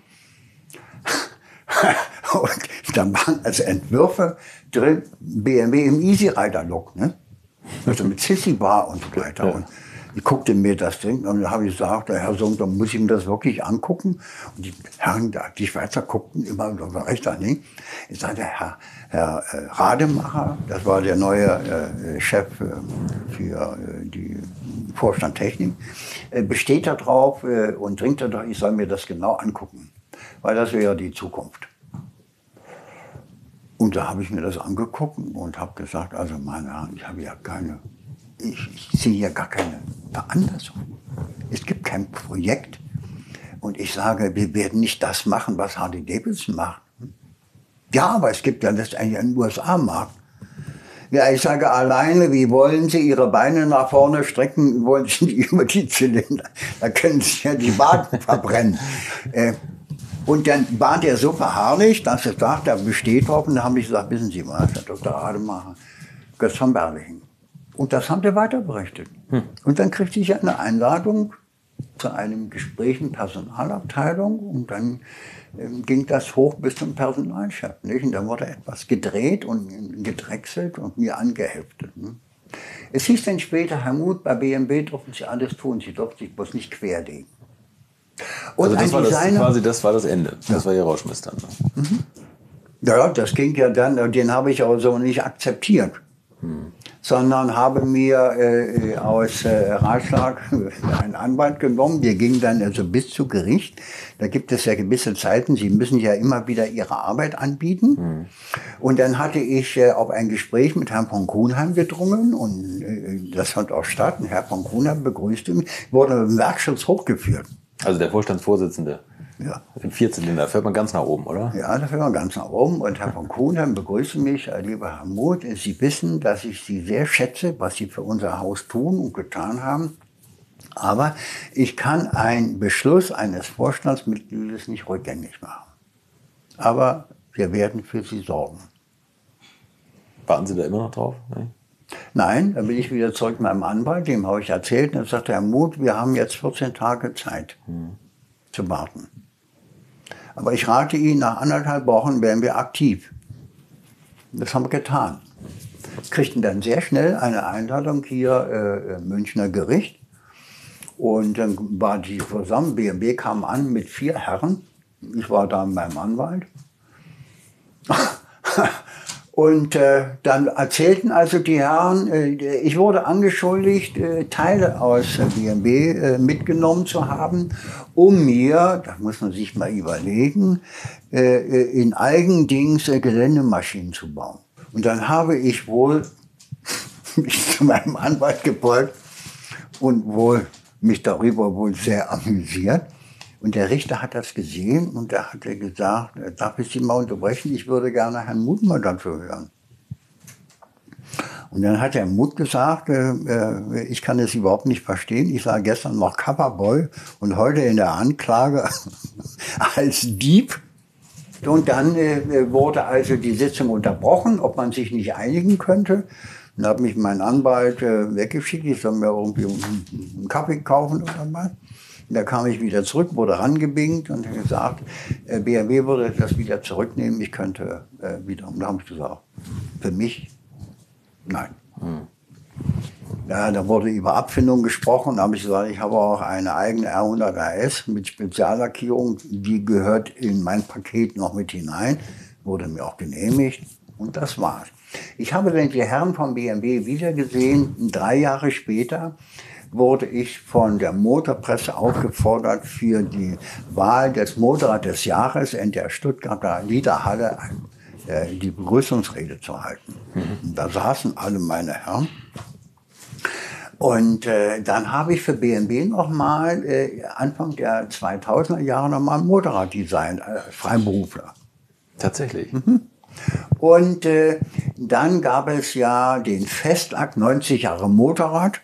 Und dann waren also Entwürfe drin, B M W im Easy Rider Look, ne? Also mit Sissy Bar und so weiter. Ja. Und ich guckte mir das Ding und dann habe ich gesagt, Herr Sohn, da muss ich mir das wirklich angucken. Und die Herren, die Schweizer guckten immer so recht an. Ich sagte, Herr, Herr äh, Rademacher, das war der neue äh, Chef äh, für äh, die Vorstand Technik, äh, besteht da drauf äh, und dringt da, ich soll mir das genau angucken, weil das wäre die Zukunft. Und da habe ich mir das angeguckt und habe gesagt, also meine Herren, ich habe ja keine, ich, ich sehe ja gar keine Veranlassung. Es gibt kein Projekt. Und ich sage, wir werden nicht das machen, was Harley Davidson macht. Ja, aber es gibt ja letztendlich einen U S A-Markt. Ja, ich sage alleine, wie wollen Sie Ihre Beine nach vorne strecken, wollen Sie nicht über die Zylinder? Da können Sie ja die Waden verbrennen. Äh, Und dann war der so beharrlich, dass er sagt, er besteht drauf. Und dann habe ich gesagt, wissen Sie was, Herr Doktor Rademacher, Götz von Berlichingen. Und das haben wir weiter berichtet. Hm. Und dann kriegte ich eine Einladung zu einem Gespräch in Personalabteilung. Und dann ähm, ging das hoch bis zum Personalchef. Nicht? Und dann wurde etwas gedreht und gedrechselt und mir angeheftet. Es hieß dann später, Herr Muth, bei B M W dürfen Sie alles tun, Sie dürfen sich bloß nicht querlegen. Und also das war das, quasi, das war das Ende, das ja. war Ihr Rauschmiss dann. Ne? Mhm. Ja, das ging ja dann, den habe ich auch so nicht akzeptiert. Hm. Sondern habe mir äh, aus äh, Ratschlag einen Anwalt genommen. Wir gingen dann also bis zu Gericht. Da gibt es ja gewisse Zeiten. Sie müssen ja immer wieder Ihre Arbeit anbieten. Hm. Und dann hatte ich äh, auf ein Gespräch mit Herrn von Kuhnheim gedrungen. Und äh, das fand auch statt. Und Herr von Kuhnheim begrüßte mich, wurde im Werkschutz hochgeführt. Also der Vorstandsvorsitzende. Ja. Im Vierzylinder fährt man ganz nach oben, oder? Ja, da fährt man ganz nach oben. Und Herr von Kuhnheim begrüßte mich, lieber Herr Muth, Sie wissen, dass ich Sie sehr schätze, was Sie für unser Haus tun und getan haben. Aber ich kann einen Beschluss eines Vorstandsmitgliedes nicht rückgängig machen. Aber wir werden für Sie sorgen. Warten Sie da immer noch drauf? Nein, Nein, da bin ich wieder zurück mit meinem Anwalt, dem habe ich erzählt. Und dann sagte Herr Muth, wir haben jetzt vierzehn Tage Zeit hm. zu warten. Aber ich rate Ihnen, nach anderthalb Wochen werden wir aktiv. Das haben wir getan. Kriegten dann sehr schnell eine Einladung hier äh, im Münchner Gericht. Und dann war die zusammen, B M W kam an mit vier Herren. Ich war da mit meinem Anwalt. Und äh, dann erzählten also die Herren, äh, ich wurde angeschuldigt, äh, Teile aus äh, B M W äh, mitgenommen zu haben, um mir, das muss man sich mal überlegen, äh, in Eigendings äh, Geländemaschinen zu bauen. Und dann habe ich wohl mich zu meinem Anwalt gebeugt und wohl mich darüber wohl sehr amüsiert. Und der Richter hat das gesehen und er hat gesagt, darf ich Sie mal unterbrechen, ich würde gerne Herrn Muth mal dafür hören. Und dann hat Herr Muth gesagt, äh, ich kann das überhaupt nicht verstehen. Ich war gestern noch Coverboy und heute in der Anklage als Dieb. Und dann äh, wurde also die Sitzung unterbrochen, ob man sich nicht einigen könnte. Dann hat mich mein Anwalt äh, weggeschickt, ich soll mir irgendwie einen Kaffee kaufen oder was. Da kam ich wieder zurück, wurde rangebingt und gesagt, äh, B M W würde das wieder zurücknehmen, ich könnte äh, wieder. Und da habe ich gesagt, für mich, nein. Hm. Ja, da wurde über Abfindung gesprochen, da habe ich gesagt, ich habe auch eine eigene R hundert R S mit Speziallackierung, die gehört in mein Paket noch mit hinein, wurde mir auch genehmigt und das war's. Ich habe dann die Herren vom B M W wiedergesehen, drei Jahre später wurde ich von der Motorpresse aufgefordert, für die Wahl des Motorrad des Jahres in der Stuttgarter Liederhalle äh, die Begrüßungsrede zu halten. Mhm. Da saßen alle meine Herren. Und äh, dann habe ich für B M W nochmal äh, Anfang der zweitausender Jahre nochmal ein Motorrad designt, als Freiberufler. Tatsächlich? Mhm. Und äh, dann gab es ja den Festakt neunzig Jahre Motorrad,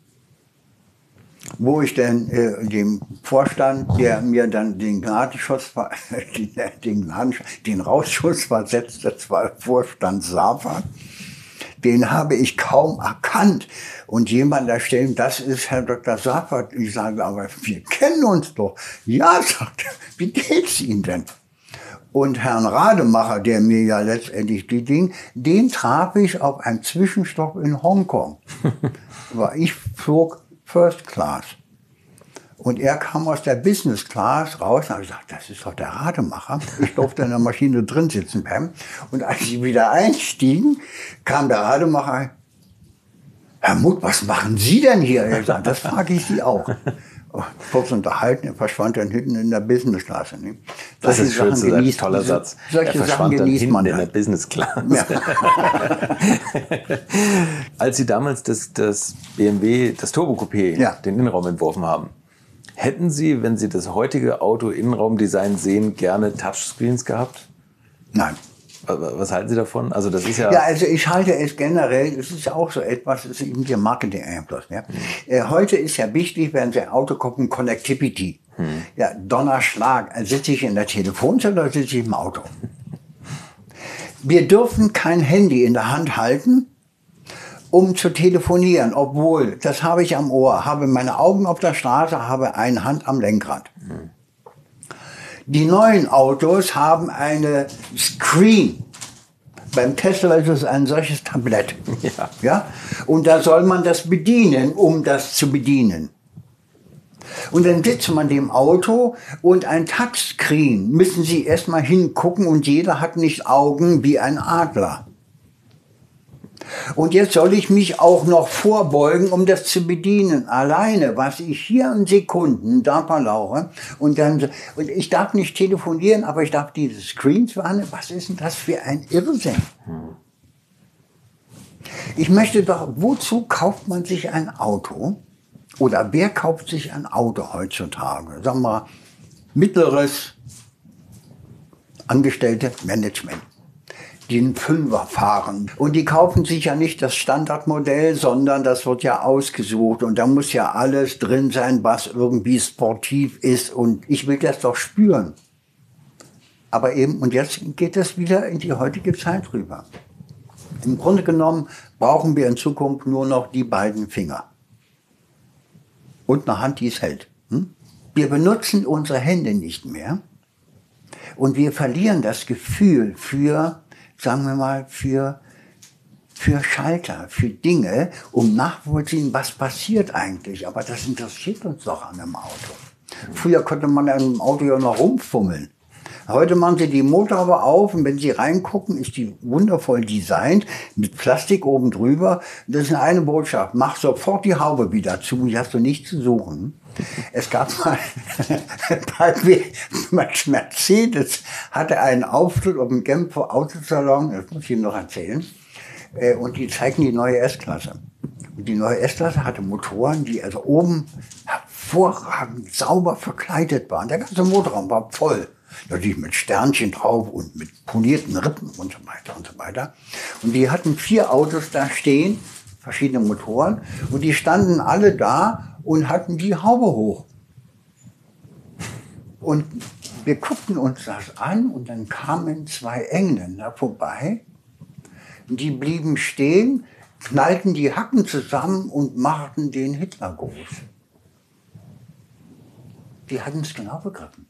wo ich dann äh, dem Vorstand, der mir dann den Gnadenschuss, den, den, Gnadenschuss, den Rausschuss versetzt, das war Vorstand Safa, den habe ich kaum erkannt. Und jemand da stellen, das ist Herr Doktor Safa. Ich sage, aber wir kennen uns doch. Ja, sagt er, wie geht's Ihnen denn? Und Herrn Rademacher, der mir ja letztendlich die Dinge, den traf ich auf einem Zwischenstopp in Hongkong. Weil ich flog First Class. Und er kam aus der Business Class raus und habe gesagt, das ist doch der Rademacher. Ich durfte in der Maschine drin sitzen, Pam. Und als sie wieder einstiegen, kam der Rademacher, Herr Muth, was machen Sie denn hier? Er sagt, das frage ich Sie auch. Kurz unterhalten, er verschwand dann hinten in der Business Class. Ne? Das ist schön zu sagen, toller Satz. Solche er Sachen genießt man in der Business Class. Ja. Als Sie damals das, das B M W, das Turbo Coupé, ja. den Innenraum entworfen haben, hätten Sie, wenn Sie das heutige Auto-Innenraumdesign sehen, gerne Touchscreens gehabt? Nein. Was halten Sie davon? Also das ist ja. Ja, also ich halte es generell, es ist ja auch so etwas, das ist eben der Marketing-Einfluss. Ja. Hm. Äh, heute ist ja wichtig, wenn Sie Auto gucken, Connectivity. Hm. Ja, Donnerschlag, sitze ich in der Telefonzelle oder sitze ich im Auto? Wir dürfen kein Handy in der Hand halten, um zu telefonieren, obwohl, das habe ich am Ohr, habe meine Augen auf der Straße, habe eine Hand am Lenkrad. Hm. Die neuen Autos haben eine Screen. Beim Tesla ist es ein solches Tablett. Ja. Ja? Und da soll man das bedienen, um das zu bedienen. Und dann sitzt man im Auto und ein Touchscreen müssen Sie erstmal hingucken und jeder hat nicht Augen wie ein Adler. Und jetzt soll ich mich auch noch vorbeugen, um das zu bedienen. Alleine, was ich hier in Sekunden da verlaufe und dann, und ich darf nicht telefonieren, aber ich darf diese Screens wahrnehmen. Was ist denn das für ein Irrsinn? Ich möchte doch, wozu kauft man sich ein Auto? Oder wer kauft sich ein Auto heutzutage? Sagen wir, mittleres Angestellte Management, die einen Fünfer fahren. Und die kaufen sich ja nicht das Standardmodell, sondern das wird ja ausgesucht. Und da muss ja alles drin sein, was irgendwie sportiv ist. Und ich will das doch spüren. Aber eben, und jetzt geht das wieder in die heutige Zeit rüber. Im Grunde genommen brauchen wir in Zukunft nur noch die beiden Finger. Und eine Hand, die es hält. Hm? Wir benutzen unsere Hände nicht mehr. Und wir verlieren das Gefühl für, sagen wir mal, für, für Schalter, für Dinge, um nachvollziehen, was passiert eigentlich. Aber das interessiert uns doch an einem Auto. Früher konnte man an einem Auto ja noch rumfummeln. Heute machen Sie die Motorhaube auf und wenn Sie reingucken, ist die wundervoll designt, mit Plastik oben drüber. Das ist eine Botschaft, mach sofort die Haube wieder zu, die hast du nicht zu suchen. Es gab mal, bei Mercedes hatte einen Auftritt auf dem Genfer Autosalon, das muss ich Ihnen noch erzählen, und die zeigten die neue S-Klasse. Und die neue S-Klasse hatte Motoren, die also oben hervorragend sauber verkleidet waren. Der ganze Motorraum war voll. Natürlich mit Sternchen drauf und mit polierten Rippen und so weiter und so weiter. Und die hatten vier Autos da stehen, verschiedene Motoren, und die standen alle da und hatten die Haube hoch. Und wir guckten uns das an und dann kamen zwei Engländer vorbei. Und die blieben stehen, knallten die Hacken zusammen und machten den Hitlergruß. Die hatten es genau begriffen.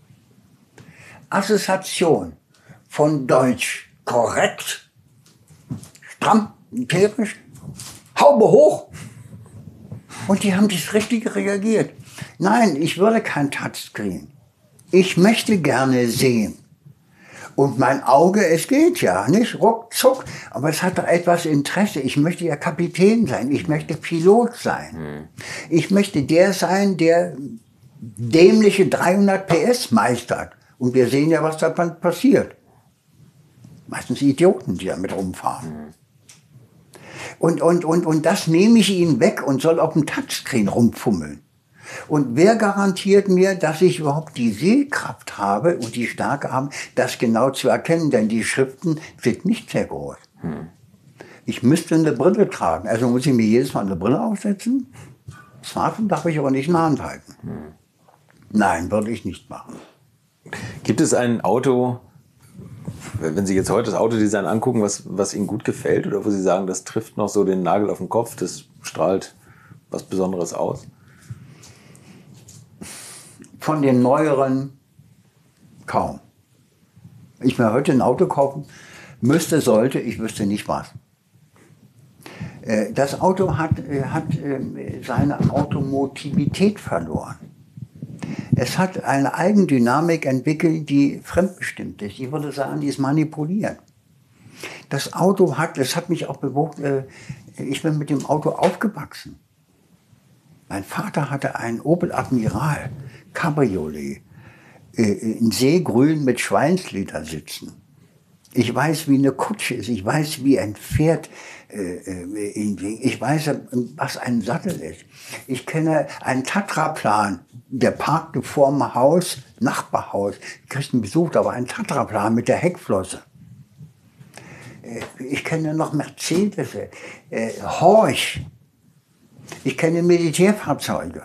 Assoziation von Deutsch korrekt, stramm, empirisch, Haube hoch. Und die haben das Richtige reagiert. Nein, ich würde kein Touchscreen. Ich möchte gerne sehen. Und mein Auge, es geht ja, nicht ruckzuck, aber es hat doch etwas Interesse. Ich möchte ja Kapitän sein, ich möchte Pilot sein. Hm. Ich möchte der sein, der dämliche dreihundert P S meistert. Und wir sehen ja, was da passiert. Meistens Idioten, die damit rumfahren. Mhm. Und, und, und, und das nehme ich ihnen weg und soll auf dem Touchscreen rumfummeln. Und wer garantiert mir, dass ich überhaupt die Sehkraft habe und die Stärke habe, das genau zu erkennen? Denn die Schriften sind nicht sehr groß. Mhm. Ich müsste eine Brille tragen. Also muss ich mir jedes Mal eine Brille aufsetzen. Smartphone darf ich aber nicht in der Hand halten. Mhm. Nein, würde ich nicht machen. Gibt es ein Auto, wenn Sie jetzt heute das Autodesign angucken, was, was Ihnen gut gefällt oder wo Sie sagen, das trifft noch so den Nagel auf den Kopf, das strahlt was Besonderes aus? Von den neueren kaum. Ich mir heute ein Auto kaufen müsste, sollte, ich wüsste nicht was. Das Auto hat, hat seine Automotivität verloren. Es hat eine Eigendynamik entwickelt, die fremdbestimmt ist. Ich würde sagen, die ist manipuliert. Das Auto hat, das hat mich auch bewogen, äh, ich bin mit dem Auto aufgewachsen. Mein Vater hatte einen Opel Admiral Cabriolet äh, in Seegrün mit Schweinsleder sitzen. Ich weiß, wie eine Kutsche ist. Ich weiß, wie ein Pferd. Äh, ich weiß, was ein Sattel ist. Ich kenne einen Tatraplan, der parkte vorm Haus, Nachbarhaus. Ich kriegte einen Besuch, da war ein Tatraplan mit der Heckflosse. Äh, ich kenne noch Mercedes, äh, Horch. Ich kenne Militärfahrzeuge.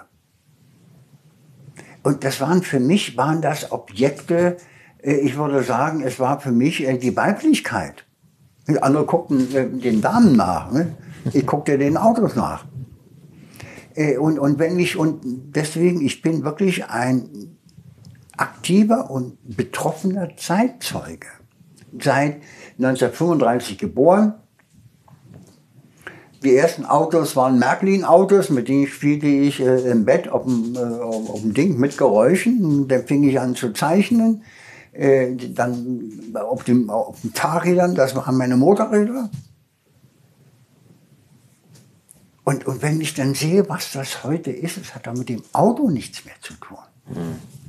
Und das waren für mich, waren das Objekte, ich würde sagen, es war für mich die Weiblichkeit. Andere guckten den Damen nach. Ne? Ich guckte den Autos nach. Und, und wenn ich, und deswegen, ich bin wirklich ein aktiver und betroffener Zeitzeuge. seit neunzehnhundertfünfunddreißig geboren. Die ersten Autos waren Märklin-Autos, mit denen spielte ich äh, im Bett auf dem, äh, auf dem Ding mit Geräuschen. Und dann fing ich an zu zeichnen. Äh, dann auf dem, auf den Fahrrädern, das waren meine Motorräder. Und, und wenn ich dann sehe, was das heute ist, es hat da mit dem Auto nichts mehr zu tun. Mhm.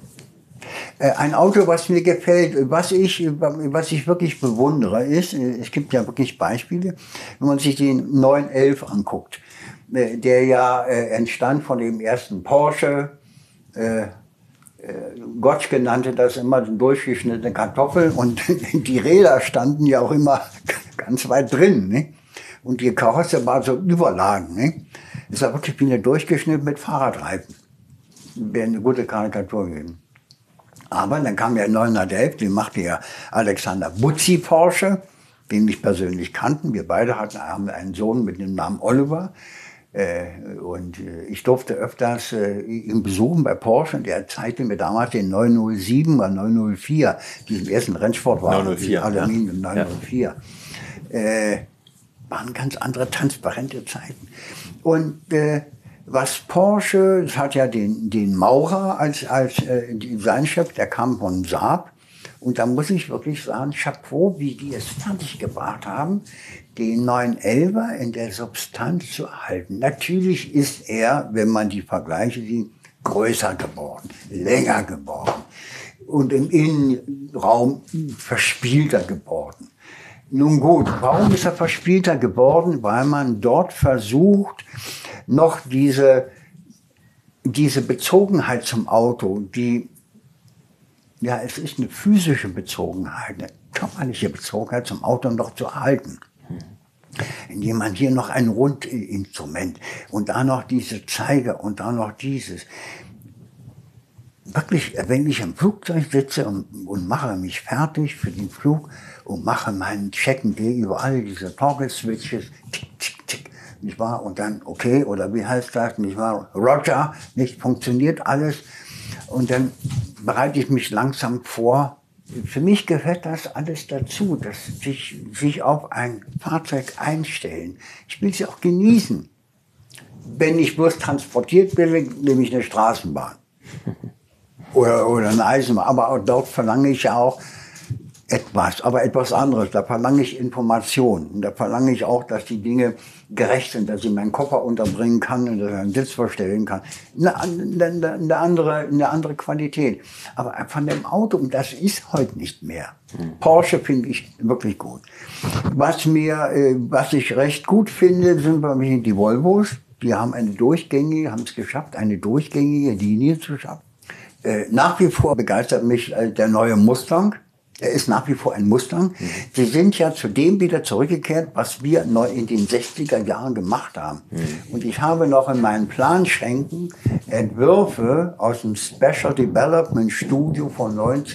Ein Auto, was mir gefällt, was ich, was ich wirklich bewundere, ist, es gibt ja wirklich Beispiele, wenn man sich den neun elf anguckt, der ja entstand von dem ersten Porsche, äh, Gottschke nannte das immer durchgeschnittene Kartoffel und die Räder standen ja auch immer ganz weit drin, ne? Und die Karosse war so überladen, ne? Es war wirklich wie eine durchgeschnitten mit Fahrradreifen. Wäre eine gute Karikatur gewesen. Aber dann kam ja neunhundertelf, den machte ja Alexander Butzi Porsche, den ich persönlich kannten. Wir beide hatten haben einen Sohn mit dem Namen Oliver. Äh, und äh, ich durfte öfters äh, ihn besuchen bei Porsche. Und der zeigte mir damals den neun null sieben oder neun null vier, diesen ersten Rennsportwagen. neun null vier, Aluminium, ja. neun null vier. Ja. Äh, waren ganz andere, transparente Zeiten. Und äh, was Porsche, es hat ja den, den Maurer als, als äh, Designchef, der kam von Saab. Und da muss ich wirklich sagen, Chapeau, wie die es fertiggebracht haben, den neun elfer in der Substanz zu erhalten. Natürlich ist er, wenn man die Vergleiche sieht, größer geworden, länger geworden und im Innenraum verspielter geworden. Nun gut, warum ist er verspielter geworden? Weil man dort versucht, noch diese, diese Bezogenheit zum Auto, die, ja, es ist eine physische Bezogenheit, eine körperliche Bezogenheit zum Auto noch zu erhalten. Indem man hier noch ein Rundinstrument und da noch diese Zeiger und da noch dieses. Wirklich, wenn ich im Flugzeug sitze und, und mache mich fertig für den Flug und mache meinen Checken, gehe über alle diese Toggle-Switches, tick, tick, tick, nicht wahr? Und dann, okay, oder wie heißt das, nicht wahr? Roger, nicht funktioniert alles. Und dann bereite ich mich langsam vor. Für mich gehört das alles dazu, dass sich, sich auf ein Fahrzeug einstellen. Ich will sie auch genießen. Wenn ich bloß transportiert bin, nehme ich eine Straßenbahn. Oder, oder eine Eisenbahn. Aber auch dort verlange ich ja auch etwas, aber etwas anderes. Da verlange ich Informationen. Und da verlange ich auch, dass die Dinge gerecht sind, dass ich meinen Koffer unterbringen kann und dass ich einen Sitz verstellen kann. Eine, eine, eine, andere, eine andere Qualität. Aber von dem Auto, und das ist heute nicht mehr. Hm. Porsche finde ich wirklich gut. Was mir, was ich recht gut finde, sind bei mir die Volvos. Die haben eine durchgängige, haben es geschafft, eine durchgängige Linie zu schaffen. Äh, nach wie vor begeistert mich äh, der neue Mustang. Er ist nach wie vor ein Mustang. Mhm. Sie sind ja zu dem wieder zurückgekehrt, was wir neu in den sechziger Jahren gemacht haben. Mhm. Und ich habe noch in meinen Planschränken Entwürfe aus dem Special Development Studio von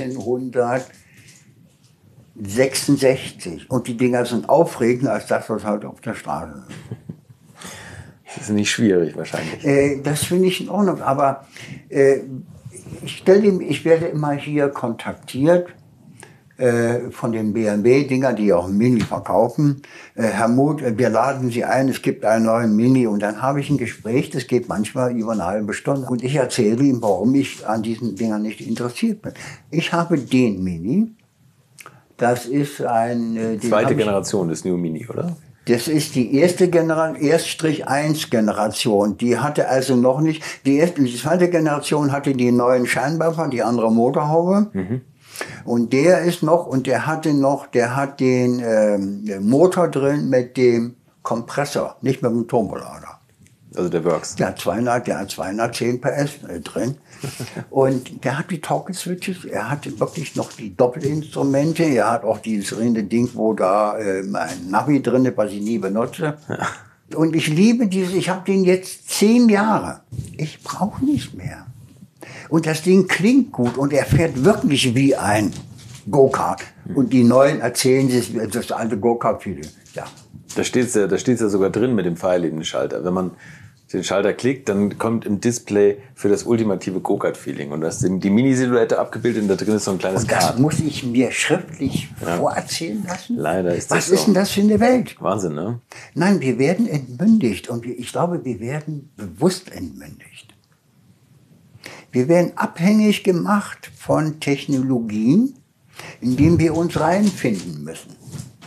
neunzehnhundertsechsundsechzig. Und die Dinger sind aufregender als das, was heute auf der Straße ist. Das ist nicht schwierig wahrscheinlich. Äh, das finde ich in Ordnung. Aber äh, ich, stelle, ich werde immer hier kontaktiert äh, von den B M W-Dinger, die auch ein Mini verkaufen. Äh, Herr Muth, wir laden Sie ein, es gibt einen neuen Mini. Und dann habe ich ein Gespräch, das geht manchmal über eine halbe Stunde. Und ich erzähle ihm, warum ich an diesen Dingern nicht interessiert bin. Ich habe den Mini. Das ist ein... Äh, Zweite Generation des New Mini, oder? Das ist die erste Generation, Erst eins Generation. Die hatte also noch nicht, die erste, die zweite Generation hatte die neuen Scheinwerfer, die andere Motorhaube. Mhm. Und der ist noch, und der hatte noch, der hat den ähm, Motor drin mit dem Kompressor, nicht mit dem Turbolader. Also der Works. Der hat zweihundert, der hat zweihundertzehn P S drin. Und der hat die Toggle-Switches, er hat wirklich noch die Doppelinstrumente, er hat auch dieses rinde Ding, wo da äh, ein Navi drin ist, was ich nie benutze. Ja. Und ich liebe dieses, ich habe den jetzt zehn Jahre. Ich brauche nicht mehr. Und das Ding klingt gut und er fährt wirklich wie ein Go-Kart. Mhm. Und die Neuen erzählen sich das alte Go-Kart-Feeling. Ja. Da steht es ja, da steht's ja sogar drin mit dem Pfeil in den Schalter. Wenn man den Schalter klickt, dann kommt im Display für das ultimative Go-Kart-Feeling. Und das ist die Mini-Silhouette abgebildet und da drin ist so ein kleines Und das Kart. muss ich mir schriftlich ja. vorerzählen lassen? Leider ist das Was so. ist denn das für eine Welt? Wahnsinn, ne? Nein, wir werden entmündigt und wir, ich glaube, wir werden bewusst entmündigt. Wir werden abhängig gemacht von Technologien, in denen wir uns reinfinden müssen.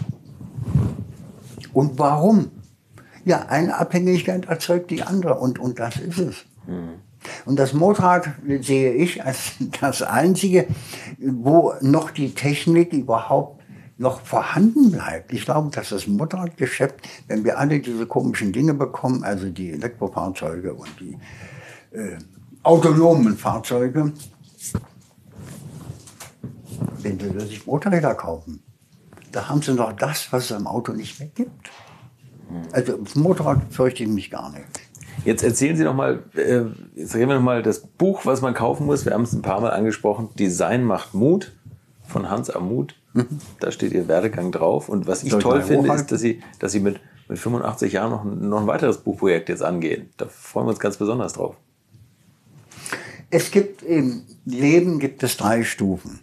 Und warum? Ja, eine Abhängigkeit erzeugt die andere und, und das ist es. Mhm. Und das Motorrad sehe ich als das Einzige, wo noch die Technik überhaupt noch vorhanden bleibt. Ich glaube, dass das Motorradgeschäft, wenn wir alle diese komischen Dinge bekommen, also die Elektrofahrzeuge und die äh, autonomen Fahrzeuge, wenn sie sich Motorräder kaufen, da haben sie noch das, was es am Auto nicht mehr gibt. Also das Motorrad fürchte ich mich gar nicht. Jetzt erzählen Sie noch mal, äh, jetzt reden wir noch mal das Buch, was man kaufen muss. Wir haben es ein paar Mal angesprochen. Design macht Mut von Hans Amuth. Mhm. Da steht Ihr Werdegang drauf. Und was ich Soll toll finde, ist, dass Sie, dass Sie mit, mit fünfundachtzig Jahren noch, noch ein weiteres Buchprojekt jetzt angehen. Da freuen wir uns ganz besonders drauf. Es gibt im Leben gibt es drei Stufen.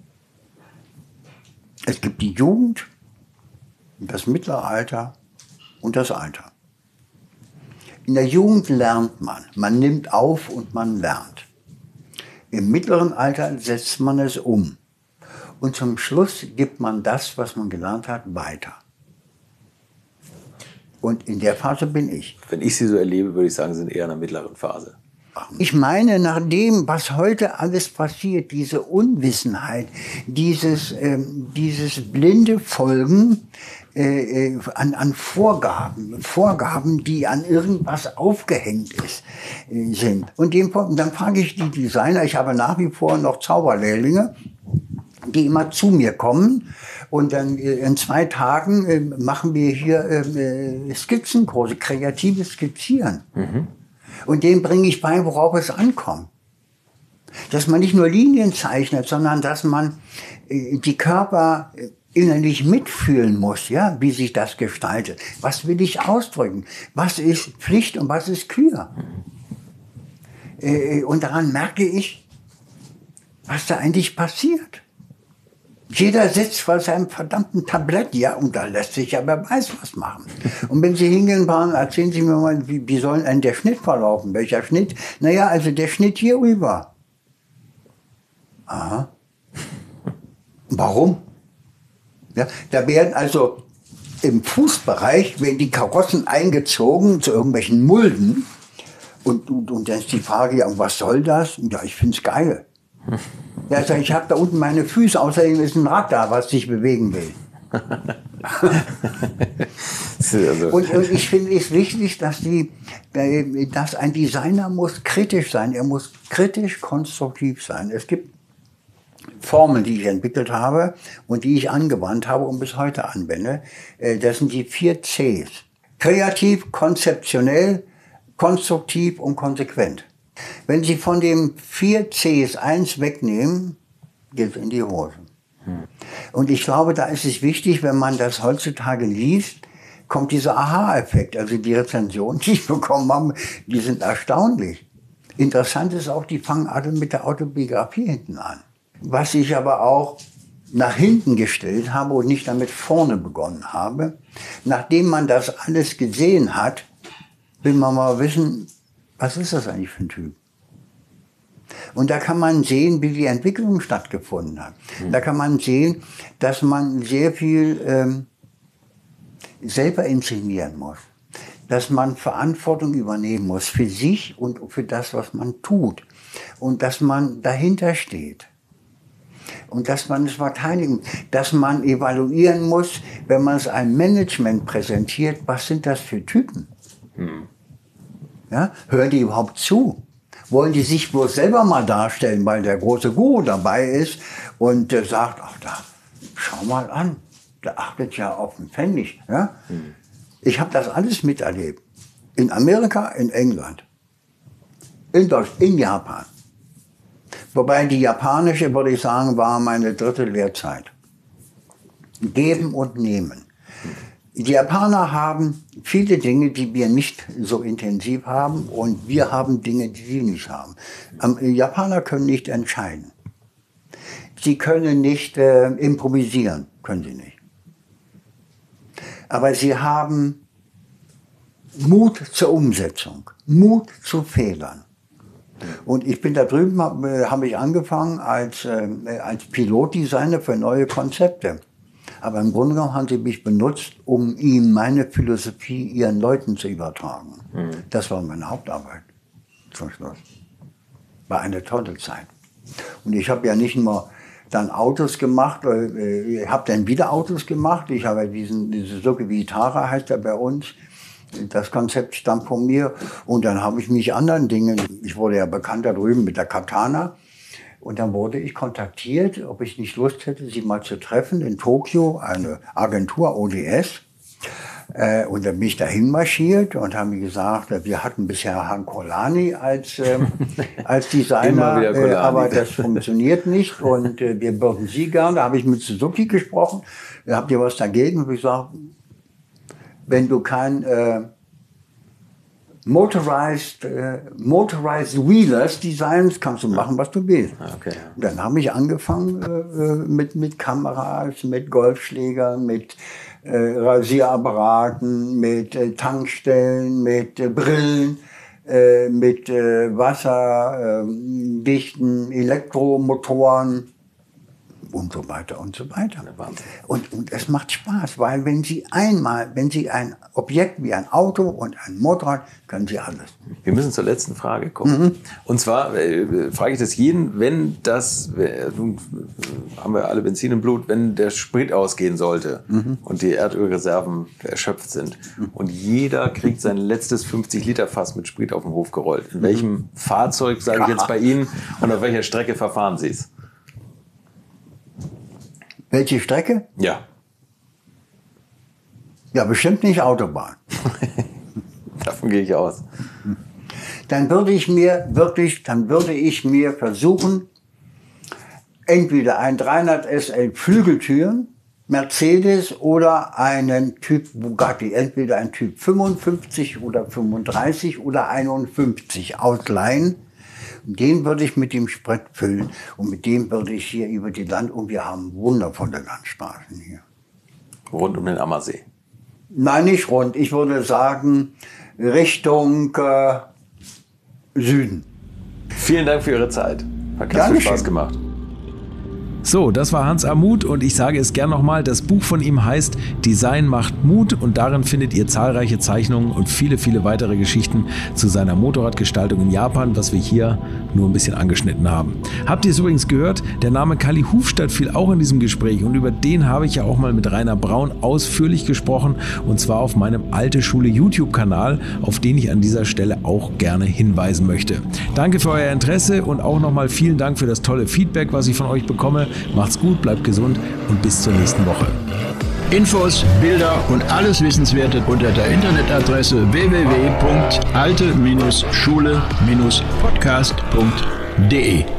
Es gibt die Jugend, das mittlere Alter und das Alter. In der Jugend lernt man. Man nimmt auf und man lernt. Im mittleren Alter setzt man es um. Und zum Schluss gibt man das, was man gelernt hat, weiter. Und in der Phase bin ich. Wenn ich Sie so erlebe, würde ich sagen, Sie sind eher in der mittleren Phase. Ich meine, nach dem, was heute alles passiert, diese Unwissenheit, dieses, ähm, dieses blinde Folgen äh, an, an Vorgaben, Vorgaben, die an irgendwas aufgehängt ist, äh, sind. Und dem, dann frage ich die Designer, ich habe nach wie vor noch Zauberlehrlinge, die immer zu mir kommen. Und dann in zwei Tagen äh, machen wir hier äh, Skizzenkurse, kreatives Skizzieren. Mhm. Und denen bringe ich bei, worauf es ankommt. Dass man nicht nur Linien zeichnet, sondern dass man äh, die Körper innerlich mitfühlen muss, ja, wie sich das gestaltet. Was will ich ausdrücken? Was ist Pflicht und was ist Kür? Äh, und daran merke ich, was da eigentlich passiert. Jeder sitzt vor seinem verdammten Tablett, ja, und da lässt sich ja wer weiß was machen. Und wenn Sie hingehen waren, erzählen Sie mir mal, wie, wie soll denn der Schnitt verlaufen? Welcher Schnitt? Naja, also der Schnitt hier rüber. Aha. Warum? Ja, da werden also im Fußbereich, werden die Karossen eingezogen zu irgendwelchen Mulden. Und, und, und dann ist die Frage, ja, was soll das? Ja, ich find's geil. Ja, also ich habe da unten meine Füße, außerdem ist ein Rad da, was sich bewegen will. also. und, und ich finde es wichtig, dass, die, dass ein Designer muss kritisch sein. Er muss kritisch konstruktiv sein. Es gibt Formeln, die ich entwickelt habe und die ich angewandt habe und bis heute anwende. Das sind die vier Cs. Kreativ, konzeptionell, konstruktiv und konsequent. Wenn Sie von den vier Cs eins wegnehmen, geht es in die Hose. Hm. Und ich glaube, da ist es wichtig, wenn man das heutzutage liest, kommt dieser Aha-Effekt. Also die Rezensionen, die ich bekommen habe, die sind erstaunlich. Interessant ist auch, die fangen alle mit der Autobiografie hinten an. Was ich aber auch nach hinten gestellt habe und nicht damit vorne begonnen habe, nachdem man das alles gesehen hat, will man mal wissen, was ist das eigentlich für ein Typ? Und da kann man sehen, wie die Entwicklung stattgefunden hat. Mhm. Da kann man sehen, dass man sehr viel ähm, selber inszenieren muss. Dass man Verantwortung übernehmen muss für sich und für das, was man tut. Und dass man dahinter steht. Und dass man es verteidigen, dass man evaluieren muss, wenn man es einem Management präsentiert, was sind das für Typen? Mhm. Ja, hören die überhaupt zu? Wollen die sich bloß selber mal darstellen, weil der große Guru dabei ist und äh, sagt, ach da, schau mal an, der achtet ja auf den Pfennig. Ja? Mhm. Ich habe das alles miterlebt. In Amerika, in England, in Deutschland, in Japan. Wobei die japanische, würde ich sagen, war meine dritte Lehrzeit. Geben und nehmen. Die Japaner haben viele Dinge, die wir nicht so intensiv haben, und wir haben Dinge, die sie nicht haben. Die Japaner können nicht entscheiden. Sie können nicht äh, improvisieren, können sie nicht. Aber sie haben Mut zur Umsetzung, Mut zu Fehlern. Und ich bin da drüben, habe hab ich angefangen als, äh, als Pilotdesigner für neue Konzepte. Aber im Grunde genommen haben sie mich benutzt, um ihnen meine Philosophie ihren Leuten zu übertragen. Mhm. Das war meine Hauptarbeit zum Schluss. War eine tolle Zeit. Und ich habe ja nicht nur dann Autos gemacht, ich habe dann wieder Autos gemacht. Ich habe diesen, diese Suzuki Vitara heißt er bei uns. Das Konzept stammt von mir. Und dann habe ich mich anderen Dingen, ich wurde ja bekannt da drüben mit der Katana. Und dann wurde ich kontaktiert, ob ich nicht Lust hätte, sie mal zu treffen in Tokio, eine Agentur O D S. Äh, und dann bin ich dahin marschiert und haben mir gesagt, wir hatten bisher Herrn Kolani als, äh, als Designer, äh, aber das funktioniert nicht und äh, wir würden Sie gerne. Da habe ich mit Suzuki gesprochen, habt ihr was dagegen? Und ich gesagt, wenn du kein äh, Motorized, äh, Motorized Wheelers designst, kannst du machen, was du willst. Okay. Dann habe ich angefangen äh, mit, mit Kameras, mit Golfschlägern, mit äh, Rasierapparaten, mit äh, Tankstellen, mit äh, Brillen, äh, mit äh, wasserdichten äh, Elektromotoren und so weiter und so weiter. Und, und es macht Spaß, weil wenn Sie einmal, wenn Sie ein Objekt wie ein Auto und ein Motorrad, können Sie alles. Wir müssen zur letzten Frage kommen. Mhm. Und zwar äh, frage ich das jeden, wenn das, äh, haben wir alle Benzin im Blut, wenn der Sprit ausgehen sollte mhm. und die Erdölreserven erschöpft sind mhm. und jeder kriegt sein letztes fünfzig Liter Fass mit Sprit auf den Hof gerollt. In welchem mhm. Fahrzeug, sage ich jetzt bei Ihnen, und auf welcher Strecke verfahren Sie es? Welche Strecke? Ja. Ja, bestimmt nicht Autobahn. Davon gehe ich aus. Dann würde ich mir wirklich, dann würde ich mir versuchen, entweder ein dreihundert S L Flügeltüren, Mercedes oder einen Typ Bugatti, entweder ein Typ fünfundfünfzig oder fünfunddreißig oder einundfünfzig ausleihen. Den würde ich mit dem Sprit füllen und mit dem würde ich hier über die Land... Und wir haben wundervolle Landstraßen hier. Rund um den Ammersee? Nein, nicht rund. Ich würde sagen Richtung äh, Süden. Vielen Dank für Ihre Zeit. Hat ganz viel Spaß gemacht. So, das war Hans Amuth und ich sage es gern nochmal, das Buch von ihm heißt Design macht Mut und darin findet ihr zahlreiche Zeichnungen und viele, viele weitere Geschichten zu seiner Motorradgestaltung in Japan, was wir hier nur ein bisschen angeschnitten haben. Habt ihr es übrigens gehört? Der Name Kalli Hufstadt fiel auch in diesem Gespräch und über den habe ich ja auch mal mit Rainer Braun ausführlich gesprochen und zwar auf meinem Alte Schule YouTube-Kanal, auf den ich an dieser Stelle auch gerne hinweisen möchte. Danke für euer Interesse und auch nochmal vielen Dank für das tolle Feedback, was ich von euch bekomme. Macht's gut, bleibt gesund und bis zur nächsten Woche. Infos, Bilder und alles Wissenswerte unter der Internetadresse w w w punkt alte Schule Podcast punkt de.